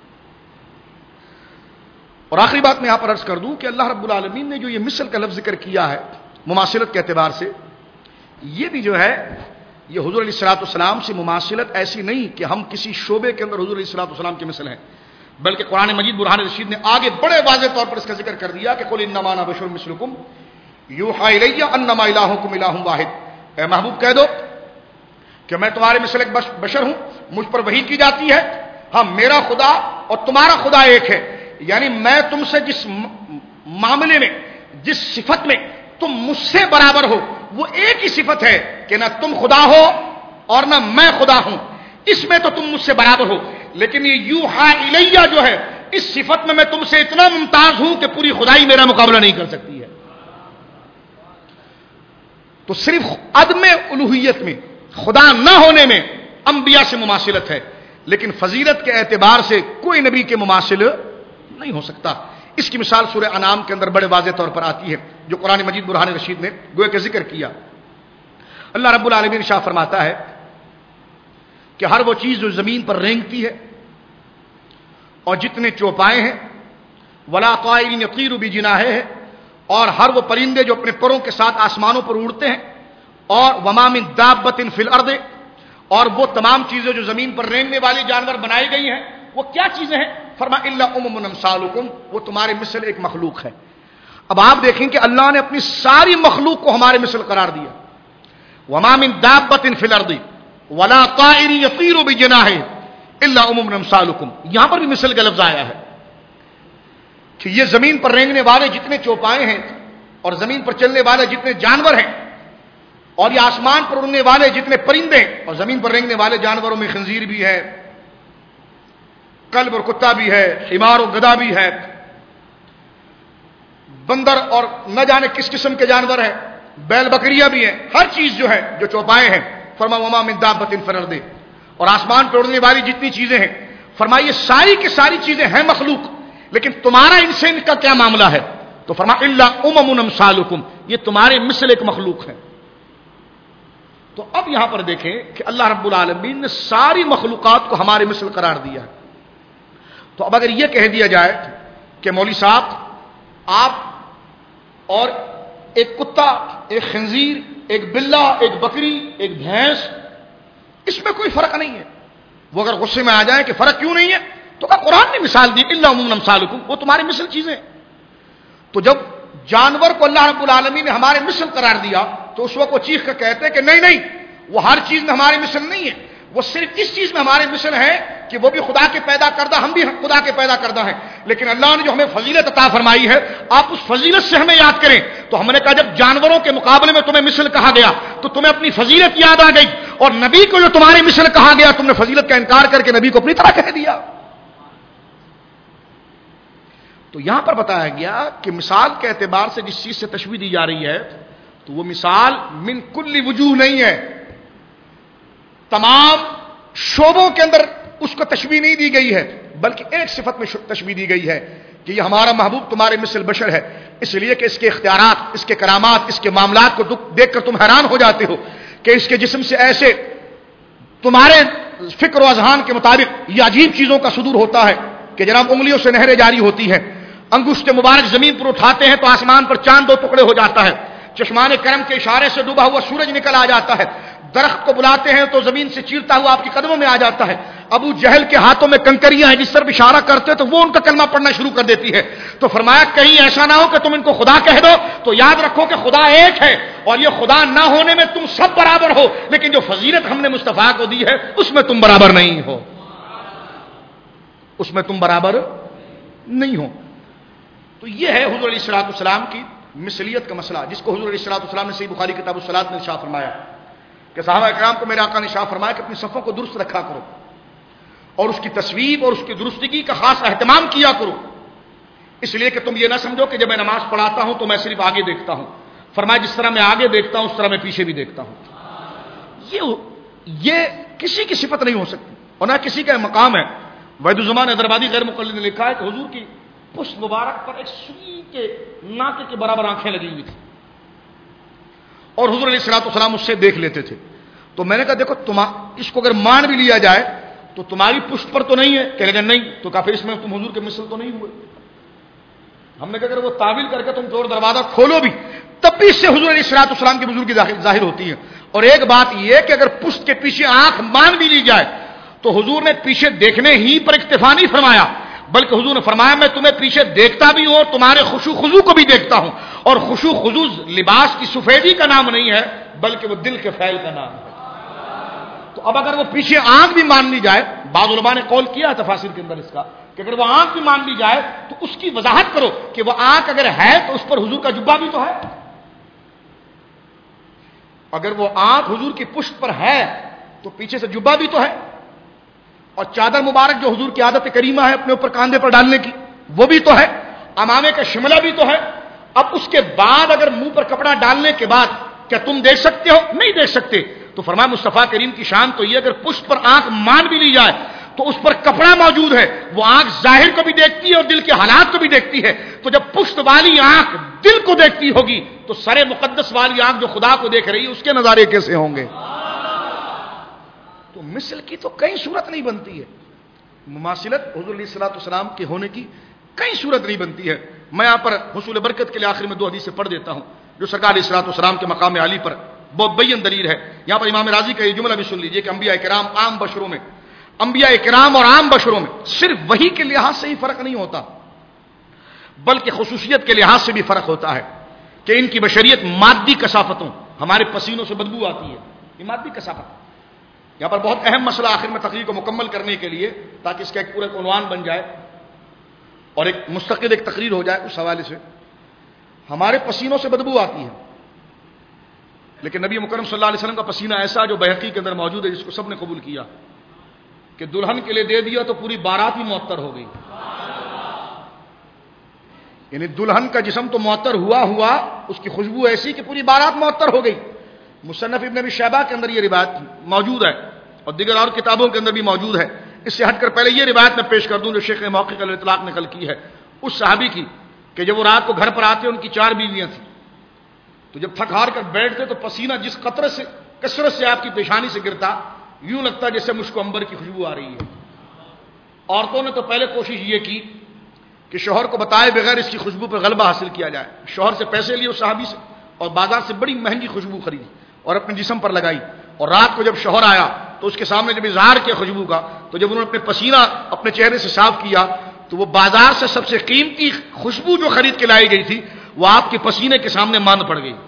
اور آخری بات میں یہاں پر عرض کر دوں کہ اللہ رب العالمین نے جو یہ مثل کا لفظ ذکر کیا ہے مماثلت کے اعتبار سے، یہ بھی جو ہے یہ حضور علیہ الصلوۃ والسلام سے مماثلت ایسی نہیں کہ ہم کسی شعبے کے اندر حضور علیہ الصلوۃ والسلام کے مثل ہیں، بلکہ قرآن مجید برہان رشید نے آگے بڑے واضح طور پر اس کا ذکر کر دیا کہ قل انما انا بشر مثلکم یوحی الی انما الہکم الہ واحد. اے محبوب کہہ دو کہ میں تمہارے مثل ایک بشر ہوں، مجھ پر وحی کی جاتی ہے. ہاں میرا خدا اور تمہارا خدا ایک ہے، یعنی میں تم سے جس معاملے میں، جس صفت میں تم مجھ سے برابر ہو وہ ایک ہی صفت ہے کہ نہ تم خدا ہو اور نہ میں خدا ہوں. اس میں تو تم مجھ سے برابر ہو، لیکن یہ یوحی الیہ جو ہے اس صفت میں تم سے اتنا ممتاز ہوں کہ پوری خدائی میرا مقابلہ نہیں کر سکتی ہے. تو صرف عدم الوہیت میں، خدا نہ ہونے میں انبیاء سے مماثلت ہے، لیکن فضیلت کے اعتبار سے کوئی نبی کے مماثل نہیں ہو سکتا. اس کی مثال سورہ انعام کے اندر بڑے واضح طور پر آتی ہے جو قرآن مجید برہان رشید نے گویا کہ ذکر کیا. اللہ رب العالمین ارشاد فرماتا ہے کہ ہر وہ چیز جو زمین پر رینگتی ہے اور جتنے چوپائے ہیں، ولا طائر یطیر بجناحہ ہے، اور ہر وہ پرندے جو اپنے پروں کے ساتھ آسمانوں پر اڑتے ہیں، اور وما من دابۃ فی الارض، اور وہ تمام چیزیں جو زمین پر رینگنے والی جانور بنائی گئی ہیں وہ کیا چیزیں ہیں؟ فرما الا امم امثالکم، وہ تمہارے مثل ایک مخلوق ہے. اب آپ دیکھیں کہ اللہ نے اپنی ساری مخلوق کو ہمارے مثل قرار دیا. وما من دابۃ فی الارض ولا طائر یطیر بجناحہ الا امم امثالکم. یہاں پر بھی مثل کا لفظ آیا ہے کہ یہ زمین پر رینگنے والے جتنے چوپائے ہیں اور زمین پر چلنے والے جتنے جانور ہیں اور یہ آسمان پر اڑنے والے جتنے پرندے ہیں اور زمین پر رینگنے والے جانوروں میں خنزیر بھی ہے، کلب اور کتا بھی ہے، حمار اور گدھا بھی ہے، بندر اور نہ جانے کس قسم کے جانور ہیں، بیل بکریاں بھی ہیں، ہر چیز جو ہے جو چوپائے ہیں. فرما وما من دابۃ فی الارض، اور آسمان پر اڑنے والی جتنی چیزیں ہیں فرمائیے ساری کی ساری چیزیں ہیں مخلوق، لیکن تمہارا ان سے ان کا کیا معاملہ ہے؟ تو فرما الا امم امثالکم، یہ تمہارے مثل ایک مخلوق ہے. تو اب یہاں پر دیکھیں کہ اللہ رب العالمین نے ساری مخلوقات کو ہمارے مثل قرار دیا ہے. تو اب اگر یہ کہہ دیا جائے کہ مولوی صاحب آپ اور ایک کتا، ایک خنزیر، ایک بلہ، ایک بکری، ایک بھینس، اس میں کوئی فرق نہیں ہے، وہ اگر غصے میں آ جائیں کہ فرق کیوں نہیں ہے تو کہا قرآن نے مثال دی الا امم امثالکم، وہ تمہارے مثل چیزیں. تو جب جانور کو اللہ رب العالمین نے ہمارے مثل قرار دیا تو اس وقت وہ چیخ کر کہتے ہیں کہ نہیں نہیں، وہ ہر چیز میں ہمارے مثل نہیں ہے، وہ صرف اس چیز میں ہمارے مثل ہے کہ وہ بھی خدا کے پیدا کردہ، ہم بھی خدا کے پیدا کردہ ہیں. لیکن اللہ نے جو ہمیں فضیلت عطا فرمائی ہے آپ اس فضیلت سے ہمیں یاد کریں. تو ہم نے کہا جب جانوروں کے مقابلے میں تمہیں مثل کہا گیا تو تمہیں اپنی فضیلت یاد آ گئی، اور نبی کو جو تمہاری مثل کہا گیا تم نے فضیلت کا انکار کر کے نبی کو اپنی طرح کہہ دیا. تو یہاں پر بتایا گیا کہ مثال کے اعتبار سے جس چیز سے تشبیہ دی جا رہی ہے تو وہ مثال من کل وجوہ نہیں ہے، تمام شعبوں کے اندر اس کو تشبیہ نہیں دی گئی ہے، بلکہ ایک صفت میں تشبیہ دی گئی ہے کہ یہ ہمارا محبوب تمہارے مثل بشر ہے، اس لیے کہ اس کے اختیارات، اس کے کرامات، اس کے معاملات کو دیکھ کر تم حیران ہو جاتے ہو کہ اس کے جسم سے ایسے تمہارے فکر و اذہان کے مطابق یہ عجیب چیزوں کا صدور ہوتا ہے کہ جناب انگلیوں سے نہریں جاری ہوتی ہیں، انگشت مبارک زمین پر اٹھاتے ہیں تو آسمان پر چاند 2 ٹکڑے ہو جاتا ہے، چشمان کرم کے اشارے سے ڈوبا ہوا سورج نکل آ جاتا ہے، درخت کو بلاتے ہیں تو زمین سے چیرتا ہوا آپ کے قدموں میں آ جاتا ہے، ابو جہل کے ہاتھوں میں کنکریاں ہیں جس طرف اشارہ کرتے تو وہ ان کا کلمہ پڑھنا شروع کر دیتی ہے۔ تو فرمایا کہیں ایسا نہ ہو کہ تم ان کو خدا کہہ دو، تو یاد رکھو کہ خدا ایک ہے اور یہ خدا نہ ہونے میں تم سب برابر ہو، لیکن جو فضیلت ہم نے مصطفیٰ کو دی ہے اس میں تم برابر نہیں ہو، اس میں تم برابر نہیں ہو۔ تو یہ ہے حضور علیہ الصلوۃ والسلام کی مثلیت کا مسئلہ، جس کو حضور علیہ الصلوۃ والسلام نے صحیح بخاری کتاب الصلاۃ میں ارشاد فرمایا کہ صحابہ اکرام کو میرے آقا نے ارشاد فرمایا کہ اپنی صفوں کو درست رکھا کرو اور اس کی تصویب اور اس کی درستگی کا خاص اہتمام کیا کرو، اس لیے کہ تم یہ نہ سمجھو کہ جب میں نماز پڑھاتا ہوں تو میں صرف آگے دیکھتا ہوں، فرمایا جس طرح میں آگے دیکھتا ہوں اس طرح میں پیچھے بھی دیکھتا ہوں۔ یہ کسی کی صفت نہیں ہو سکتی اور نہ کسی کا مقام ہے۔ وحید الزمان حیدرآبادی غیر مقلد نے لکھا ہے کہ حضور کی پشت مبارک پر ایک سوئی کے ناکے کے برابر آنکھیں لگی ہوئی تھی اور حضور علیہ الصلوۃ والسلام اس سے دیکھ لیتے تھے۔ تو میں نے کہا دیکھو اس کو اگر مان بھی لیا جائے تو تمہاری پشت پر تو نہیں ہے، کہنے لگا نہیں، تو کہا پھر اس میں تم حضور کے مثل تو نہیں ہوئے۔ ہم نے کہا اگر وہ تعویل کر کے تم چور دروازہ کھولو بھی تب بھی اس سے حضور علیہ الصلوۃ والسلام کی بزرگی ظاہر ہوتی ہے۔ اور ایک بات یہ کہ اگر پشت کے پیچھے آنکھ مان بھی لی جائے تو حضور نے پیچھے دیکھنے ہی پر اکتفا نہیں فرمایا، بلکہ حضور نے فرمایا میں تمہیں پیچھے دیکھتا بھی ہوں اور تمہارے خشوع خضوع کو بھی دیکھتا ہوں، اور خشوع خضوع لباس کی سفیدی کا نام نہیں ہے بلکہ وہ دل کے فعل کا نام ہے۔ تو اب اگر وہ پیچھے آنکھ بھی مان لی جائے، بعض علماء نے قول کیا تفاسیر کے اندر اس کا کہ اگر وہ آنکھ بھی مان لی جائے تو اس کی وضاحت کرو کہ وہ آنکھ اگر ہے تو اس پر حضور کا جبہ بھی تو ہے، اگر وہ آنکھ حضور کی پشت پر ہے تو پیچھے سے جبہ بھی تو ہے، اور چادر مبارک جو حضور کی عادت کریمہ ہے اپنے اوپر کاندھے پر ڈالنے کی وہ بھی تو ہے، امامے کا شملہ بھی تو ہے۔ اب اس کے بعد اگر منہ پر کپڑا ڈالنے کے بعد کیا تم دیکھ سکتے ہو؟ نہیں دیکھ سکتے۔ تو فرمایا مصطفیٰ کریم کی شان تو یہ اگر پشت پر آنکھ مان بھی لی جائے تو اس پر کپڑا موجود ہے، وہ آنکھ ظاہر کو بھی دیکھتی ہے اور دل کے حالات کو بھی دیکھتی ہے، تو جب پشت والی آنکھ دل کو دیکھتی ہوگی تو سر مقدس والی آنکھ جو خدا کو دیکھ رہی ہے اس کے نظارے کیسے ہوں گے؟ تو مثل کی تو کئی صورت نہیں بنتی ہے، مماثلت حضور علیہ الصلوۃ والسلام کے ہونے کی کئی صورت نہیں بنتی ہے۔ میں یہاں پر حصول برکت کے لیے آخر میں 2 حدیثیں پڑھ دیتا ہوں جو سرکار علیہ الصلوۃ والسلام کے مقام عالی پر بہت بین دلیل ہے۔ یہاں پر امام راضی کا یہ جملہ بھی سن لیجئے کہ انبیاء کرام عام بشروں میں، انبیاء کرام اور عام بشروں میں صرف وحی کے لحاظ سے ہی فرق نہیں ہوتا بلکہ خصوصیت کے لحاظ سے بھی فرق ہوتا ہے کہ ان کی بشریت مادی کثافتوں، ہمارے پسینوں سے بدبو آتی ہے، یہ مادی کثافت۔ یہاں پر بہت اہم مسئلہ آخر میں تقریر کو مکمل کرنے کے لیے تاکہ اس کا ایک پورا عنوان بن جائے اور ایک مستقل ایک تقریر ہو جائے، اس حوالے سے ہمارے پسینوں سے بدبو آتی ہے، لیکن نبی مکرم صلی اللہ علیہ وسلم کا پسینہ ایسا جو بحقی کے اندر موجود ہے جس کو سب نے قبول کیا کہ دلہن کے لیے دے دیا تو پوری بارات ہی معطر ہو گئی، یعنی دلہن کا جسم تو معطر ہوا اس کی خوشبو ایسی کہ پوری بارات معطر ہو گئی۔ مصنف ابن ابی شیبہ کے اندر یہ روایت موجود ہے اور دیگر اور کتابوں کے اندر بھی موجود ہے۔ اس سے ہٹ کر پہلے یہ روایت میں پیش کر دوں جو شیخ موقع الاطلاق نقل کی ہے اس صحابی کی کہ جب وہ رات کو گھر پر آتے ان کی 4 بیویاں تھیں، تو جب تھک ہار کر بیٹھتے تو پسینہ جس قطرے سے کثرت سے آپ کی پیشانی سے گرتا یوں لگتا جیسے مشک و عنبر کی خوشبو آ رہی ہے۔ عورتوں نے تو پہلے کوشش یہ کی کہ شوہر کو بتائے بغیر اس کی خوشبو پر غلبہ حاصل کیا جائے، شوہر سے پیسے لیے اس صحابی سے اور بازار سے بڑی مہنگی خوشبو خریدی اور اپنے جسم پر لگائی، اور رات کو جب شوہر آیا تو اس کے سامنے جب اظہار کیا خوشبو کا تو جب انہوں نے اپنے پسینہ اپنے چہرے سے صاف کیا تو وہ بازار سے سب سے قیمتی خوشبو جو خرید کے لائی گئی تھی وہ آپ کے پسینے کے سامنے ماند پڑ گئی۔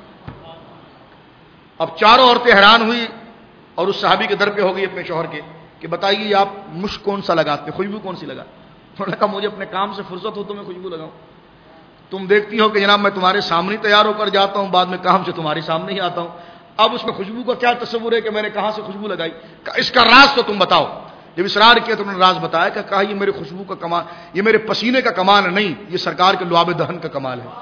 اب چاروں عورتیں حیران ہوئی اور اس صحابی کے در پہ ہو گئی اپنے شوہر کے کہ بتائیے آپ مشک کون سا لگاتے، خوشبو کون سی لگاتے؟ انہوں نے کہا مجھے اپنے کام سے فرصت ہو تو میں خوشبو لگاؤں، تم دیکھتی ہو کہ جناب میں تمہارے سامنے تیار ہو کر جاتا ہوں، بعد میں کام سے تمہارے سامنے ہی آتا ہوں، اب اس میں خوشبو کا کیا تصور ہے کہ میں نے کہاں سے خوشبو لگائی؟ اس کا راز تو تم بتاؤ۔ جب اصرار کیا تو انہوں نے راز بتایا کہ کہا یہ میرے خوشبو کا کمال، یہ میرے پسینے کا کمال نہیں، یہ سرکار کے لعاب دہن کا کمال ہے،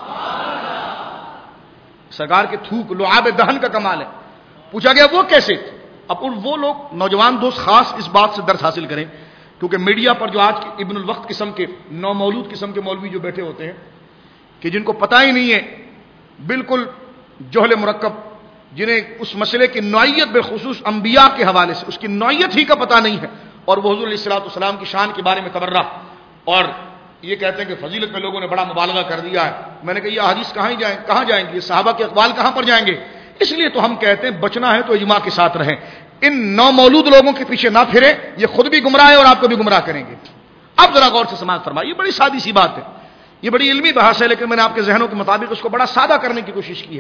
سرکار کے تھوک لعاب دہن کا کمال ہے۔ پوچھا گیا وہ کیسے؟ اب وہ لوگ نوجوان دوست خاص اس بات سے درس حاصل کریں، کیونکہ میڈیا پر جو آج کے ابن الوقت قسم کے نو مولود قسم کے مولوی جو بیٹھے ہوتے ہیں کہ جن کو پتہ ہی نہیں ہے، بالکل جہل مرکب، جنہیں اس مسئلے کی نوعیت بالخصوص انبیاء کے حوالے سے اس کی نوعیت ہی کا پتہ نہیں ہے، اور وہ حضور علیہ الصلوۃ والسلام کی شان کے بارے میں تبرہ اور یہ کہتے ہیں کہ فضیلت میں لوگوں نے بڑا مبالغہ کر دیا ہے۔ میں نے کہا یہ حدیث کہاں جائیں گی، یہ صحابہ کے اقوال کہاں پر جائیں گے؟ اس لیے تو ہم کہتے ہیں بچنا ہے تو اجماع کے ساتھ رہیں، ان نو مولود لوگوں کے پیچھے نہ پھریں، یہ خود بھی گمراہ ہے اور آپ کو بھی گمراہ کریں گے۔ اب ذرا غور سے سماعت فرمائیے، بڑی سادی سی بات ہے، یہ بڑی علمی بحث ہے، لیکن میں نے آپ کے ذہنوں کے مطابق اس کو بڑا سادہ کرنے کی کوشش کی ہے،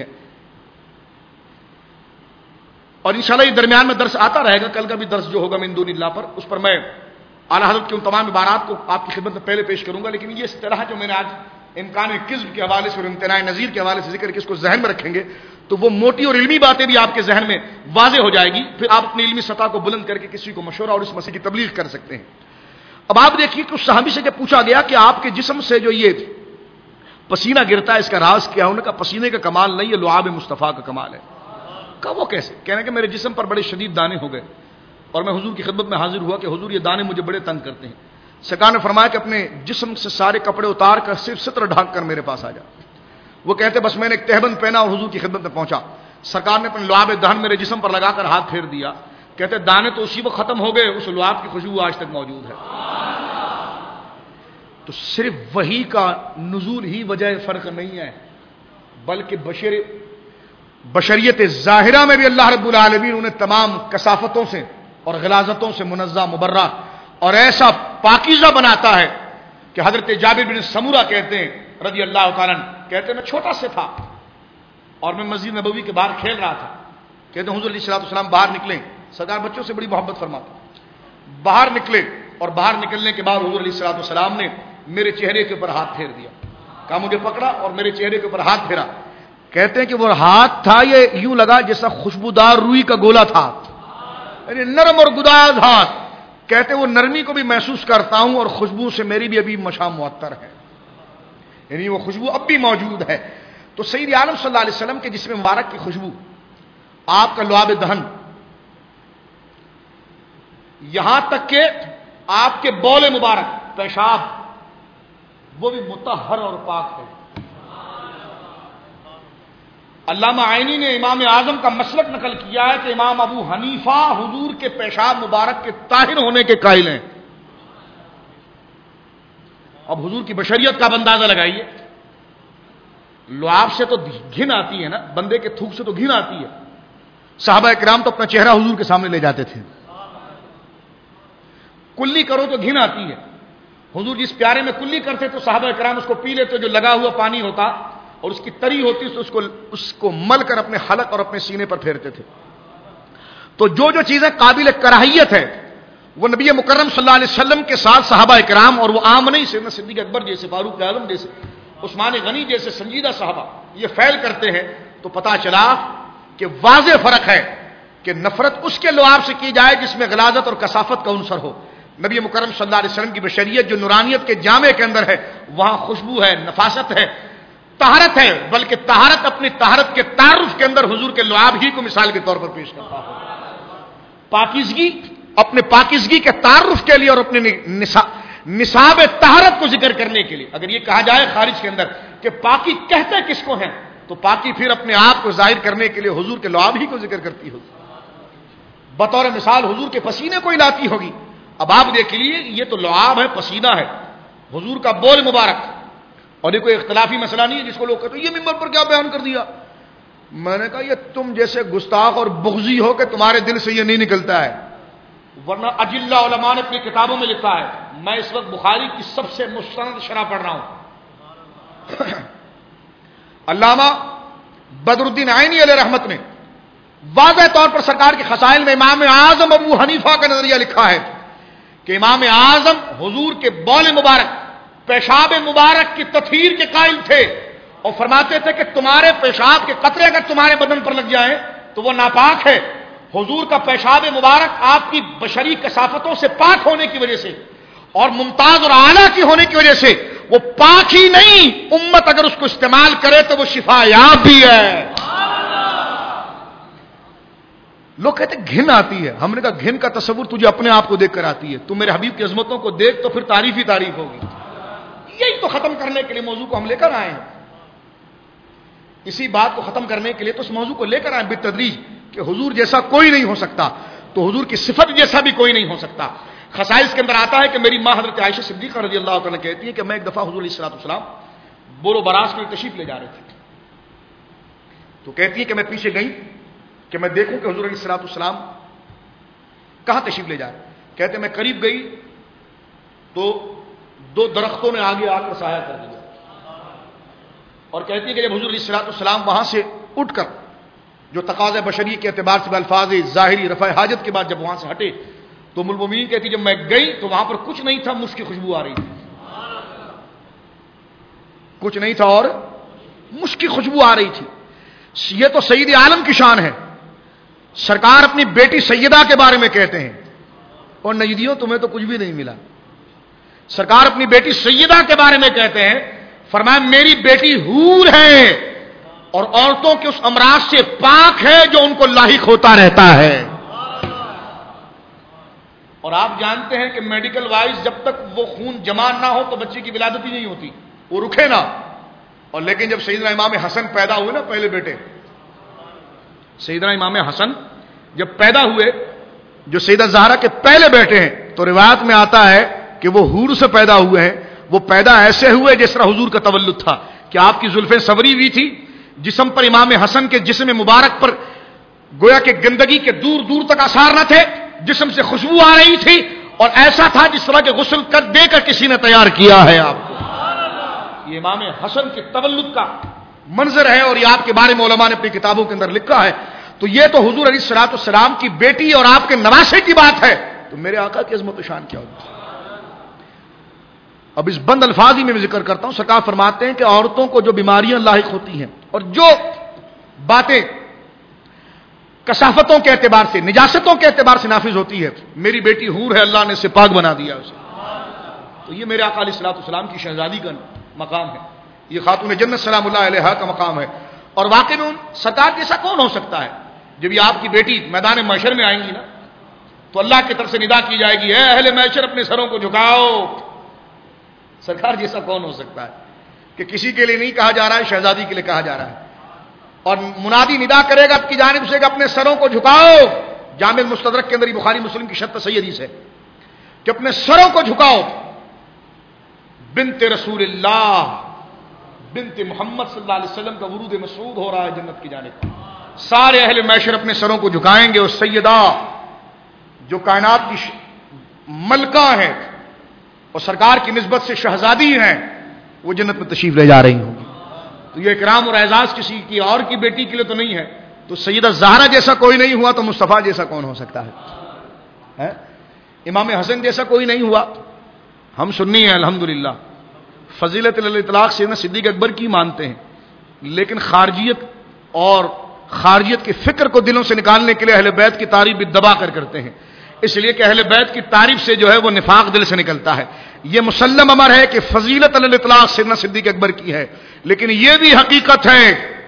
اور انشاءاللہ یہ درمیان میں درس آتا رہے گا۔ کل کا بھی درس جو ہوگا من دون اللہ پر، اس پر میں اعلیٰ حضرت کی ان تمام عبارات کو آپ کی خدمت میں پہلے پیش کروں گا، لیکن یہ اس طرح جو میں نے آج امکان کذب کے حوالے سے اور امتناع نظیر کے حوالے سے ذکر کیا، اس کو ذہن میں رکھیں گے تو وہ موٹی اور علمی باتیں بھی آپ کے ذہن میں واضح ہو جائے گی، پھر آپ اپنی علمی سطح کو بلند کر کے کسی کو مشورہ اور اس مسئلے کی تبلیغ کر سکتے ہیں۔ اب آپ دیکھیے کہ اس صحابی سے جب پوچھا گیا کہ آپ کے جسم سے جو یہ پسینہ گرتا ہے اس کا راز کیا؟ انہوں نے کہا پسینے کا کمال نہیں، یہ لعاب مصطفیٰ کا کمال ہے۔ کہا وہ کیسے؟ کہنے کہ میرے جسم پر بڑے شدید دانے ہو گئے اور میں حضور کی خدمت میں حاضر ہوا کہ حضور یہ دانے مجھے بڑے تنگ کرتے ہیں۔ سرکار نے فرمایا کہ اپنے جسم سے سارے کپڑے اتار کر صرف ستر ڈھانک کر میرے پاس آ جا۔ وہ کہتے بس میں نے ایک تہبند پہنا اور حضور کی خدمت میں پہنچا، سرکار نے اپنے لعاب دہن میرے جسم پر لگا کر ہاتھ پھیر دیا، کہتے دانے تو اسی وقت ختم ہو گئے، اس لعاب کی خوشبو آج تک موجود ہے۔ تو صرف وحی کا نزول ہی وجہ فرق نہیں ہے، بلکہ بشریت ظاہرہ میں بھی اللہ رب العالمین انہیں تمام کثافتوں سے اور غلاظتوں سے منزہ مبرہ اور ایسا پاکیزہ بناتا ہے کہ حضرت جابر بن سمورہ کہتے ہیں رضی اللہ تعالیٰ عنہ، کہتے ہیں میں چھوٹا سے تھا اور میں مسجد نبوی کے باہر کھیل رہا تھا، کہتے ہیں حضور علیہ الصلوۃ والسلام باہر نکلے، سرکار بچوں سے بڑی محبت فرماتے، باہر نکلے اور باہر نکلنے کے بعد حضور علیہ الصلوۃ والسلام نے میرے چہرے کے اوپر ہاتھ پھیر دیا، کہا مجھے پکڑا اور میرے چہرے کے اوپر ہاتھ پھیرا، کہتے ہیں کہ وہ ہاتھ تھا یہ یوں لگا جیسا خوشبودار روئی کا گولا تھا، یعنی نرم اور گداز ہاتھ، کہتے وہ نرمی کو بھی محسوس کرتا ہوں اور خوشبو سے میری بھی ابھی مشام معطر ہے، یعنی وہ خوشبو اب بھی موجود ہے۔ تو سید عالم صلی اللہ علیہ وسلم کے جسم مبارک کی خوشبو، آپ کا لعاب دہن، یہاں تک کہ آپ کے بول مبارک پیشاب وہ بھی مطہر اور پاک ہے۔ علامہ عینی نے امام اعظم کا مسلک نقل کیا ہے کہ امام ابو حنیفہ حضور کے پیشاب مبارک کے طاہر ہونے کے قائل ہیں۔ اب حضور کی بشریت کا اندازہ لگائیے، لعاب سے تو گھن آتی ہے نا، بندے کے تھوک سے تو گھن آتی ہے، صحابہ کرام تو اپنا چہرہ حضور کے سامنے لے جاتے تھے، کلی کرو تو گھن آتی ہے، حضور جس پیارے میں کلی کرتے تو صحابہ کرام اس کو پی لیتے، جو لگا ہوا پانی ہوتا اور اس کی تری ہوتی تو اس کو مل کر اپنے حلق اور اپنے سینے پر پھیرتے تھے۔ تو جو چیزیں قابل کراہیت ہے وہ نبی مکرم صلی اللہ علیہ وسلم کے ساتھ صحابہ کرام اور وہ عام نہیں، سیدنا صدیق اکبر جیسے، فاروق اعظم جیسے، عثمان غنی جیسے سنجیدہ صحابہ یہ فعل کرتے ہیں، تو پتہ چلا کہ واضح فرق ہے کہ نفرت اس کے لعاب سے کی جائے جس میں غلاظت اور کثافت کا عنصر ہو۔ نبی مکرم صلی اللہ علیہ وسلم کی بشریت جو نورانیت کے جامع کے اندر ہے، وہاں خوشبو ہے، نفاست ہے، طہارت ہے، بلکہ طہارت اپنی طہارت کے تعارف کے اندر حضور کے لعاب ہی کو مثال کے طور پر پیش کرتا ہے۔ پاکیزگی اپنے پاکیزگی کے تعارف کے لیے اور اپنے نصاب طہارت کو ذکر کرنے کے لیے، اگر یہ کہا جائے خارج کے اندر کہ پاکی کہتے کس کو ہیں، تو پاکی پھر اپنے آپ کو ظاہر کرنے کے لیے حضور کے لعاب ہی کو ذکر کرتی ہوگی، بطور مثال حضور کے پسینے کو ہی لاتی ہوگی۔ اب آپ دیکھ لیجیے، یہ تو لعاب ہے، پسینہ ہے، حضور کا بول مبارک، اور یہ کوئی اختلافی مسئلہ نہیں ہے جس کو لوگ کہتے ہیں یہ ممبر پر کیا بیان کر دیا۔ میں نے کہا یہ تم جیسے گستاخ اور بغضی ہو کہ تمہارے دل سے یہ نہیں نکلتا ہے، ورنہ اجلہ علماء نے اپنی کتابوں میں لکھا ہے، میں اس وقت بخاری کی سب سے مستند شرح پڑھ رہا ہوں، علامہ بدر الدین عینی علیہ رحمت نے واضح طور پر سرکار کے خصائل میں امام اعظم ابو حنیفہ کا نظریہ لکھا ہے کہ امام اعظم حضور کے بول مبارک، پیشاب مبارک کی تطہیر کے قائل تھے، اور فرماتے تھے کہ تمہارے پیشاب کے قطرے اگر تمہارے بدن پر لگ جائیں تو وہ ناپاک ہے، حضور کا پیشاب مبارک آپ کی بشری کثافتوں سے پاک ہونے کی وجہ سے اور ممتاز اور اعلیٰ کی ہونے کی وجہ سے وہ پاک ہی نہیں، امت اگر اس کو استعمال کرے تو وہ شفا یاب بھی ہے۔ لوگ کہتے ہیں گھن آتی ہے، ہم نے کہا گھن کا تصور تجھے اپنے آپ کو دیکھ کر آتی ہے، تو میرے حبیب کی عظمتوں کو دیکھ تو پھر تعریف ہی تعریف ہوگی۔ یہی تو ختم کرنے کے لیے موضوع کو ہم لے کر آئے ہیں، اسی بات کو ختم کرنے کے لیے تو اس موضوع کو لے کر آئے بالتدریج کہ حضور جیسا کوئی نہیں ہو سکتا، تو حضور کی صفت جیسا بھی کوئی نہیں ہو سکتا۔ خصائص کے اندر آتا ہے کہ میری ماں حضرت عائشہ صدیقہ رضی اللہ تعالیٰ کہتی ہیں کہ میں ایک دفعہ حضور علیہ الصلوۃ والسلام بور و براز کے لیے تشریف لے جا رہے تھے، تو کہتی ہے کہ میں پیچھے گئی کہ میں دیکھوں کہ حضور علیہ الصلوۃ والسلام کہاں تشریف لے جا رہے، کہتے میں قریب گئی تو دو درختوں نے آگے آ کر سایہ کر دیا، اور کہتی ہے کہ جب حضور علیہ الصلوۃ والسلام وہاں سے اٹھ کر جو تقاضۂ بشری کے اعتبار سے الفاظ ظاہری رفع حاجت کے بعد جب وہاں سے ہٹے تو ام المؤمنین کہتی جب میں گئی تو وہاں پر کچھ نہیں تھا، مشک کی خوشبو آ رہی تھی، کچھ نہیں تھا اور مشک کی خوشبو آ رہی تھی۔ یہ تو سید عالم کی شان ہے، سرکار اپنی بیٹی سیدہ کے بارے میں کہتے ہیں، اور نجدیوں تمہیں تو کچھ بھی نہیں ملا، سرکار اپنی بیٹی سیدہ کے بارے میں کہتے ہیں، فرمایا میری بیٹی حور ہے اور عورتوں کے اس امراض سے پاک ہے جو ان کو لاحق ہوتا رہتا ہے۔ اور آپ جانتے ہیں کہ میڈیکل وائز جب تک وہ خون جمع نہ ہو تو بچے کی ولادت ہی نہیں ہوتی، وہ رکھے نا، اور لیکن جب سیدنا امام حسن پیدا ہوئے نا، پہلے بیٹے سیدنا امام حسن جب پیدا ہوئے جو سیدہ زہرا کے پہلے بیٹے ہیں، تو روایت میں آتا ہے کہ وہ حور سے پیدا ہوئے ہیں، وہ پیدا ایسے ہوئے جس طرح حضور کا تولد تھا کہ آپ کی زلفیں سوری ہوئی تھی، جسم پر امام حسن کے جسم مبارک پر گویا کہ گندگی کے دور دور تک آثار نہ تھے، جسم سے خوشبو آ رہی تھی، اور ایسا تھا جس طرح کے غسل کر دے کر کسی نے تیار کیا ہے آپ کو۔ یہ امام حسن کے تولد کا منظر ہے، اور یہ آپ کے بارے میں علماء نے اپنی کتابوں کے اندر لکھا ہے۔ تو یہ تو حضور علیہ الصلوۃ والسلام کی بیٹی اور آپ کے نواسے کی بات ہے، تو میرے آقا کی عظمت و شان کیا ہوگی؟ اب اس بند الفاظ ہی میں ذکر کرتا ہوں، سرکار فرماتے ہیں کہ عورتوں کو جو بیماریاں لاحق ہوتی ہیں اور جو باتیں کثافتوں کے اعتبار سے، نجاستوں کے اعتبار سے نافذ ہوتی ہے، میری بیٹی حور ہے، اللہ نے اسے پاک بنا دیا اسے، تو یہ میرے آقا علیہ الصلوۃ والسلام کی شہزادی کا مقام ہے، یہ خاتون جنت سلام اللہ علیہا کا مقام ہے۔ اور واقعی میں سرکار جیسا کون ہو سکتا ہے؟ جب یہ آپ کی بیٹی میدان محشر میں آئیں گی نا، تو اللہ کی طرف سے ندا کی جائے گی، اے اہل محشر اپنے سروں کو جھکاؤ۔ سرکار جیسا کون ہو سکتا ہے کہ کسی کے لیے نہیں کہا جا رہا ہے، شہزادی کے لیے کہا جا رہا ہے، اور منادی ندا کرے گا آپ کی جانب سے کہ اپنے سروں کو جھکاؤ۔ جامع مستدرک کے اندر بخاری مسلم کی شرط صحیح حدیث ہے کہ اپنے سروں کو جھکاؤ۔ بنت رسول اللہ، بنت محمد صلی اللہ علیہ وسلم کا ورود مسعود ہو رہا ہے جنت کی جانب، سارے اہل محشر اپنے سروں کو جھکائیں گے، اور سیدہ جو کائنات کی ملکہ ہیں اور سرکار کی نسبت سے شہزادی ہیں، وہ جنت میں تشریف لے جا رہی ہوں۔ تو یہ اکرام اور اعزاز کسی کی اور کی بیٹی کے لیے تو نہیں ہے، تو سیدہ زہرا جیسا کوئی نہیں ہوا تو مصطفیٰ جیسا کون ہو سکتا ہے؟ امام حسن جیسا کوئی نہیں ہوا۔ ہم سنی ہیں الحمدللہ، فضیلت الاطلاق سیدنا صدیق اکبر کی مانتے ہیں، لیکن خارجیت اور خارجیت کے فکر کو دلوں سے نکالنے کے لیے اہل بیت کی تعریف بھی دبا کر کرتے ہیں، اس لیے کہ اہل بیت کی تعریف سے جو ہے وہ نفاق دل سے نکلتا ہے۔ یہ مسلم امر ہے کہ فضیلت الاطلاق سیدنا صدیق اکبر کی ہے، لیکن یہ بھی حقیقت ہے،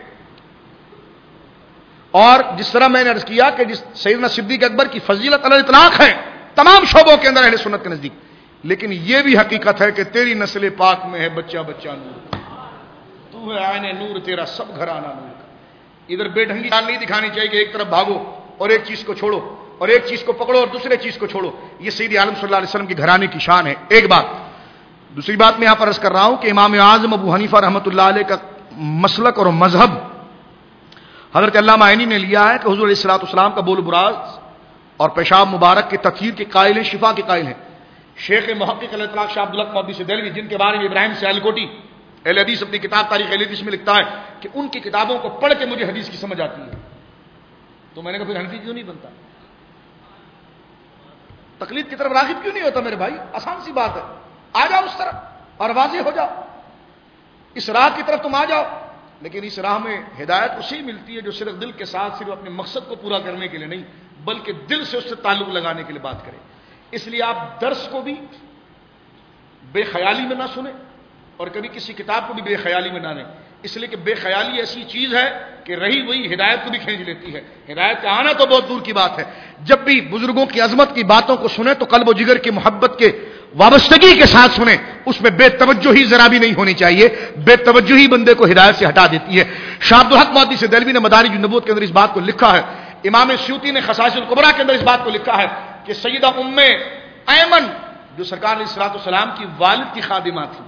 اور جس طرح میں نے عرض کیا کہ جس سیدنا صدیق اکبر کی فضیلت الاطلاق ہے تمام شعبوں کے اندر اہل سنت کے نزدیک، لیکن یہ بھی حقیقت ہے کہ تیری نسل پاک میں ہے بچہ بچہ نور، تو ہے عین نور، تیرا سب گھرانہ نور کا۔ ادھر بے ڈھنگی چال نہیں دکھانی چاہیے کہ ایک طرف بھاگو اور ایک چیز کو چھوڑو، اور ایک چیز کو پکڑو اور دوسرے چیز کو چھوڑو، یہ سید عالم صلی اللہ علیہ وسلم کی گھرانے کی شان ہے۔ ایک بات، دوسری بات میں یہاں پر عرض کر رہا ہوں کہ امام اعظم ابو حنیفہ رحمۃ اللہ علیہ کا مسلک اور مذہب حضرت علامہ عینی نے لیا ہے کہ حضور علیہ الصلوۃ والسلام کا بول براز اور پیشاب مبارک کے تطہیر کے قائل ہیں، شفا کے قائل ہیں۔ شیخ محقق الاطلاق شاہ عبدالحق محدث دہلوی، جن کے بارے میں ابراہیم سیالکوٹی اہل حدیث اپنی کتاب تاریخ اہل حدیث میں لکھتا ہے کہ ان کی کتابوں کو پڑھ کے مجھے حدیث کی سمجھ آتی ہے، تو میں نے کہا پھر حنفی کیوں نہیں بنتا، تقلید کی طرف راغب کیوں نہیں ہوتا میرے بھائی؟ آسان سی بات ہے، آ جاؤ اس طرف اور واضح ہو جاؤ، اس راہ کی طرف تم آ جاؤ۔ لیکن اس راہ میں ہدایت اسی ملتی ہے جو صرف دل کے ساتھ صرف اپنے مقصد کو پورا کرنے کے لیے نہیں، بلکہ دل سے اس سے تعلق لگانے کے لیے بات کریں. اس لیے آپ درس کو بھی بے خیالی میں نہ سنیں اور کبھی کسی کتاب کو بھی بے خیالی میں نہ لیں. اس لیے کہ بے خیالی ایسی چیز ہے کہ رہی وہی ہدایت کو بھی کھینچ لیتی ہے. ہدایت کا آنا تو بہت دور کی بات ہے. جب بھی بزرگوں کی عظمت کی باتوں کو سنیں تو قلب و جگر کی محبت کے وابستگی کے ساتھ سنیں. اس میں بے توجہی ذرا بھی نہیں ہونی چاہیے. بے توجہی بندے کو ہدایت سے ہٹا دیتی ہے. شاہ عبد الحق محدث دہلوی نے مدارج النبوت کے اندر اس بات کو لکھا ہے. امام سیوطی نے خصائص الکبریٰ کے اندر اس بات کو لکھا ہے کہ سیدہ ام ایمن جو سرکار علیہ الصلوۃ والسلام کی والد کی خادمہ تھی.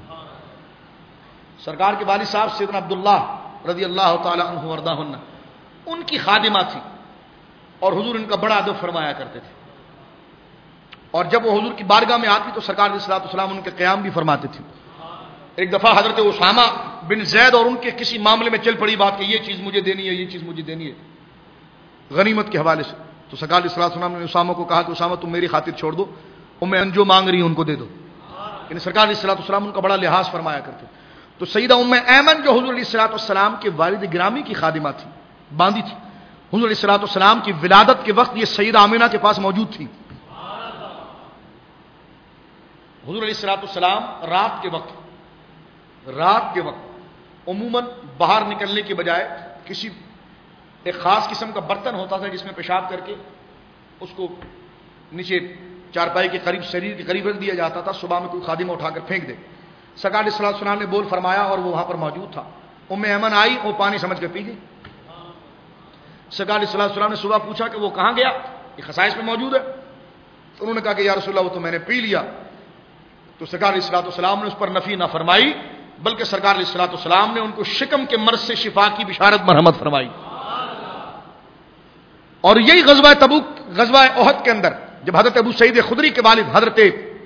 سرکار کے والد صاحب سیدنا عبداللہ رضی اللہ تعالی عنہ وارضاہ ان کی خادمہ تھی اور حضور ان کا بڑا ادب فرمایا کرتے تھے. اور جب وہ حضور کی بارگاہ میں آتی تو سرکار علیہ الصلوۃ والسلام ان کے قیام بھی فرماتے تھے. ایک دفعہ حضرت اسامہ بن زید اور ان کے کسی معاملے میں چل پڑی بات کہ یہ چیز مجھے دینی ہے, یہ چیز مجھے دینی ہے غنیمت کے حوالے سے. تو سرکار علیہ الصلوۃ والسلام نے اسامہ کو کہا کہ اسامہ تم میری خاطر چھوڑ دو, ام جو مانگ رہی ہیں ان کو دے دو. یعنی سرکار علیہ الصلوۃ والسلام ان کا بڑا لحاظ فرمایا کرتے. تو سیدہ ام ایمن جو حضور علیہ الصلوۃ والسلام کے والد گرامی کی خادمہ تھی, باندھی تھی, حضور علیہ الصلوۃ والسلام کی ولادت کے وقت یہ سیدہ آمینہ کے پاس موجود تھی. حضور علیہ الصلوۃ والسلام رات کے وقت عموماً باہر نکلنے کے بجائے کسی ایک خاص قسم کا برتن ہوتا تھا جس میں پیشاب کر کے اس کو نیچے چارپائی کے قریب شریر کے قریب رکھ دیا جاتا تھا. صبح میں کوئی خادمہ اٹھا کر پھینک دے. سرکار علیہ الصلوۃ والسلام نے بول فرمایا اور وہ وہاں پر موجود تھا. ام ایمن آئی اور پانی سمجھ کر پی گئی. سرکار علیہ الصلوۃ والسلام نے صبح پوچھا کہ وہ کہاں گیا, یہ خصائص میں موجود ہے. تو انہوں نے کہا کہ یا رسول اللہ وہ تو میں نے پی لیا. تو سرکار علیہ الصلوۃ والسلام نے اس پر نفی نہ فرمائی بلکہ سرکار علیہ الصلوۃ والسلام نے ان کو شکم کے مرض سے شفا کی بشارت مرحمت فرمائی. اور یہی غزوہ تبوک, غزوہ احد کے اندر جب حضرت ابو سعید خدری کے والد حضرت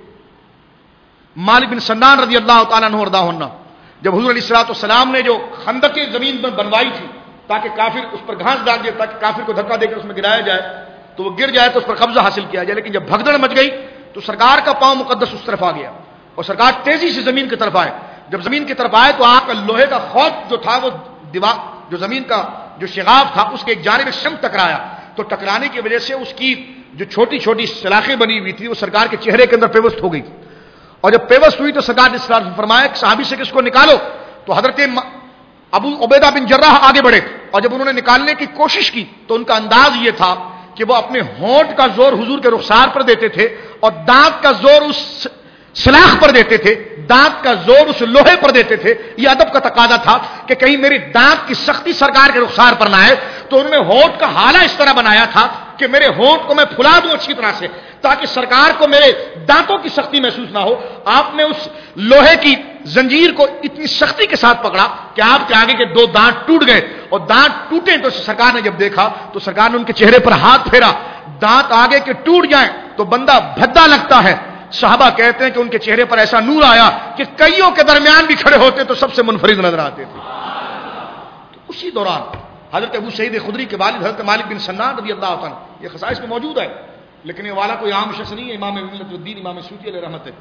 مالک بن سنان رضی اللہ تعالیٰ عنہ وارضاہ عنہ جب حضور علیہ الصلوۃ والسلام نے جو خندق زمین پر بنوائی تھی تاکہ کافر اس پر گھاس ڈال دے, تاکہ کافر کو دھکا دے کر اس میں گرایا جائے تو وہ گر جائے تو اس پر قبضہ حاصل کیا جائے, لیکن جب بھگدڑ مچ گئی تو سرکار کا پاؤں مقدس اس طرف آ گیا اور سرکار تیزی سے زمین کی طرف آئے. جب زمین کی طرف آئے تو آپ کا لوہے کا خوف جو تھا وہ دیوار جو زمین کا جو شغاف تھا اس کے ایک جانب شم ٹکرایا. تو ٹکرانے کی وجہ سے اس کی جو چھوٹی چھوٹی سلاخیں بنی ہوئی تھی وہ سرکار کے چہرے کے اندر پیوست ہو گئی. اور جب پیوست ہوئی تو سرکار نے فرمایا کہ صحابی سے کس کو نکالو. تو حضرت ابو عبیدہ بن جراح آگے بڑھے اور جب انہوں نے نکالنے کی کوشش کی تو ان کا انداز یہ تھا کہ وہ اپنے ہونٹ کا زور حضور کے رخسار پر دیتے تھے اور دانت کا زور اس سلاخ پر دیتے تھے, دانت کا زور اس لوہے پر دیتے تھے. یہ ادب کا تقاضا تھا کہ کہیں میری دانت کی سختی سرکار کے رخسار پر نہ آئے. تو انہوں نے ہونٹ کا حالہ اس طرح بنایا تھا کہ میرے ہونٹ کو میں پھلا دوں اچھی طرح سے تاکہ سرکار کو میرے دانتوں کی سختی محسوس نہ ہو. آپ نے اس لوہے کی زنجیر کو اتنی سختی کے ساتھ پکڑا کہ آپ کے آگے کے دو دانت ٹوٹ گئے اور دانت ٹوٹے تو سرکار نے جب دیکھا تو سرکار نے ان کے چہرے پر ہاتھ پھیرا. دانت آگے کے ٹوٹ جائیں تو بندہ بھدا لگتا ہے. صحابہ کہتے ہیں کہ ان کے چہرے پر ایسا نور آیا کہ کئیوں کے درمیان بھی کھڑے ہوتے تو سب سے منفرد نظر آتے تھے. تو اسی دوران حضرت ابو سعید خدری کے والد حضرت مالک بن سنان رضی اللہ عنہ, یہ خصائص میں موجود ہے لیکن یہ والا کوئی عام شخص نہیں ہے, امام ملت الدین امام سیوطی علیہ رحمت ہے.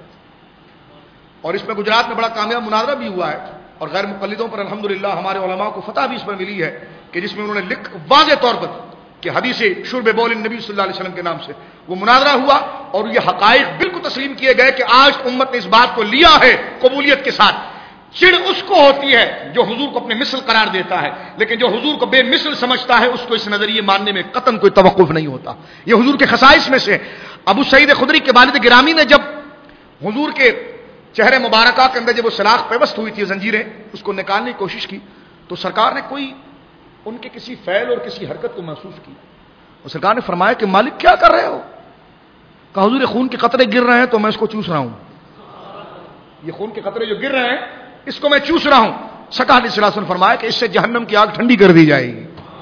اور اس میں گجرات میں بڑا کامیاب مناظرہ بھی ہوا ہے اور غیر مقلدوں پر الحمدللہ ہمارے علماء کو فتح بھی اس پر ملی ہے کہ جس میں انہوں نے واضح طور پر کہ حدیث شرب بول نبی صلی اللہ علیہ وسلم کے نام سے وہ مناظرہ ہوا اور یہ حقائق بالکل تسلیم کیے گئے کہ آج امت نے اس بات کو لیا ہے قبولیت کے ساتھ. چڑ اس کو ہوتی ہے جو حضور کو اپنے مثل قرار دیتا ہے, لیکن جو حضور کو بے مثل سمجھتا ہے اس کو اس نظریے ماننے میں قطعاً کوئی توقف نہیں ہوتا. یہ حضور کے خصائص میں سے. ابو سعید خدری کے والد گرامی نے جب حضور کے چہرے مبارکہ کے اندر جب وہ سلاخ پیوست ہوئی تھی زنجیریں اس کو نکالنے کی کوشش کی تو سرکار نے کوئی ان کے کسی فعل اور کسی حرکت کو محسوس کی اور سرکار نے فرمایا کہ مالک کیا کر رہے ہو. کہا حضور خون کے قطرے گر رہے ہیں تو میں اس کو چوس رہا ہوں, یہ خون کے قطرے جو گر رہے ہیں اس کو میں چوس رہا ہوں. سرکار علیہ الصلوۃ والسلام نے فرمایا کہ اس سے جہنم کی آگ ٹھنڈی کر دی جائے گی.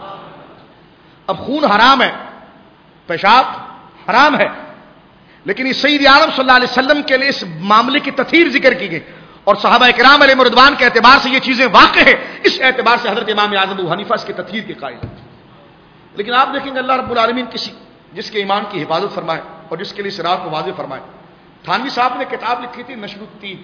اب خون حرام ہے, پیشاب حرام ہے, لیکن اس سید عالم صلی اللہ علیہ وسلم کے لیے اس معاملے کی تطہیر ذکر کی گئی اور صحابہ کرام علیہ رضوان کے اعتبار سے یہ چیزیں واقع ہیں. اس اعتبار سے حضرت امام اعظم ابو حنیفہ اس کی تطہیر کے قائل ہیں. لیکن آپ دیکھیں گے اللہ رب العالمین جس کے ایمان کی حفاظت فرمائے اور جس کے لیے صراط کو واضح فرمائے. تھانوی صاحب نے کتاب لکھی تھی نشر الطیب.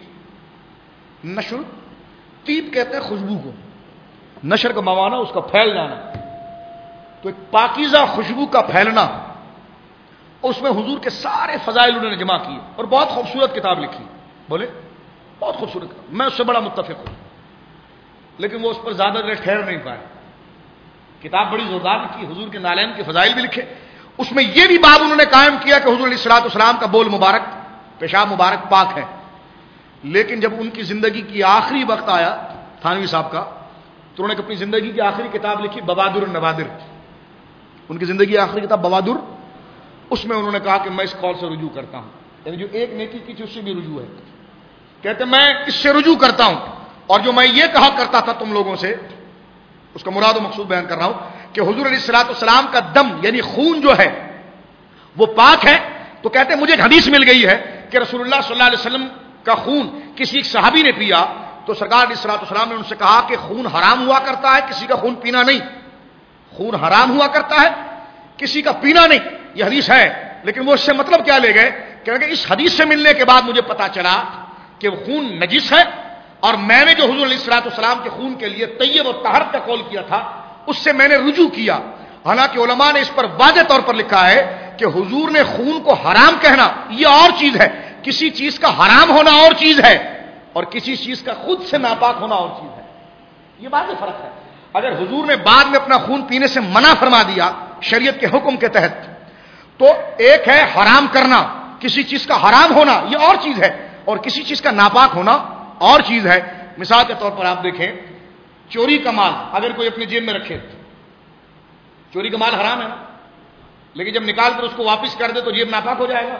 نشر طیب کہتے ہیں خوشبو کو, نشر کا معنی اس کا پھیل جانا. تو ایک پاکیزہ خوشبو کا پھیلنا، اس میں حضور کے سارے فضائل انہوں نے جمع کیے اور بہت خوبصورت کتاب لکھی. بولے بہت خوبصورت کتاب، میں اس سے بڑا متفق ہوں، لیکن وہ اس پر زیادہ دیر ٹھہر نہیں پائے. کتاب بڑی زوردار لکھی، حضور کے نالین کے فضائل بھی لکھے. اس میں یہ بھی باب انہوں نے قائم کیا کہ حضور علیہ الصلوۃ والسلام کا بول مبارک، پیشاب مبارک پاک ہے. لیکن جب ان کی زندگی کی آخری وقت آیا تھانوی صاحب کا، تو انہوں نے اپنی زندگی کی آخری کتاب لکھی بوادر النوادر. ان کی زندگی کی آخری کتاب بوادر، اس میں انہوں نے کہا کہ میں اس قول سے رجوع کرتا ہوں، یعنی جو ایک نیکی کی تھی اس سے بھی رجوع ہے. کہتے میں اس سے رجوع کرتا ہوں، اور جو میں یہ کہا کرتا تھا تم لوگوں سے، اس کا مراد و مقصود بیان کر رہا ہوں کہ حضور علیہ الصلوۃ والسلام کا دم یعنی خون جو ہے وہ پاک ہے. تو کہتے ہیں مجھے ایک حدیث مل گئی ہے کہ رسول اللہ صلی اللہ علیہ وسلم کا خون کسی ایک صحابی نے پیا تو سرکار علیہ الصلوۃ والسلام نے ان سے کہا کہ خون حرام ہوا کرتا ہے، کسی کا خون پینا نہیں. خون حرام ہوا کرتا ہے، کسی کا پینا نہیں. یہ حدیث ہے، لیکن وہ اس سے مطلب کیا لے گئے کہ اس حدیث سے ملنے کے بعد مجھے پتا چلا کہ خون نجس ہے، اور میں نے جو حضور علیہ الصلوۃ والسلام کے خون کے لیے طیب و طاہر کا قول کیا تھا اس سے میں نے رجوع کیا. حالانکہ علماء نے اس پر واضح طور پر لکھا ہے کہ حضور نے خون کو حرام کہنا یہ اور چیز ہے، کسی چیز کا حرام ہونا اور چیز ہے، اور کسی چیز کا خود سے ناپاک ہونا اور چیز ہے. یہ واضح فرق ہے. اگر حضور نے بعد میں اپنا خون پینے سے منع فرما دیا شریعت کے حکم کے تحت، تو ایک ہے حرام کرنا، کسی چیز کا حرام ہونا یہ اور چیز ہے، اور کسی چیز کا ناپاک ہونا اور چیز ہے. مثال کے طور پر آپ دیکھیں چوری کا مال اگر کوئی اپنی جیب میں رکھے، چوری کا مال حرام ہے، لیکن جب نکال کر اس کو واپس کر دے تو جیب ناپاک ہو جائے گا.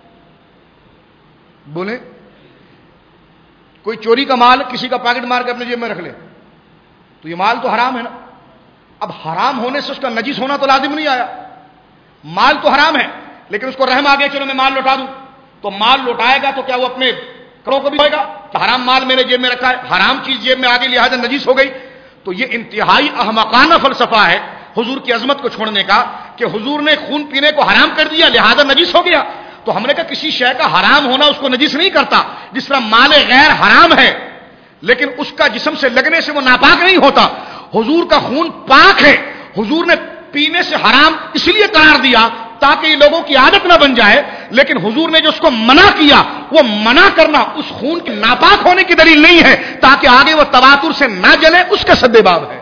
بولے کوئی چوری کا مال کسی کا پاکٹ مار کے اپنے جیب میں رکھ لے تو یہ مال تو حرام ہے نا. اب حرام ہونے سے اس کا نجس ہونا تو لازم نہیں آیا. مال تو حرام ہے لیکن اس کو رحم آ گیا چلو میں مال لوٹا دوں، تو مال لوٹائے گا تو کیا وہ اپنے کروں کو بھی ہوئے گا کہ حرام مال میرے جیب میں رکھا ہے، حرام چیز جیب میں آ گئی لہٰذا نجس ہو گئی. تو یہ انتہائی احمقانہ فلسفہ ہے حضور کی عظمت کو چھوڑنے کا کہ حضور نے خون پینے کو حرام کر دیا لہذا نجس ہو گیا. تو ہم نے کہا کسی شے کا حرام ہونا اس کو نجس نہیں کرتا. جس طرح مال غیر حرام ہے لیکن اس کا جسم سے لگنے سے وہ ناپاک نہیں ہوتا، حضور کا خون پاک ہے. حضور نے پینے سے حرام اس لیے قرار دیا تاکہ یہ لوگوں کی عادت نہ بن جائے، لیکن حضور نے جو اس کو منع کیا وہ منع کرنا اس خون کے ناپاک ہونے کی دلیل نہیں ہے تاکہ آگے وہ تواتر سے نہ جلے، اس کا سد باب ہے.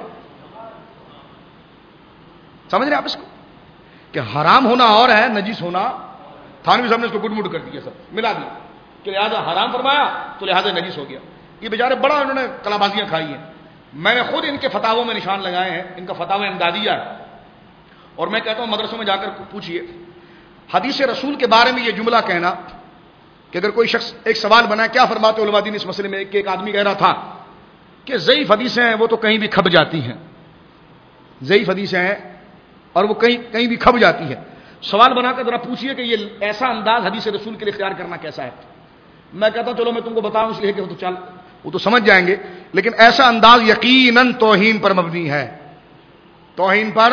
سمجھ رہے آپ اس کو کہ حرام ہونا اور ہے نجس ہونا. تھانوی صاحب نے اس کو گڈ مڈ کر دیا، سب ملا دیا کہ لہٰذا حرام فرمایا تو لہٰذا نجس ہو گیا. یہ بیچارے بڑا انہوں نے کلا بازیاں کھائی ہیں. میں نے خود ان کے فتاووں میں نشان لگائے ہیں، ان کا فتاوی امدادیہ ہے، اور میں کہتا ہوں مدرسوں میں جا کر پوچھئے. حدیث رسول کے بارے میں یہ جملہ کہنا کہ اگر کوئی شخص ایک سوال بنائے کیا فرماتے علماء دین اس مسئلے میں، کہ ایک آدمی کہہ رہا تھا کہ ضعیف حدیثیں ہیں وہ تو کہیں بھی کھپ جاتی ہیں، ضعیف حدیثیں ہیں اور وہ کہیں بھی کھپ جاتی ہے. سوال بنا کر ذرا پوچھئے کہ یہ ایسا انداز حدیث رسول کے لیے اختیار کرنا کیسا ہے. میں کہتا ہوں چلو میں تم کو بتاؤں اس لیے کہ وہ تو سمجھ جائیں گے، لیکن ایسا انداز یقیناً توہین پر مبنی ہے. توہین پر.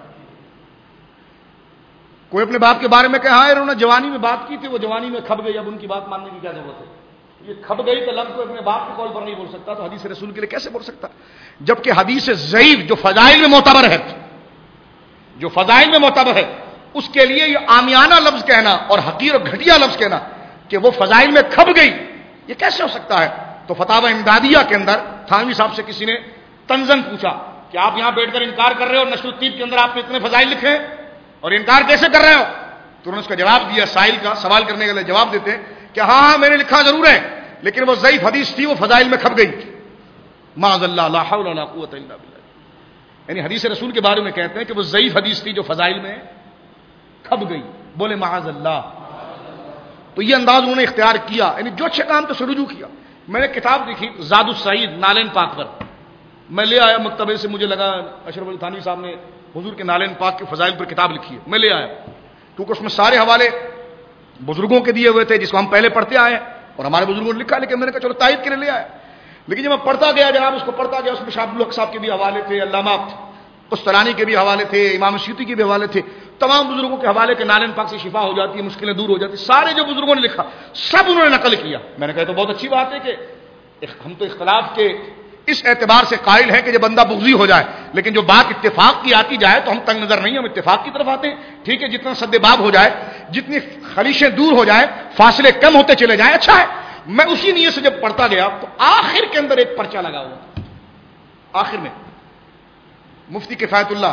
کوئی اپنے باپ کے بارے میں کہا ہے انہوں نے جوانی میں بات کی تھی، وہ جوانی میں کھپ گئی، اب ان کی بات ماننے کی کیا ضرورت ہے. یہ کھپ گئی تو لفظ کو اپنے باپ کے قول پر نہیں بول سکتا تو حدیث رسول کے لیے کیسے بول سکتا. جبکہ حدیث ضعیف جو فضائل میں معتبر ہے، جو فضائل میں معتبر ہے، اس کے لیے یہ عامیانہ لفظ کہنا اور حقیر و گھٹیا لفظ کہنا کہ وہ فضائل میں کھپ گئی، یہ کیسے ہو سکتا ہے. تو فتاوی امدادیہ کے اندر تھانوی صاحب سے کسی نے تنزن پوچھا کہ آپ یہاں بیٹھ کر انکار کر رہے ہو، نشر الطیب کے اندر آپ نے اتنے فضائل لکھے ہیں اور انکار کیسے کر رہے ہو. تو انہوں نے اس کا جواب دیا، سائل کا سوال کرنے کے لیے جواب دیتے ہیں کہ ہاں میں نے لکھا ضرور ہے لیکن وہ ضعیف حدیث تھی، وہ فضائل میں کھپ گئی. معاذ اللہ، لا حول ولا قوت الا باللہ. یعنی حدیث رسول کے بارے میں کہتے ہیں کہ وہ ضعیف حدیث تھی جو فضائل میں کھپ گئی. بولے معاذ اللہ. تو یہ انداز انہوں نے اختیار کیا، یعنی جو اچھے کام تو سے رجوع کیا. میں نے کتاب دیکھی زاد السعید نالین پاک پر، میں لے آیا مکتبے سے، مجھے لگا اشرف علی تھانوی صاحب نے حضور کے نالین پاک کے فضائل پر کتاب لکھی ہے، میں لے آیا کیونکہ اس میں سارے حوالے بزرگوں کے دیے ہوئے تھے جس کو ہم پہلے پڑھتے آئے ہیں اور ہمارے بزرگوں نے لکھا، لیکن میں نے کہا چلو تائید کے لیے لے آیا. لیکن جب میں پڑھتا گیا جناب اس کو پڑھتا گیا، اس میں شاہ عبد الحق صاحب کے بھی حوالے تھے، علامہ قسطلانی کے بھی حوالے تھے، امام سیوطی کے بھی حوالے تھے، تمام بزرگوں کے حوالے کے نالین پاک سے شفا ہو جاتی ہے، مشکلیں دور ہو جاتی، سارے جو بزرگوں نے لکھا سب انہوں نے نقل کیا. میں نے کہا تو بہت اچھی بات ہے کہ ہم تو اختلاف کے اس اعتبار سے قائل ہیں کہ جب بندہ بغضی ہو جائے لیکن جو بات اتفاق کی آتی جائے تو ہم تنگ نظر نہیں، ہم اتفاق کی طرف آتے ہیں. ٹھیک ہے، جتنا سد باب ہو جائے، جتنی خلیشیں دور ہو جائیں، فاصلے کم ہوتے چلے جائیں، اچھا ہے. میں اسی نیت سے جب پڑھتا گیا تو آخر کے اندر ایک پرچہ لگا ہوا تھا. آخر میں مفتی کفایت اللہ،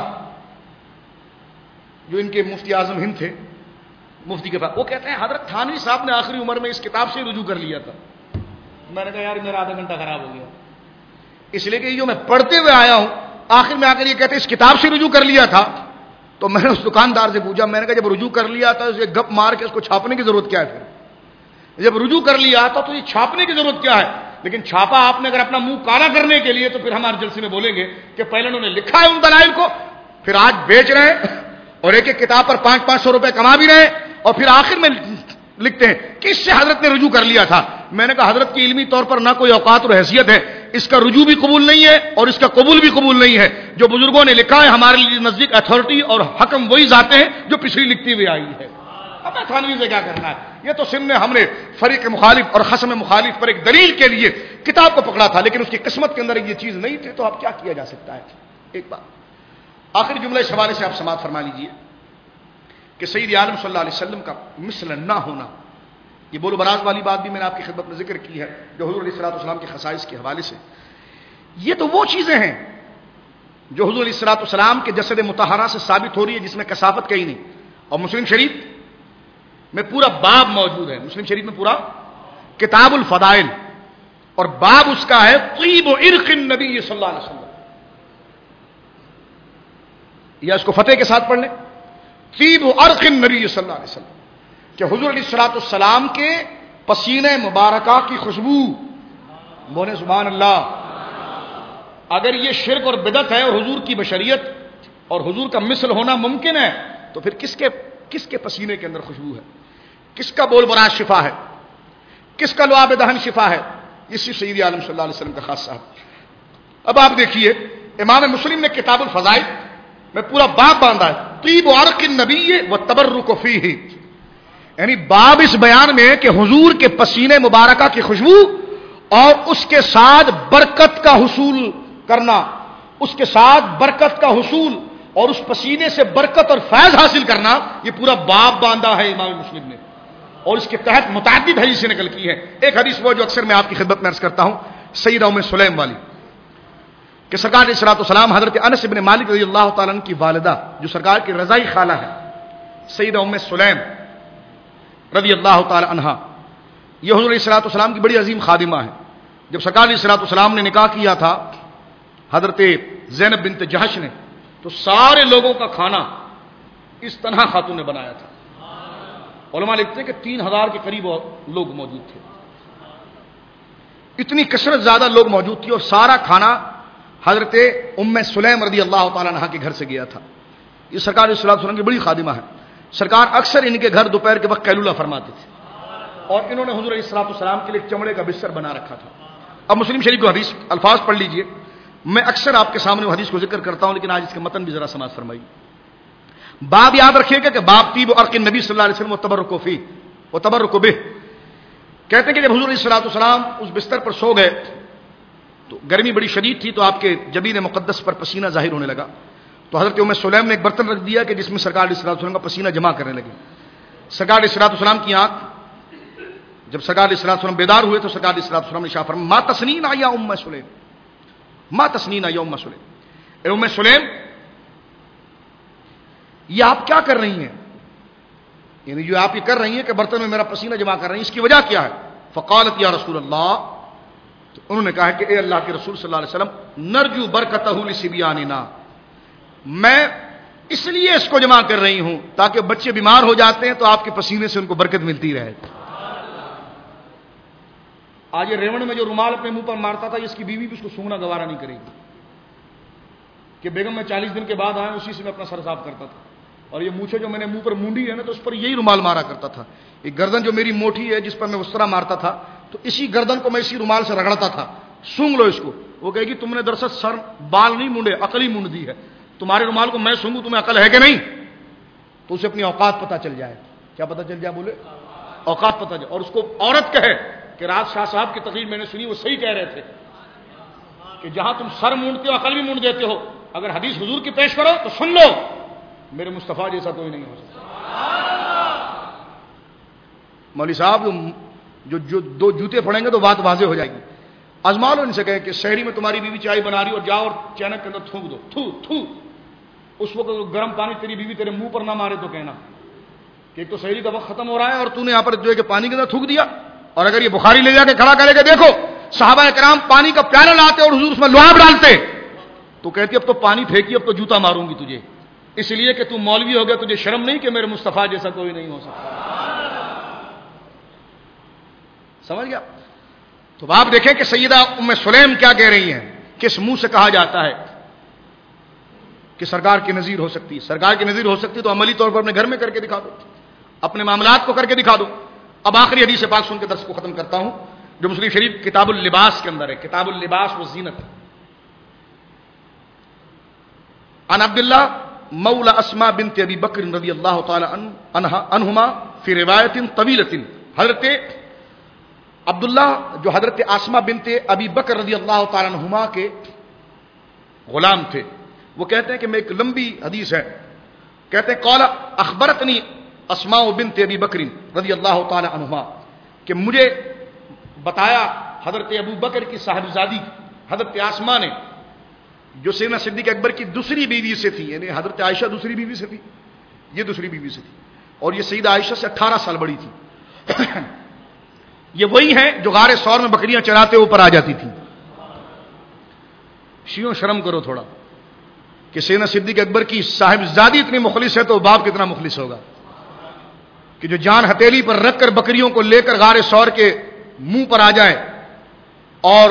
جو ان کے مفتی اعظم ہند تھے، مفتی کفایت، وہ کہتے ہیں حضرت تھانوی صاحب نے آخری عمر میں اس کتاب سے رجوع کر لیا تھا. میں نے کہا یار میرا آدھا گھنٹہ خراب ہو گیا، اس لیے کہ جو میں پڑھتے ہوئے آیا ہوں آخر میں آ کر یہ کہتے ہیں اس کتاب سے رجوع کر لیا تھا. تو میں نے اس دکاندار سے پوچھا، میں نے کہا جب رجوع کر لیا تھا اسے گپ مار کے اس کو چھاپنے کی ضرورت کیا ہے؟ پھر جب رجوع کر لیا تھا تو یہ چھاپنے کی ضرورت کیا ہے؟ لیکن چھاپا آپ نے اگر اپنا منہ کالا کرنے کے لیے، تو پھر ہمارے جلسے میں بولیں گے کہ پہلے انہوں نے لکھا ہے ان دلائل کو، پھر آج بیچ رہے ہیں اور ایک ایک کتاب پر 500-500 روپے کما بھی رہے ہیں، اور پھر آخر میں لکھتے ہیں کہ اس سے حضرت نے رجوع کر لیا تھا. میں نے کہا حضرت کی علمی طور پر نہ کوئی اوقات اور حیثیت ہے، اس کا رجوع بھی قبول نہیں ہے اور اس کا قبول بھی قبول نہیں ہے. جو بزرگوں نے لکھا ہے ہمارے لیے نزدیک اتھارٹی اور حکم وہی ذاتیں ہیں جو پچھلی لکھتی ہوئی آئی ہے. اب تھانوی سے کیا کرنا ہے؟ یہ تو سن نے ہم نے فریق مخالف اور خصم مخالف پر ایک دلیل کے لیے کتاب کو پکڑا تھا، لیکن اس کی قسمت کے اندر یہ چیز نہیں تھی، تو اب کیا کیا جا سکتا ہے؟ ایک بات آخری جملہ اس حوالے سے آپ سماعت فرما لیجیے کہ سید عالم صلی اللہ علیہ وسلم کا مثل نہ ہونا، یہ بول و براز والی بات بھی میں نے آپ کی خدمت میں ذکر کی ہے جو حضور علیہ الصلوۃ والسلام کے خصائص کے حوالے سے. یہ تو وہ چیزیں ہیں جو حضور علیہ الصلوۃ والسلام کے جسد مطہرہ سے ثابت ہو رہی ہے، جس میں کثافت کہیں نہیں. اور مسلم شریف میں پورا باب موجود ہے، مسلم شریف میں پورا کتاب الفضائل، اور باب اس کا ہے طیب و عرق النبی صلی اللہ علیہ وسلم. یا اس کو فتح کے ساتھ پڑھ لیں، طیب و عرق النبی صلی اللہ علیہ وسلم، کہ حضور علیہ الصلوۃ والسلام کے پسینے مبارکہ کی خوشبو. بولے سبحان اللہ. اگر یہ شرک اور بدعت ہے اور حضور کی بشریت اور حضور کا مثل ہونا ممکن ہے، تو پھر کس کے پسینے کے اندر خوشبو ہے؟ کس کا بول براز شفا ہے؟ کس کا لعاب دہن شفا ہے؟ اسی سید عالم صلی اللہ علیہ وسلم کا خاص صاحب. اب آپ دیکھیے امام مسلم نے کتاب الفضائل میں پورا باب باندھا ہے طیب و عرق النبی و تبرک فیہ، یعنی باب اس بیان میں کہ حضور کے پسینے مبارکہ کی خوشبو اور اس کے ساتھ برکت کا حصول کرنا، اس کے ساتھ برکت کا حصول اور اس پسینے سے برکت اور فیض حاصل کرنا، یہ پورا باب باندھا ہے امام مسلم نے، اور اس کے تحت متعدد حدیثیں نقل کی ہیں. ایک حدیث وہ جو اکثر میں آپ کی خدمت میں عرض کرتا ہوں، سیدہ ام سلیم والی، کہ سرکار علیہ الصلوۃ والسلام حضرت انس بن مالک رضی اللہ تعالیٰ عنہ کی والدہ، جو سرکار کی رضائی خالہ ہے، سیدہ ام سلیم رضی اللہ تعالی عنہ، یہ حضور علیہ الصلوۃ والسلام کی بڑی عظیم خادمہ ہے. جب سرکار علیہ الصلوۃ والسلام نے نکاح کیا تھا حضرت زینب بنت جہش نے، تو سارے لوگوں کا کھانا اس طرح خاتون نے بنایا تھا. علماء لکھتے ہیں کہ 3000 کے قریب لوگ موجود تھے، اتنی کثرت زیادہ لوگ موجود تھی، اور سارا کھانا حضرت ام سلیم رضی اللہ تعالی عنہ کے گھر سے گیا تھا. یہ سرکار علیہ الصلوۃ والسلام کی بڑی خادمہ ہے. سرکار اکثر ان کے گھر دوپہر کے وقت قیلولہ فرماتے تھے، اور انہوں نے حضور علیہ الصلوۃ والسلام کے لیے چمڑے کا بستر بنا رکھا تھا. اب مسلم شریف کو حدیث الفاظ پڑھ لیجئے، میں اکثر آپ کے سامنے وہ حدیث کو ذکر کرتا ہوں، لیکن آج اس کے متن بھی ذرا سماعت فرمائیے. باب یاد رکھیے گا کہ باب طیب و عرق النبی صلی اللہ علیہ وسلم و تبرک فیہ و تبرک بہ. کہتے ہیں کہ جب حضور علیہ الصلوۃ والسلام اس بستر پر سو گئے تو گرمی بڑی شدید تھی، تو آپ کے جبین مقدس پر پسینہ ظاہر ہونے لگا. تو حضرت ام سلیم نے ایک برتن رکھ دیا کہ جس میں سرکار علیہ الصلوۃ والسلام کا پسینہ جمع کرنے لگے. سرکار علیہ الصلوۃ والسلام کی آنکھ، جب سرکار علیہ الصلوۃ والسلام بیدار ہوئے تو سرکار علیہ الصلوۃ والسلام نے ارشاد فرمایا ما تسنین یا ام سلیم، ما تسنین یا ام سلیم، اے ام سلیم یہ آپ کیا کر رہی ہیں؟ یعنی جو آپ یہ کر رہی ہیں کہ برتن میں میرا پسینہ جمع کر رہی ہیں، اس کی وجہ کیا ہے؟ فقالت یا رسول اللہ، تو انہوں نے کہا کہ اے اللہ کے رسول صلی اللہ علیہ وسلم نرجو برکتہ لصبیاننا، میں اس لیے اس کو جمع کر رہی ہوں تاکہ بچے بیمار ہو جاتے ہیں تو آپ کے پسینے سے ان کو برکت ملتی رہے. آج یہ ریوڑ میں جو رومال اپنے منہ پر مارتا تھا، اس کی بیوی بھی اس کو سونگنا گوارا نہیں کرے گی کہ بیگم میں 40 دن کے بعد آیا اسی سے میں اپنا سر صاف کرتا تھا، اور یہ مونچھے جو میں نے منہ پر مونڈی ہے نا تو اس پر یہی رومال مارا کرتا تھا. یہ گردن جو میری موٹی ہے جس پر میں اس طرح مارتا تھا تو اسی گردن کو میں اسی رومال سے رگڑتا تھا، سونگ لو اس کو. وہ کہے گی تم نے دراصل سر بال نہیں مونڈے، عقل ہی مونڈ دی ہے، تمہارے رومال کو میں سونگوں تمہیں عقل ہے کہ نہیں؟ تو اسے اپنی اوقات پتہ چل جائے. کیا پتہ چل جائے؟ بولے اوقات پتہ جائے. اور اس کو عورت کہے کہ رات شاہ صاحب کی تقریر میں نے سنی، وہ صحیح کہہ رہے تھے کہ جہاں تم سر مونڈتے ہو عقل بھی مونڈ دیتے ہو، اگر حدیث حضور کی پیش کرو تو سن لو، میرے مصطفیٰ جیسا کوئی نہیں ہو سکتا۔ مولوی صاحب جو دو جوتے پڑیں گے تو بات واضح ہو جائے گی۔ ازما لو ان سے کہیں کہ شہری میں تمہاری بیوی چائے بنا رہی اور جاؤ اور چینک کے اندر تھوک دو، تھو تھو، اس وقت گرم پانی تیری بیوی تیرے منہ پر نہ مارے تو کہنا کہ ایک تو شہری کا وقت ختم ہو رہا ہے اور تو نے یہاں پر جو ہے کہ پانی کے اندر تھوک دیا۔ اور اگر یہ بخاری لے جا کے کھڑا کرے کہ دیکھو صحابہ کرام پانی کا پیالہ لاتے اور حضور اس میں لعاب ڈالتے، تو کہتی اب تو پانی پھینکی، اب تو جوتا ماروں گی تجھے، اس لیے کہ تو مولوی ہو گیا، تجھے شرم نہیں کہ میرے مصطفیٰ جیسا کوئی نہیں ہو سکتا۔ سمجھ گیا؟ تو آپ دیکھیں کہ سیدہ ام سلیم کیا کہہ رہی ہیں، کس منہ سے کہا جاتا ہے کہ سرکار کی نظیر ہو سکتی ہے۔ سرکار کی نظیر ہو سکتی تو عملی طور پر اپنے گھر میں کر کے دکھا دو، اپنے معاملات کو کر کے دکھا دو۔ اب آخری حدیث پاک سن کے درس کو ختم کرتا ہوں، جو مسلم شریف کتاب اللباس کے اندر ہے، کتاب اللباس و زینت۔ عن عبداللہ مولا اسماء بنت ابی بکر رضی اللہ تعالی عنہما فی روایت طویلۃ، حضرت عبداللہ جو حضرت اسماء بنت ابی بکر رضی اللہ تعالی عنہما کے غلام تھے، وہ کہتے ہیں کہ میں ایک لمبی حدیث ہے، کہتے ہیں قال اخبرتنی اسماء بنت ابی بکر رضی اللہ تعالی عنہما، کہ مجھے بتایا حضرت ابو بکر کی صاحبزادی حضرت اسماء نے، جو سیدنا صدیق اکبر کی دوسری بیوی سے تھی، یعنی حضرت عائشہ دوسری بیوی سے تھی، یہ دوسری بیوی سے تھی، اور یہ سیدہ عائشہ سے 18 سال بڑی تھی۔ یہ وہی ہیں جو غار ثور میں بکریاں چراتے اوپر آ جاتی تھی۔ شیعوں شرم کرو تھوڑا کہ سیدنا صدیق اکبر کی صاحبزادی اتنی مخلص ہے تو باپ کتنا مخلص ہوگا کہ جو جان ہتھیلی پر رکھ کر بکریوں کو لے کر غار ثور کے منہ پر آ جائے اور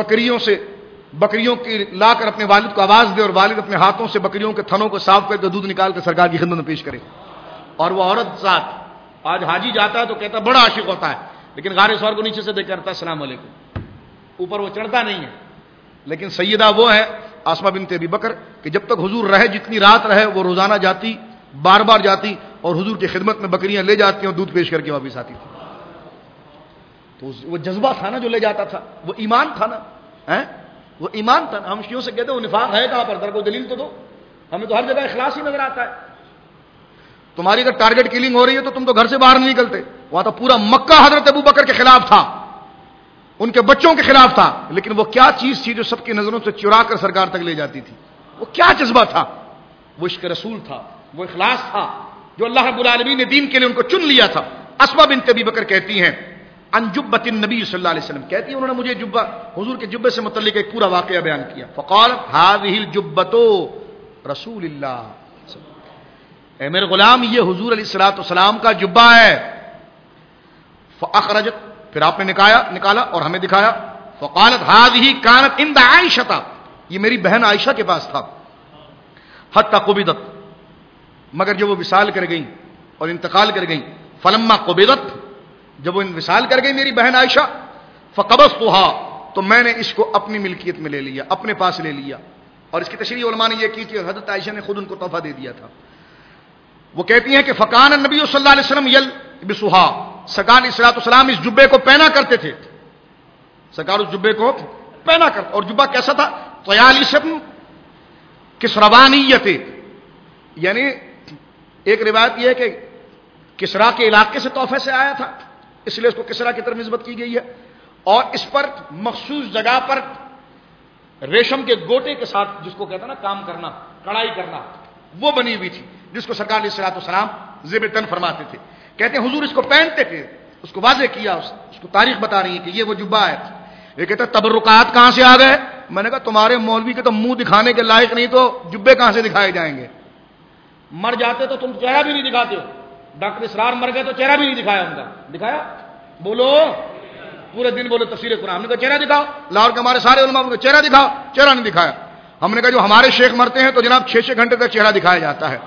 بکریوں کی لا کر اپنے والد کو آواز دے اور والد اپنے ہاتھوں سے بکریوں کے تھنوں کو صاف کر کے دودھ نکال کر سرکار کی خدمت میں پیش کرے۔ اور وہ عورت ذات آج حاجی جاتا ہے تو کہتا ہے بڑا عاشق ہوتا ہے، لیکن غار ثور کو نیچے سے دیکھ کرتا ہے السلام علیکم، اوپر وہ چڑھتا نہیں ہے۔ لیکن سیدہ وہ ہے اسماء بنت ابی بکر کہ جب تک حضور رہے، جتنی رات رہے، وہ روزانہ جاتی، بار بار جاتی اور حضور کی خدمت میں بکریاں لے جاتی اور دودھ پیش کر کے واپس آتی تھی۔ تو وہ جذبہ تھا نا جو لے جاتا تھا، وہ ایمان تھا نا، وہ ایمان تھا۔ ہم شیعوں سے کہتے ہیں وہ نفاق ہے کہاں پر، در کو دلیل تو دو، ہمیں تو ہر جگہ اخلاص ہی نظر آتا ہے۔ تمہاری اگر ٹارگٹ کلنگ ہو رہی ہے تو تم تو گھر سے باہر نہیں نکلتے، وہاں تو پورا مکہ حضرت ابو بکر کے خلاف تھا، ان کے بچوں کے خلاف تھا، لیکن وہ کیا چیز تھی جو سب کی نظروں سے چرا کر سرکار تک لے جاتی تھی؟ وہ کیا جذبہ تھا؟ وہ عشق رسول تھا، وہ اخلاص تھا جو اللہ رب العالمین نے دین کے لیے ان کو چن لیا تھا۔ اسماء بنت ابی بکر کہتی ہیں عن جبۃ النبی صلی اللہ علیہ وسلم، کہتی ہیں انہوں نے مجھے جبہ، حضور کے جبے سے متعلق ایک پورا واقعہ بیان کیا۔ فقالت هذه الجبۃ رسول اللہ، اے میرے غلام یہ حضور علیہ الصلوۃ والسلام کا جبہ ہے۔ فاخرجت، پھر آپ نے نکالا اور ہمیں دکھایا۔ فقالت هذه كانت عند عائشہ، یہ میری بہن عائشہ کے پاس تھا۔ حتی قبضت، مگر جب وہ وصال کر گئیں اور انتقال کر گئیں، فلما قبضت، جب وہ انوصال کر گئی میری بہن عائشہ، فقبضتها، تو میں نے اس کو اپنی ملکیت میں لے لیا، اپنے پاس لے لیا۔ اور اس کی تشریح علماء نے یہ کی کہ حضرت عائشہ نے خود ان کو تحفہ دے دیا تھا۔ وہ کہتی ہیں کہ فکان النبی صلی اللہ علیہ وسلم یلبسها، سرکار علیہ الصلوۃ والسلام اس جبے کو پہنا کرتے تھے، سرکار اس جبے کو پہنا کرتے، اور جبہ کیسا تھا؟ طیالسم کسروانیت، یعنی ایک روایت یہ ہے کہ کسرا کے علاقے سے تحفے سے آیا تھا، اس لیے اس کو کسرا کی طرف نسبت کی گئی ہے، اور اس پر مخصوص جگہ پر ریشم کے گوٹے کے ساتھ، جس کو کہتا ہے نا کام کرنا، کڑھائی کرنا، وہ بنی ہوئی تھی، جس کو سرکار علیہ الصلوۃ والسلام زیب تن فرماتے تھے۔ کہتے ہیں حضور اس کو پہنتے تھے، اس کو واضح کیا، اس کو تاریخ بتا رہی ہے کہ یہ وہ جبہ ہے۔ یہ کہتے ہیں تبرکات کہاں سے آ گئے؟ میں نے کہا تمہارے مولوی کے تو منہ دکھانے کے لائق نہیں، تو جبے کہاں سے دکھائے جائیں گے؟ مر جاتے تو تم چہرہ بھی نہیں دکھاتے ہو، ڈاکٹر اسرار مر گئے تو چہرہ بھی نہیں دکھایا ان کا، دکھایا؟ بولو، پورے دن بولو تفسیر قرآن، ہم نے کہا چہرہ دکھاؤ، لاہور کے ہمارے سارے علماء نے چہرہ دکھاؤ، چہرہ نہیں دکھایا۔ ہم نے کہا جو ہمارے شیخ مرتے ہیں تو جناب 6 گھنٹے تک چہرہ دکھایا جاتا ہے۔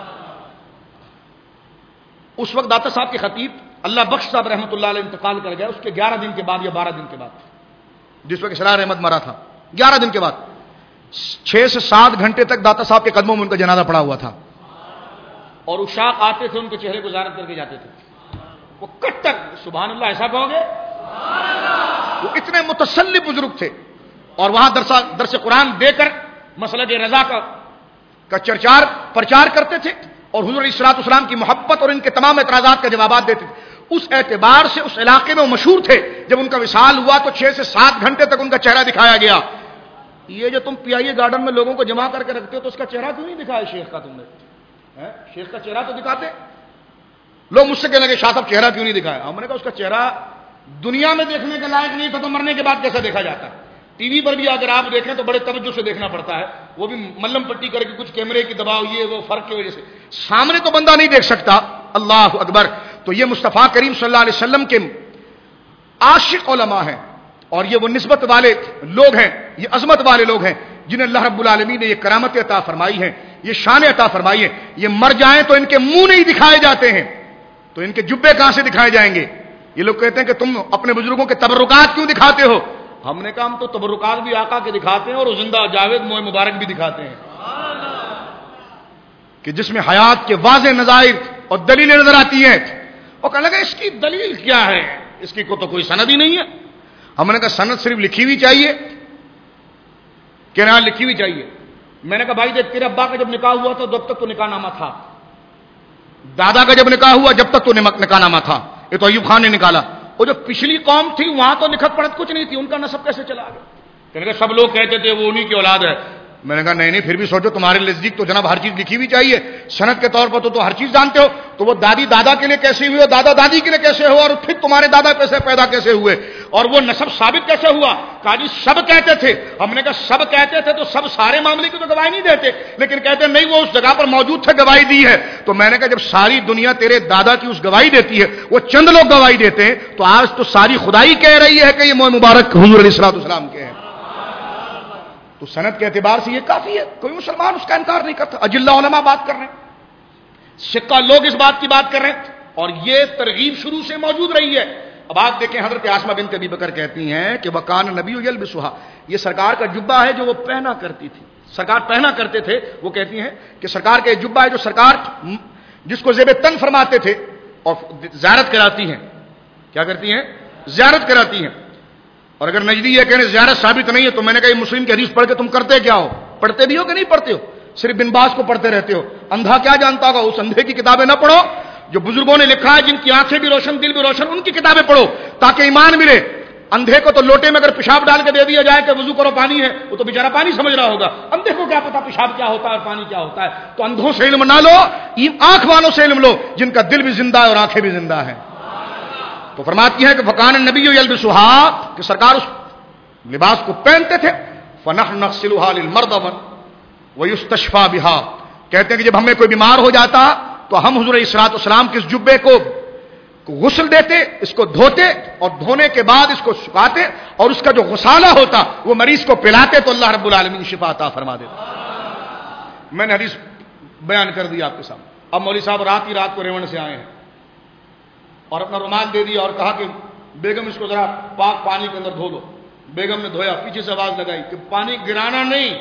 اس وقت داتا صاحب کے خطیب اللہ بخش صاحب رحمۃ اللہ علیہ انتقال کر گیا، اس کے 11 دن کے بعد یا 12 دن کے بعد، جس وقت اسرار احمد مرا تھا، 11 دن کے بعد 6 سے 7 گھنٹے تک داتا صاحب کے قدموں میں ان کا جنازہ پڑا ہوا تھا، اور عشاق آتے تھے ان کے چہرے کو زیارت کر کے جاتے تھے۔ وہ کٹر، سبحان اللہ ایسا کہو گے؟ وہ اتنے متسلب بزرگ تھے، اور وہاں درس قرآن دے کر مسلک رضا کا پرچار کرتے تھے اور حضور علیہ الصلوۃ والسلام کی محبت اور ان کے تمام اعتراضات کا جوابات دیتے تھے. اس اعتبار سے اس علاقے میں وہ مشہور تھے. جب ان کا وصال ہوا تو 6 سے 7 گھنٹے تک ان کا چہرہ دکھایا گیا. یہ جو تم پی آئی اے گارڈن میں لوگوں کو جمع کر کے رکھتے ہو تو اس کا چہرہ کیوں نہیں دکھایا شیخ کا؟ تم نے شیخ کا چہرہ تو دکھاتے. لوگ مجھ سے کہنے لگے شاہ صاحب چہرہ کیوں نہیں دکھایا؟ ہم نے کہا اس کا چہرہ دنیا میں دیکھنے کے لائق نہیں تھا تو مرنے کے بعد کیسے دیکھا جاتا ہے؟ ٹی وی پر بھی اگر آپ دیکھیں تو بڑے توجہ سے دیکھنا پڑتا ہے, وہ بھی ملم پٹی کر کے کچھ کیمرے کی دباؤ یہ وہ فرق کی وجہ سے سامنے تو بندہ نہیں دیکھ سکتا. اللہ اکبر. تو یہ مصطفیٰ کریم صلی اللہ علیہ وسلم کے عاشق علماء ہیں اور یہ وہ نسبت والے لوگ ہیں, یہ عظمت والے لوگ ہیں جنہیں اللہ رب العالمین نے یہ کرامت عطا فرمائی ہے, یہ شان عطا فرمائی ہے. یہ مر جائیں تو ان کے منہ نہیں دکھائے جاتے ہیں, تو ان کے جبے کہاں سے دکھائے جائیں گے؟ یہ لوگ کہتے ہیں کہ تم اپنے بزرگوں کے تبرکات کیوں دکھاتے ہو؟ ہم نے کہا ہم تو تبرکات بھی آقا کے دکھاتے ہیں اور زندہ جاوید موئے مبارک بھی دکھاتے ہیں کہ جس میں حیات کے واضح نظائر اور دلیلیں نظر آتی ہیں. اور کہنے لگا اس کی دلیل کیا ہے؟ اس کی کو تو کوئی سند ہی نہیں ہے. ہم نے کہا سند صرف لکھی ہوئی چاہیے کہ نہ لکھی ہوئی چاہیے. میں نے کہا بھائی دیکھ تیرے ابا کا جب نکاح ہوا تھا جب تک تو نکاح نامہ تھا, دادا کا جب نکاح ہوا جب تک تو نکاح نامہ تھا, یہ تو ایوب خان نے نکالا. وہ جو پچھلی قوم تھی وہاں تو لکھت پڑھت کچھ نہیں تھی, ان کا نسب کیسے چلا گیا؟ کہنے لگا سب لوگ کہتے تھے وہ انہی کی اولاد ہے. میں نے کہا نہیں پھر بھی سوچو تمہارے نزدیک تو جناب ہر چیز لکھی ہوئی چاہیے, سند کے طور پر تو ہر چیز جانتے ہو, تو وہ دادی دادا کے لیے کیسے ہوئے, دادا دادی کے لیے کیسے ہوا, اور پھر تمہارے دادا پیدا کیسے ہوئے, اور وہ نسب ثابت کیسے ہوا؟ کہا جی سب کہتے تھے. ہم نے کہا سب کہتے تھے تو سب سارے معاملے کی تو گواہی نہیں دیتے, لیکن کہتے نہیں وہ اس جگہ پر موجود تھے گواہی دی ہے. تو میں نے کہا جب ساری دنیا تیرے دادا کی اس گواہی دیتی ہے, وہ چند لوگ گواہی دیتے ہیں, تو آج تو ساری خدائی کہہ رہی ہے کہ یہ موئے مبارک حضور علیہ الصلوۃ والسلام کے ہیں. تو سند کے اعتبار سے یہ کافی ہے, کوئی مسلمان اس کا انکار نہیں کرتا. اجلہ علماء بات کر رہے ہیں, سکہ لوگ اس بات کی بات کر رہے ہیں, اور یہ ترغیب شروع سے موجود رہی ہے. اب آپ دیکھیں حضرت آسمہ بنت ابی بکر کہتی ہیں کہ وکان نبی یلبسھا, یہ سرکار کا جبہ ہے جو وہ پہنا کرتی تھی, سرکار پہنا کرتے تھے. وہ کہتی ہیں کہ سرکار کا یہ جبہ ہے جو سرکار جس کو زیب تن فرماتے تھے اور زیارت کراتی ہیں. کیا کرتی ہیں؟ زیارت کراتی ہیں. اور اگر نجدی یہ کہنے زیارت ثابت نہیں ہے تو میں نے کہا یہ مسلم کی حدیث پڑھ کے تم کرتے کیا ہو؟ پڑھتے بھی ہو کہ نہیں پڑھتے ہو؟ صرف بن باز کو پڑھتے رہتے ہو. اندھا کیا جانتا ہوگا؟ اس اندھے کی کتابیں نہ پڑھو جو بزرگوں نے لکھا ہے, جن کی آنکھیں بھی روشن دل بھی روشن, ان کی کتابیں پڑھو تاکہ ایمان ملے. اندھے کو تو لوٹے میں اگر پیشاب ڈال کے دے دیا جائے کہ وضو کرو پانی ہے, وہ تو بیچارہ پانی سمجھ رہا ہوگا, اندھے کو کیا پتا پیشاب کیا ہوتا ہے اور پانی کیا ہوتا ہے. تو اندھوں سے علم نہ لو, آنکھ والوں سے علم لو جن کا دل بھی زندہ ہے اور آنکھیں بھی زندہ ہیں. تو فرماتی ہے کہ فکان النبی یلبسھا, کہ سرکار اس لباس کو پہنتے تھے. فنحن نغسلھا للمرضى ويستشفى بها, کہتے ہیں کہ جب ہمیں کوئی بیمار ہو جاتا تو ہم حضور علیہ الصلوۃ والسلام کے اس جبے کو غسل دیتے, اس کو دھوتے اور دھونے کے بعد اس کو سکھاتے, اور اس کا جو غسالہ ہوتا وہ مریض کو پلاتے تو اللہ رب العالمین شفا عطا فرما دیتا. میں نے حدیث بیان کر دی آپ کے سامنے. اب مولوی صاحب رات کو ریون سے آئے ہیں اور اپنا رومال دے دیا اور کہا کہ بیگم اس کو ذرا پاک پانی کے اندر دھو دو. بیگم نے دھویا, پیچھے سے آواز لگائی کہ پانی گرانا نہیں,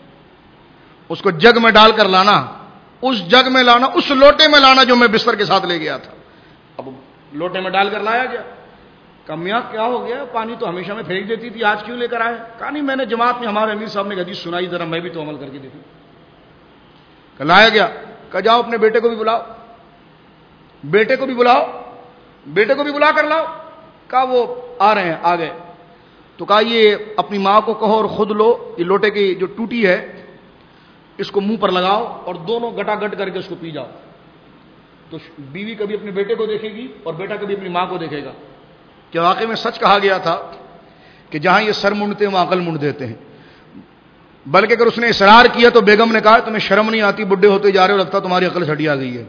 اس کو جگ میں ڈال کر لانا, اس جگ میں لانا, اس لوٹے میں لانا جو میں بستر کے ساتھ لے گیا تھا. اب لوٹے میں ڈال کر لایا گیا. کمیاں کیا ہو گیا, پانی تو ہمیشہ میں پھینک دیتی تھی, آج کیوں لے کر آئے؟ کہا نہیں میں نے جماعت میں ہمارے امیر صاحب نے حدیث سنائی, ذرا میں بھی تو عمل کر کے دیکھوں. لایا گیا, کہا جاؤ اپنے بیٹے کو بھی بلاؤ, بیٹے کو بھی بلاؤ, بیٹے کو بھی بلا کر لاؤ. کہا وہ آ رہے ہیں, آ گئے. تو کہا یہ اپنی ماں کو کہو اور خود لو, یہ لوٹے کی جو ٹوٹی ہے اس کو منہ پر لگاؤ اور دونوں گٹا گٹ کر کے اس کو پی جاؤ. تو بیوی کبھی اپنے بیٹے کو دیکھے گی اور بیٹا کبھی اپنی ماں کو دیکھے گا. کہ واقعی میں سچ کہا گیا تھا کہ جہاں یہ سر منڈتے ہیں وہاں عقل منڈ دیتے ہیں. بلکہ اگر اس نے اصرار کیا تو بیگم نے کہا تمہیں شرم نہیں آتی, بڈھے ہوتے جا رہے ہو, لگتا تمہاری عقل چھٹی آ گئی ہے.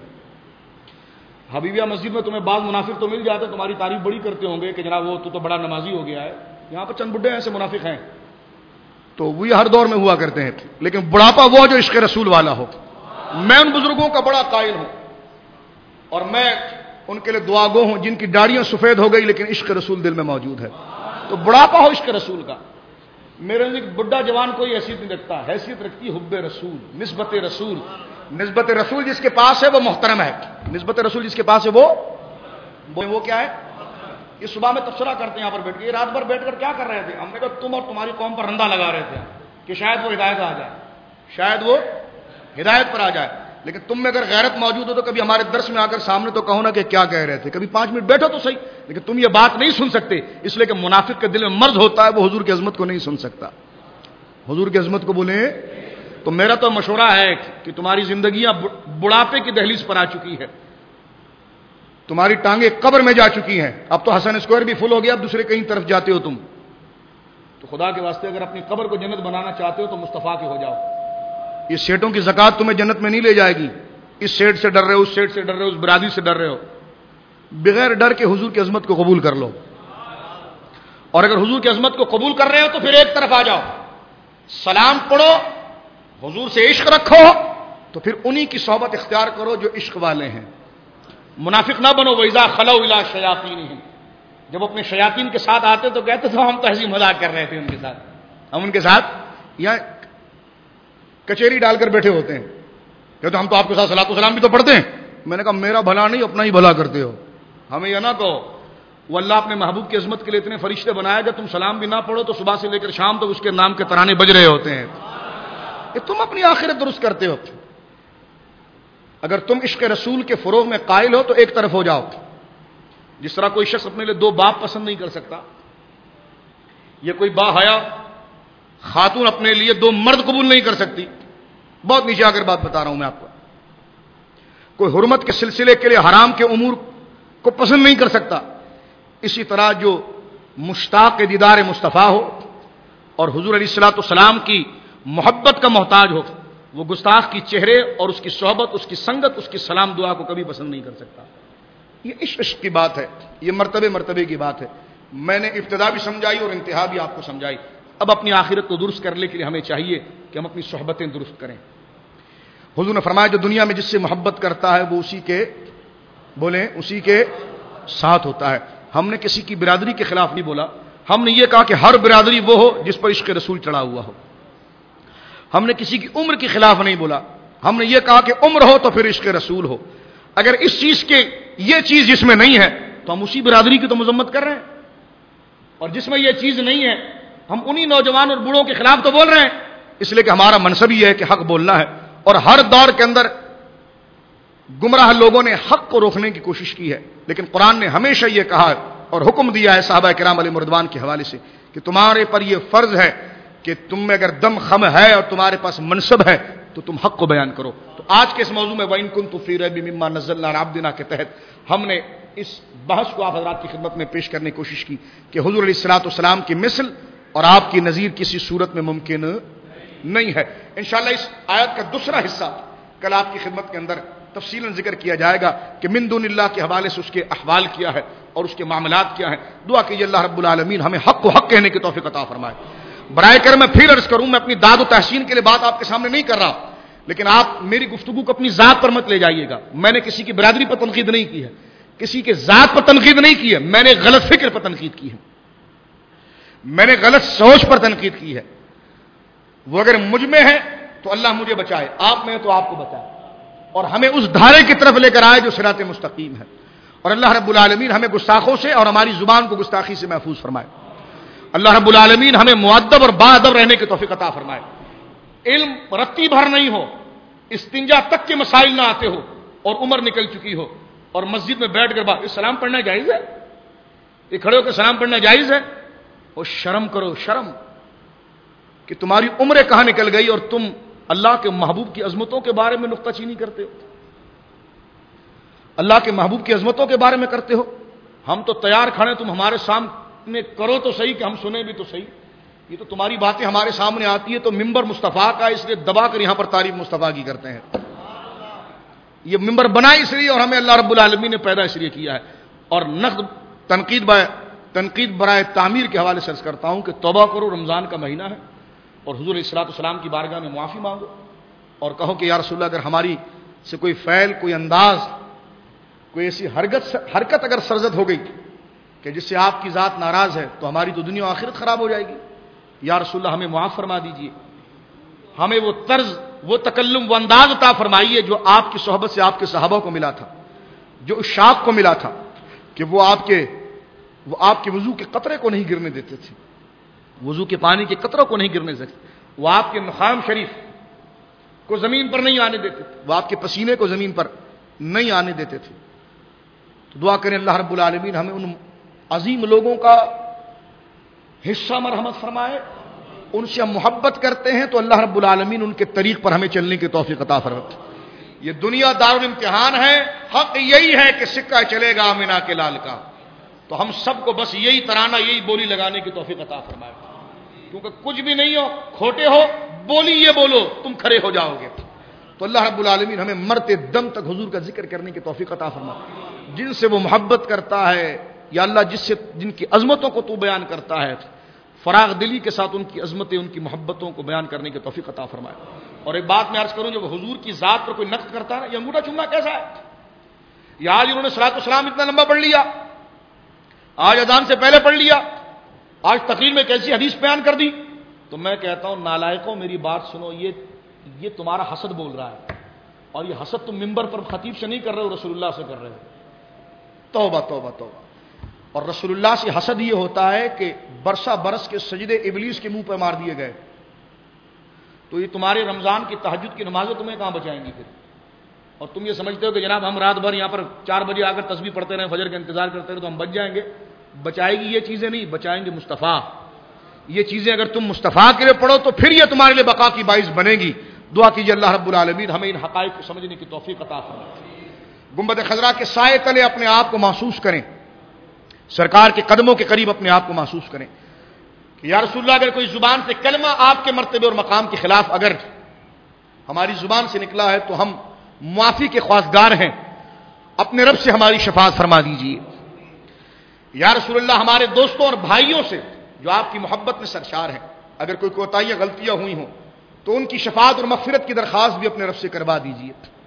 حبیبیہ مسجد میں تمہیں بعض منافق تو مل جاتے, تمہاری تعریف بڑی کرتے ہوں گے کہ جناب وہ تو بڑا نمازی ہو گیا ہے. یہاں پر چند بڈھے ایسے منافق ہیں, تو وہ ہر دور میں ہوا کرتے ہیں. لیکن بڑھاپا وہ جو عشق رسول والا ہو. میں ان بزرگوں کا بڑا قائل ہوں اور میں ان کے لیے دعا گو ہوں جن کی داڑیاں سفید ہو گئی لیکن عشق رسول دل میں موجود ہے. تو بڑھاپا ہو عشق رسول کا. میرے نزدیک بڈھا جوان کوئی حیثیت نہیں رکھتا, حیثیت رکھتی حب رسول, نسبت رسول. نسبت رسول جس کے پاس ہے وہ محترم ہے, نسبت رسول جس کے پاس ہے وہ کیا ہے. یہ صبح میں تبصرہ کرتے ہیں یہاں پر بیٹھ کے, یہ رات بھر بیٹھ کر کیا کر رہے تھے؟ ہم نے کہا تم اور تمہاری قوم پر رندہ لگا رہے تھے کہ شاید وہ ہدایت آ جائے. شاید وہ ہدایت پر آ جائے. لیکن تم میں اگر غیرت موجود ہو تو کبھی ہمارے درس میں آ کر سامنے تو کہو نا کہ کیا کہہ رہے تھے, کبھی 5 منٹ بیٹھو تو صحیح. لیکن تم یہ بات نہیں سن سکتے, اس لیے کہ منافق کے دل میں مرض ہوتا ہے, وہ حضور کی عظمت کو نہیں سن سکتا. حضور کی عظمت کو بولیں. تو میرا تو مشورہ ہے کہ تمہاری زندگیاں بڑھاپے کی دہلیز پر آ چکی ہے, تمہاری ٹانگیں قبر میں جا چکی ہیں. اب تو حسن اسکوائر بھی فل ہو گیا, اب دوسرے کہیں طرف جاتے ہو تم. تو خدا کے واسطے اگر اپنی قبر کو جنت بنانا چاہتے ہو تو مصطفیٰ کے ہو جاؤ. یہ سیٹوں کی زکات تمہیں جنت میں نہیں لے جائے گی. اس سیٹ سے ڈر رہے ہو, اس سیٹ سے ڈر رہے ہو, اس برادری سے ڈر رہے ہو. بغیر ڈر کے حضور کی عظمت کو قبول کر لو. اور اگر حضور کی عظمت کو قبول کر رہے ہو تو پھر ایک طرف آ جاؤ, سلام پڑھو, حضور سے عشق رکھو, تو پھر انہی کی صحبت اختیار کرو جو عشق والے ہیں. منافق نہ بنو. وَإِذَا خَلَوْا إِلَىٰ شَيَاطِينِهِمْ, جب اپنے شیاطین کے ساتھ آتے تو کہتے تھے ہم تو ایسی مذاق کر رہے تھے ان کے ساتھ, ہم ان کے ساتھ یا کچہری ڈال کر بیٹھے ہوتے ہیں. کہتے ہم تو آپ کے ساتھ صلاۃ و سلام بھی تو پڑھتے ہیں. میں نے کہا میرا بھلا نہیں, اپنا ہی بھلا کرتے ہو. ہمیں یہ نہ کہو وہ اللہ اپنے محبوب کی عظمت کے لیے اتنے فرشتے بنایا, جب تم سلام بھی نہ پڑھو تو صبح سے لے کر شام تک اس کے نام کے ترانے بج رہے ہوتے ہیں. یہ تم اپنی آخرت درست کرتے ہو. اگر تم عشق رسول کے فروغ میں قائل ہو تو ایک طرف ہو جاؤ. جس طرح کوئی شخص اپنے لیے 2 باپ پسند نہیں کر سکتا, یہ کوئی با حیا خاتون اپنے لیے 2 مرد قبول نہیں کر سکتی. بہت نیچے آ کر بات بتا رہا ہوں میں آپ کو. کوئی حرمت کے سلسلے کے لیے حرام کے امور کو پسند نہیں کر سکتا. اسی طرح جو مشتاق دیدار مصطفیٰ ہو اور حضور علیہ الصلوۃ والسلام کی محبت کا محتاج ہو, وہ گستاخ کی چہرے اور اس کی صحبت, اس کی سنگت, اس کی سلام دعا کو کبھی پسند نہیں کر سکتا. یہ عشق کی بات ہے, یہ مرتبے کی بات ہے. میں نے ابتدا بھی سمجھائی اور انتہا بھی آپ کو سمجھائی. اب اپنی آخرت کو درست کرنے کے لیے ہمیں چاہیے کہ ہم اپنی صحبتیں درست کریں. حضور نے فرمایا جو دنیا میں جس سے محبت کرتا ہے وہ اسی کے ساتھ ہوتا ہے. ہم نے کسی کی برادری کے خلاف نہیں بولا, ہم نے یہ کہا کہ ہر برادری وہ ہو جس پر عشق رسول چڑھا ہوا ہو. ہم نے کسی کی عمر کے خلاف نہیں بولا, ہم نے یہ کہا کہ عمر ہو تو پھر عشق رسول ہو. اگر اس چیز کے یہ چیز جس میں نہیں ہے تو ہم اسی برادری کی تو مذمت کر رہے ہیں, اور جس میں یہ چیز نہیں ہے ہم انہی نوجوان اور بوڑھوں کے خلاف تو بول رہے ہیں. اس لیے کہ ہمارا منصب یہ ہے کہ حق بولنا ہے, اور ہر دور کے اندر گمراہ لوگوں نے حق کو روکنے کی کوشش کی ہے. لیکن قرآن نے ہمیشہ یہ کہا ہے اور حکم دیا ہے صحابہ کرام علیہ رضوان کے حوالے سے کہ تمہارے پر یہ فرض ہے کہ تم میں اگر دم خم ہے اور تمہارے پاس منصب ہے تو تم حق کو بیان کرو. تو آج کے اس موضوع میں وَإِن كُنتُمْ فِي رَيْبٍ مِّمَّا نَزَّلْنَا عَلَىٰ عَبْدِنَا کے تحت ہم نے اس بحث کو آپ حضرات کی خدمت میں پیش کرنے کی کوشش کی کہ حضور علیہ الصلوۃ والسلام کی مثل اور آپ کی نظیر کسی صورت میں ممکن نہیں ہے. انشاءاللہ اس آیت کا دوسرا حصہ کل آپ کی خدمت کے اندر تفصیلاً ذکر کیا جائے گا کہ من دون اللہ کے حوالے سے اس کے احوال کیا ہے اور اس کے معاملات کیا ہیں. دعا کیجیے اللہ رب العالمین ہمیں حق کو حق کہنے کی توفیق عطا فرمائے. برائے کرم میں پھر عرض کروں, میں اپنی داد و تحسین کے لیے بات آپ کے سامنے نہیں کر رہا, لیکن آپ میری گفتگو کو اپنی ذات پر مت لے جائیے گا. میں نے کسی کی برادری پر تنقید نہیں کی ہے, کسی کے ذات پر تنقید نہیں کی ہے, میں نے غلط فکر پر تنقید کی ہے, میں نے غلط سوچ پر تنقید کی ہے. وہ اگر مجھ میں ہے تو اللہ مجھے بچائے, آپ میں ہے تو آپ کو بچائے, اور ہمیں اس دھارے کی طرف لے کر آئے جو صراط مستقیم ہے. اور اللہ رب العالمین ہمیں گستاخوں سے اور ہماری زبان کو گستاخی سے محفوظ فرمائے. اللہ رب العالمین ہمیں مؤدب اور باادب رہنے کی توفیق عطا فرمائے. علم رتی بھر نہیں ہو, استنجا تک کے مسائل نہ آتے ہو, اور عمر نکل چکی ہو, اور مسجد میں بیٹھ کر بات سلام پڑھنا جائز ہے, یہ کھڑے ہو کے سلام پڑھنا جائز ہے. اور شرم کرو, شرم کہ تمہاری عمریں کہاں نکل گئی اور تم اللہ کے محبوب کی عظمتوں کے بارے میں نکتہ چینی کرتے ہو, اللہ کے محبوب کی عظمتوں کے بارے میں کرتے ہو. ہم تو تیار کھڑے, تم ہمارے سامنے کرو تو صحیح کہ ہم سنیں بھی تو صحیح. یہ تو تمہاری باتیں ہمارے سامنے آتی ہے تو ممبر مصطفیٰ کا, اس لیے دبا کر یہاں پر تعریف مصطفیٰ کی کرتے ہیں. یہ ممبر بنا اس لیے اور ہمیں اللہ رب العالمین نے پیدا اس لیے کیا ہے. اور نقد تنقید برائے تعمیر کے حوالے سے عرض کرتا ہوں کہ توبہ کرو, رمضان کا مہینہ ہے, اور حضور علیہ الصلوۃ والسلام کی بارگاہ میں معافی مانگو اور کہو کہ یا رسول اللہ اگر ہماری سے کوئی فعل, کوئی انداز, کوئی ایسی حرکت اگر سرزد ہو گئی کہ جس سے آپ کی ذات ناراض ہے تو ہماری تو دنیا و آخرت خراب ہو جائے گی. یا رسول اللہ ہمیں معاف فرما دیجئے, ہمیں وہ طرز, وہ تکلم, وہ انداز عطا فرمائیے جو آپ کی صحبت سے آپ کے صحابہ کو ملا تھا, جو اشاق کو ملا تھا کہ وہ آپ کے وضو کے قطرے کو نہیں گرنے دیتے تھے, وضو کے پانی کے قطروں کو نہیں گرنے دیتے. وہ آپ کے نخام شریف کو زمین پر نہیں آنے دیتے تھے، وہ آپ کے پسینے کو زمین پر نہیں آنے دیتے تھے. تو دعا کریں اللہ رب العالمین ہمیں ان عظیم لوگوں کا حصہ مرحمت فرمائے. ان سے ہم محبت کرتے ہیں تو اللہ رب العالمین ان کے طریق پر ہمیں چلنے کی توفیق عطا فرمائے. یہ دنیا دارالامتحان ہے، حق یہی ہے کہ سکہ چلے گا آمنہ کے لال کا. تو ہم سب کو بس یہی ترانہ، یہی بولی لگانے کی توفیق عطا فرمائے. کیونکہ کچھ بھی نہیں ہو، کھوٹے ہو، بولی یہ بولو تم کھڑے ہو جاؤ گے. تو اللہ رب العالمین ہمیں مرتے دم تک حضور کا ذکر کرنے کی توفیق عطا فرمائے. جن سے وہ محبت کرتا ہے یا اللہ جن کی عظمتوں کو تو بیان کرتا ہے، فراغ دلی کے ساتھ ان کی عظمتیں، ان کی محبتوں کو بیان کرنے کی توفیق عطا فرمائے. اور ایک بات میں عرض کروں، جب حضور کی ذات پر کوئی نقد کرتا ہے، یہ انگوٹھا چومنا کیسا ہے؟ یہ آج انہوں نے صلاۃ والسلام اتنا لمبا پڑھ لیا، آج اذان سے پہلے پڑھ لیا، آج تقریر میں کیسی حدیث بیان کر دی. تو میں کہتا ہوں نالائقوں میری بات سنو، یہ تمہارا حسد بول رہا ہے، اور یہ حسد تم منبر پر خطیب سے نہیں کر رہے ہو، رسول اللہ سے کر رہے ہو. توبہ توبہ توبہ. اور رسول اللہ سے حسد یہ ہوتا ہے کہ برسا برس کے سجدے ابلیس کے منہ پہ مار دیے گئے. تو یہ تمہارے رمضان کی تہجد کی نمازیں تمہیں کہاں بچائیں گی پھر؟ اور تم یہ سمجھتے ہو کہ جناب ہم رات بھر یہاں پر 4 بجے آ کر تسبیح پڑھتے رہیں، فجر کا انتظار کرتے رہے تو ہم بچ جائیں گے. بچائے گی یہ چیزیں نہیں، بچائیں گے مصطفیٰ. یہ چیزیں اگر تم مصطفیٰ کے لیے پڑھو تو پھر یہ تمہارے لیے بقا کی باعث بنے گی. دعا کیجیے اللہ رب العالمین ہمیں ان حقائق کو سمجھنے کی توفیق عطا فرمائے. گنبد خضرا کے سائے تلے اپنے آپ کو محسوس کریں، سرکار کے قدموں کے قریب اپنے آپ کو محسوس کریں کہ یا رسول اللہ اگر کوئی زبان سے کلمہ آپ کے مرتبے اور مقام کے خلاف اگر ہماری زبان سے نکلا ہے تو ہم معافی کے خواستگار ہیں، اپنے رب سے ہماری شفاعت فرما دیجیے. یا رسول اللہ ہمارے دوستوں اور بھائیوں سے جو آپ کی محبت میں سرشار ہیں، اگر کوئی کوتاہیاں غلطیاں ہوئی ہوں تو ان کی شفاعت اور مغفرت کی درخواست بھی اپنے رب سے کروا دیجیے.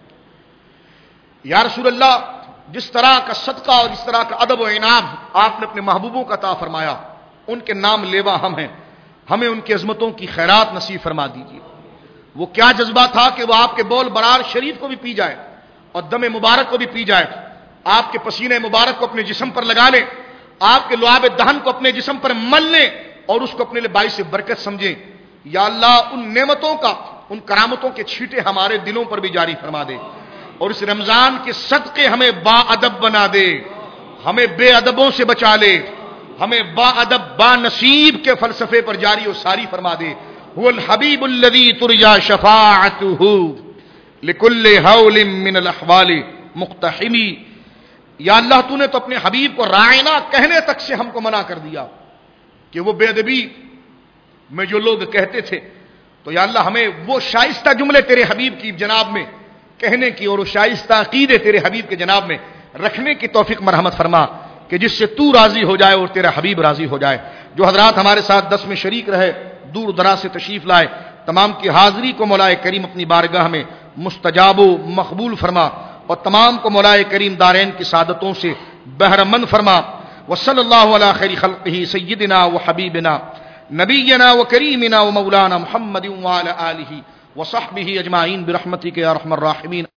یا رسول اللہ جس طرح کا صدقہ اور جس طرح کا ادب و انعام آپ نے اپنے محبوبوں کا عطا فرمایا، ان کے نام لیوا ہم ہیں، ہمیں ان کی عظمتوں کی خیرات نصیب فرما دیجیے. وہ کیا جذبہ تھا کہ وہ آپ کے بول برار شریف کو بھی پی جائے اور دم مبارک کو بھی پی جائے، آپ کے پسینے مبارک کو اپنے جسم پر لگا لے، آپ کے لعاب دہن کو اپنے جسم پر مل لیں اور اس کو اپنے لیے باعث برکت سمجھیں. یا اللہ ان نعمتوں کا، ان کرامتوں کے چھیٹے ہمارے دلوں پر بھی جاری فرما دے، اور اس رمضان کے صدقے ہمیں با ادب بنا دے، ہمیں بے ادبوں سے بچا لے، ہمیں با ادب با نصیب کے فلسفے پر جاری و ساری فرما دے. هو الحبیب الذی ترجا شفاعته لكل حول من الاحوال مقتحمی. یا اللہ تو نے تو اپنے حبیب کو رائنا کہنے تک سے ہم کو منع کر دیا کہ وہ بے ادبی میں جو لوگ کہتے تھے، تو یا اللہ ہمیں وہ شائستہ جملے تیرے حبیب کی جناب میں کہنے کی اور وہ شائستہ عقیدے تیرے حبیب کے جناب میں رکھنے کی توفیق مرحمت فرما کہ جس سے تو راضی ہو جائے اور تیرا حبیب راضی ہو جائے. جو حضرات ہمارے ساتھ 10 میں شریک رہے، دور دراز سے تشریف لائے، تمام کی حاضری کو مولا کریم اپنی بارگاہ میں مستجاب و مقبول فرما، اور تمام کو مولا کریم دارین کی سعادتوں سے بہرمند فرما. وصلی اللہ علی خیر خلقہ سیدنا و حبیبنا نبینا و کریمنا و مولانا محمد وعلی آلہ وصحبہ اجمعین برحمتک یا ارحم الراحمین.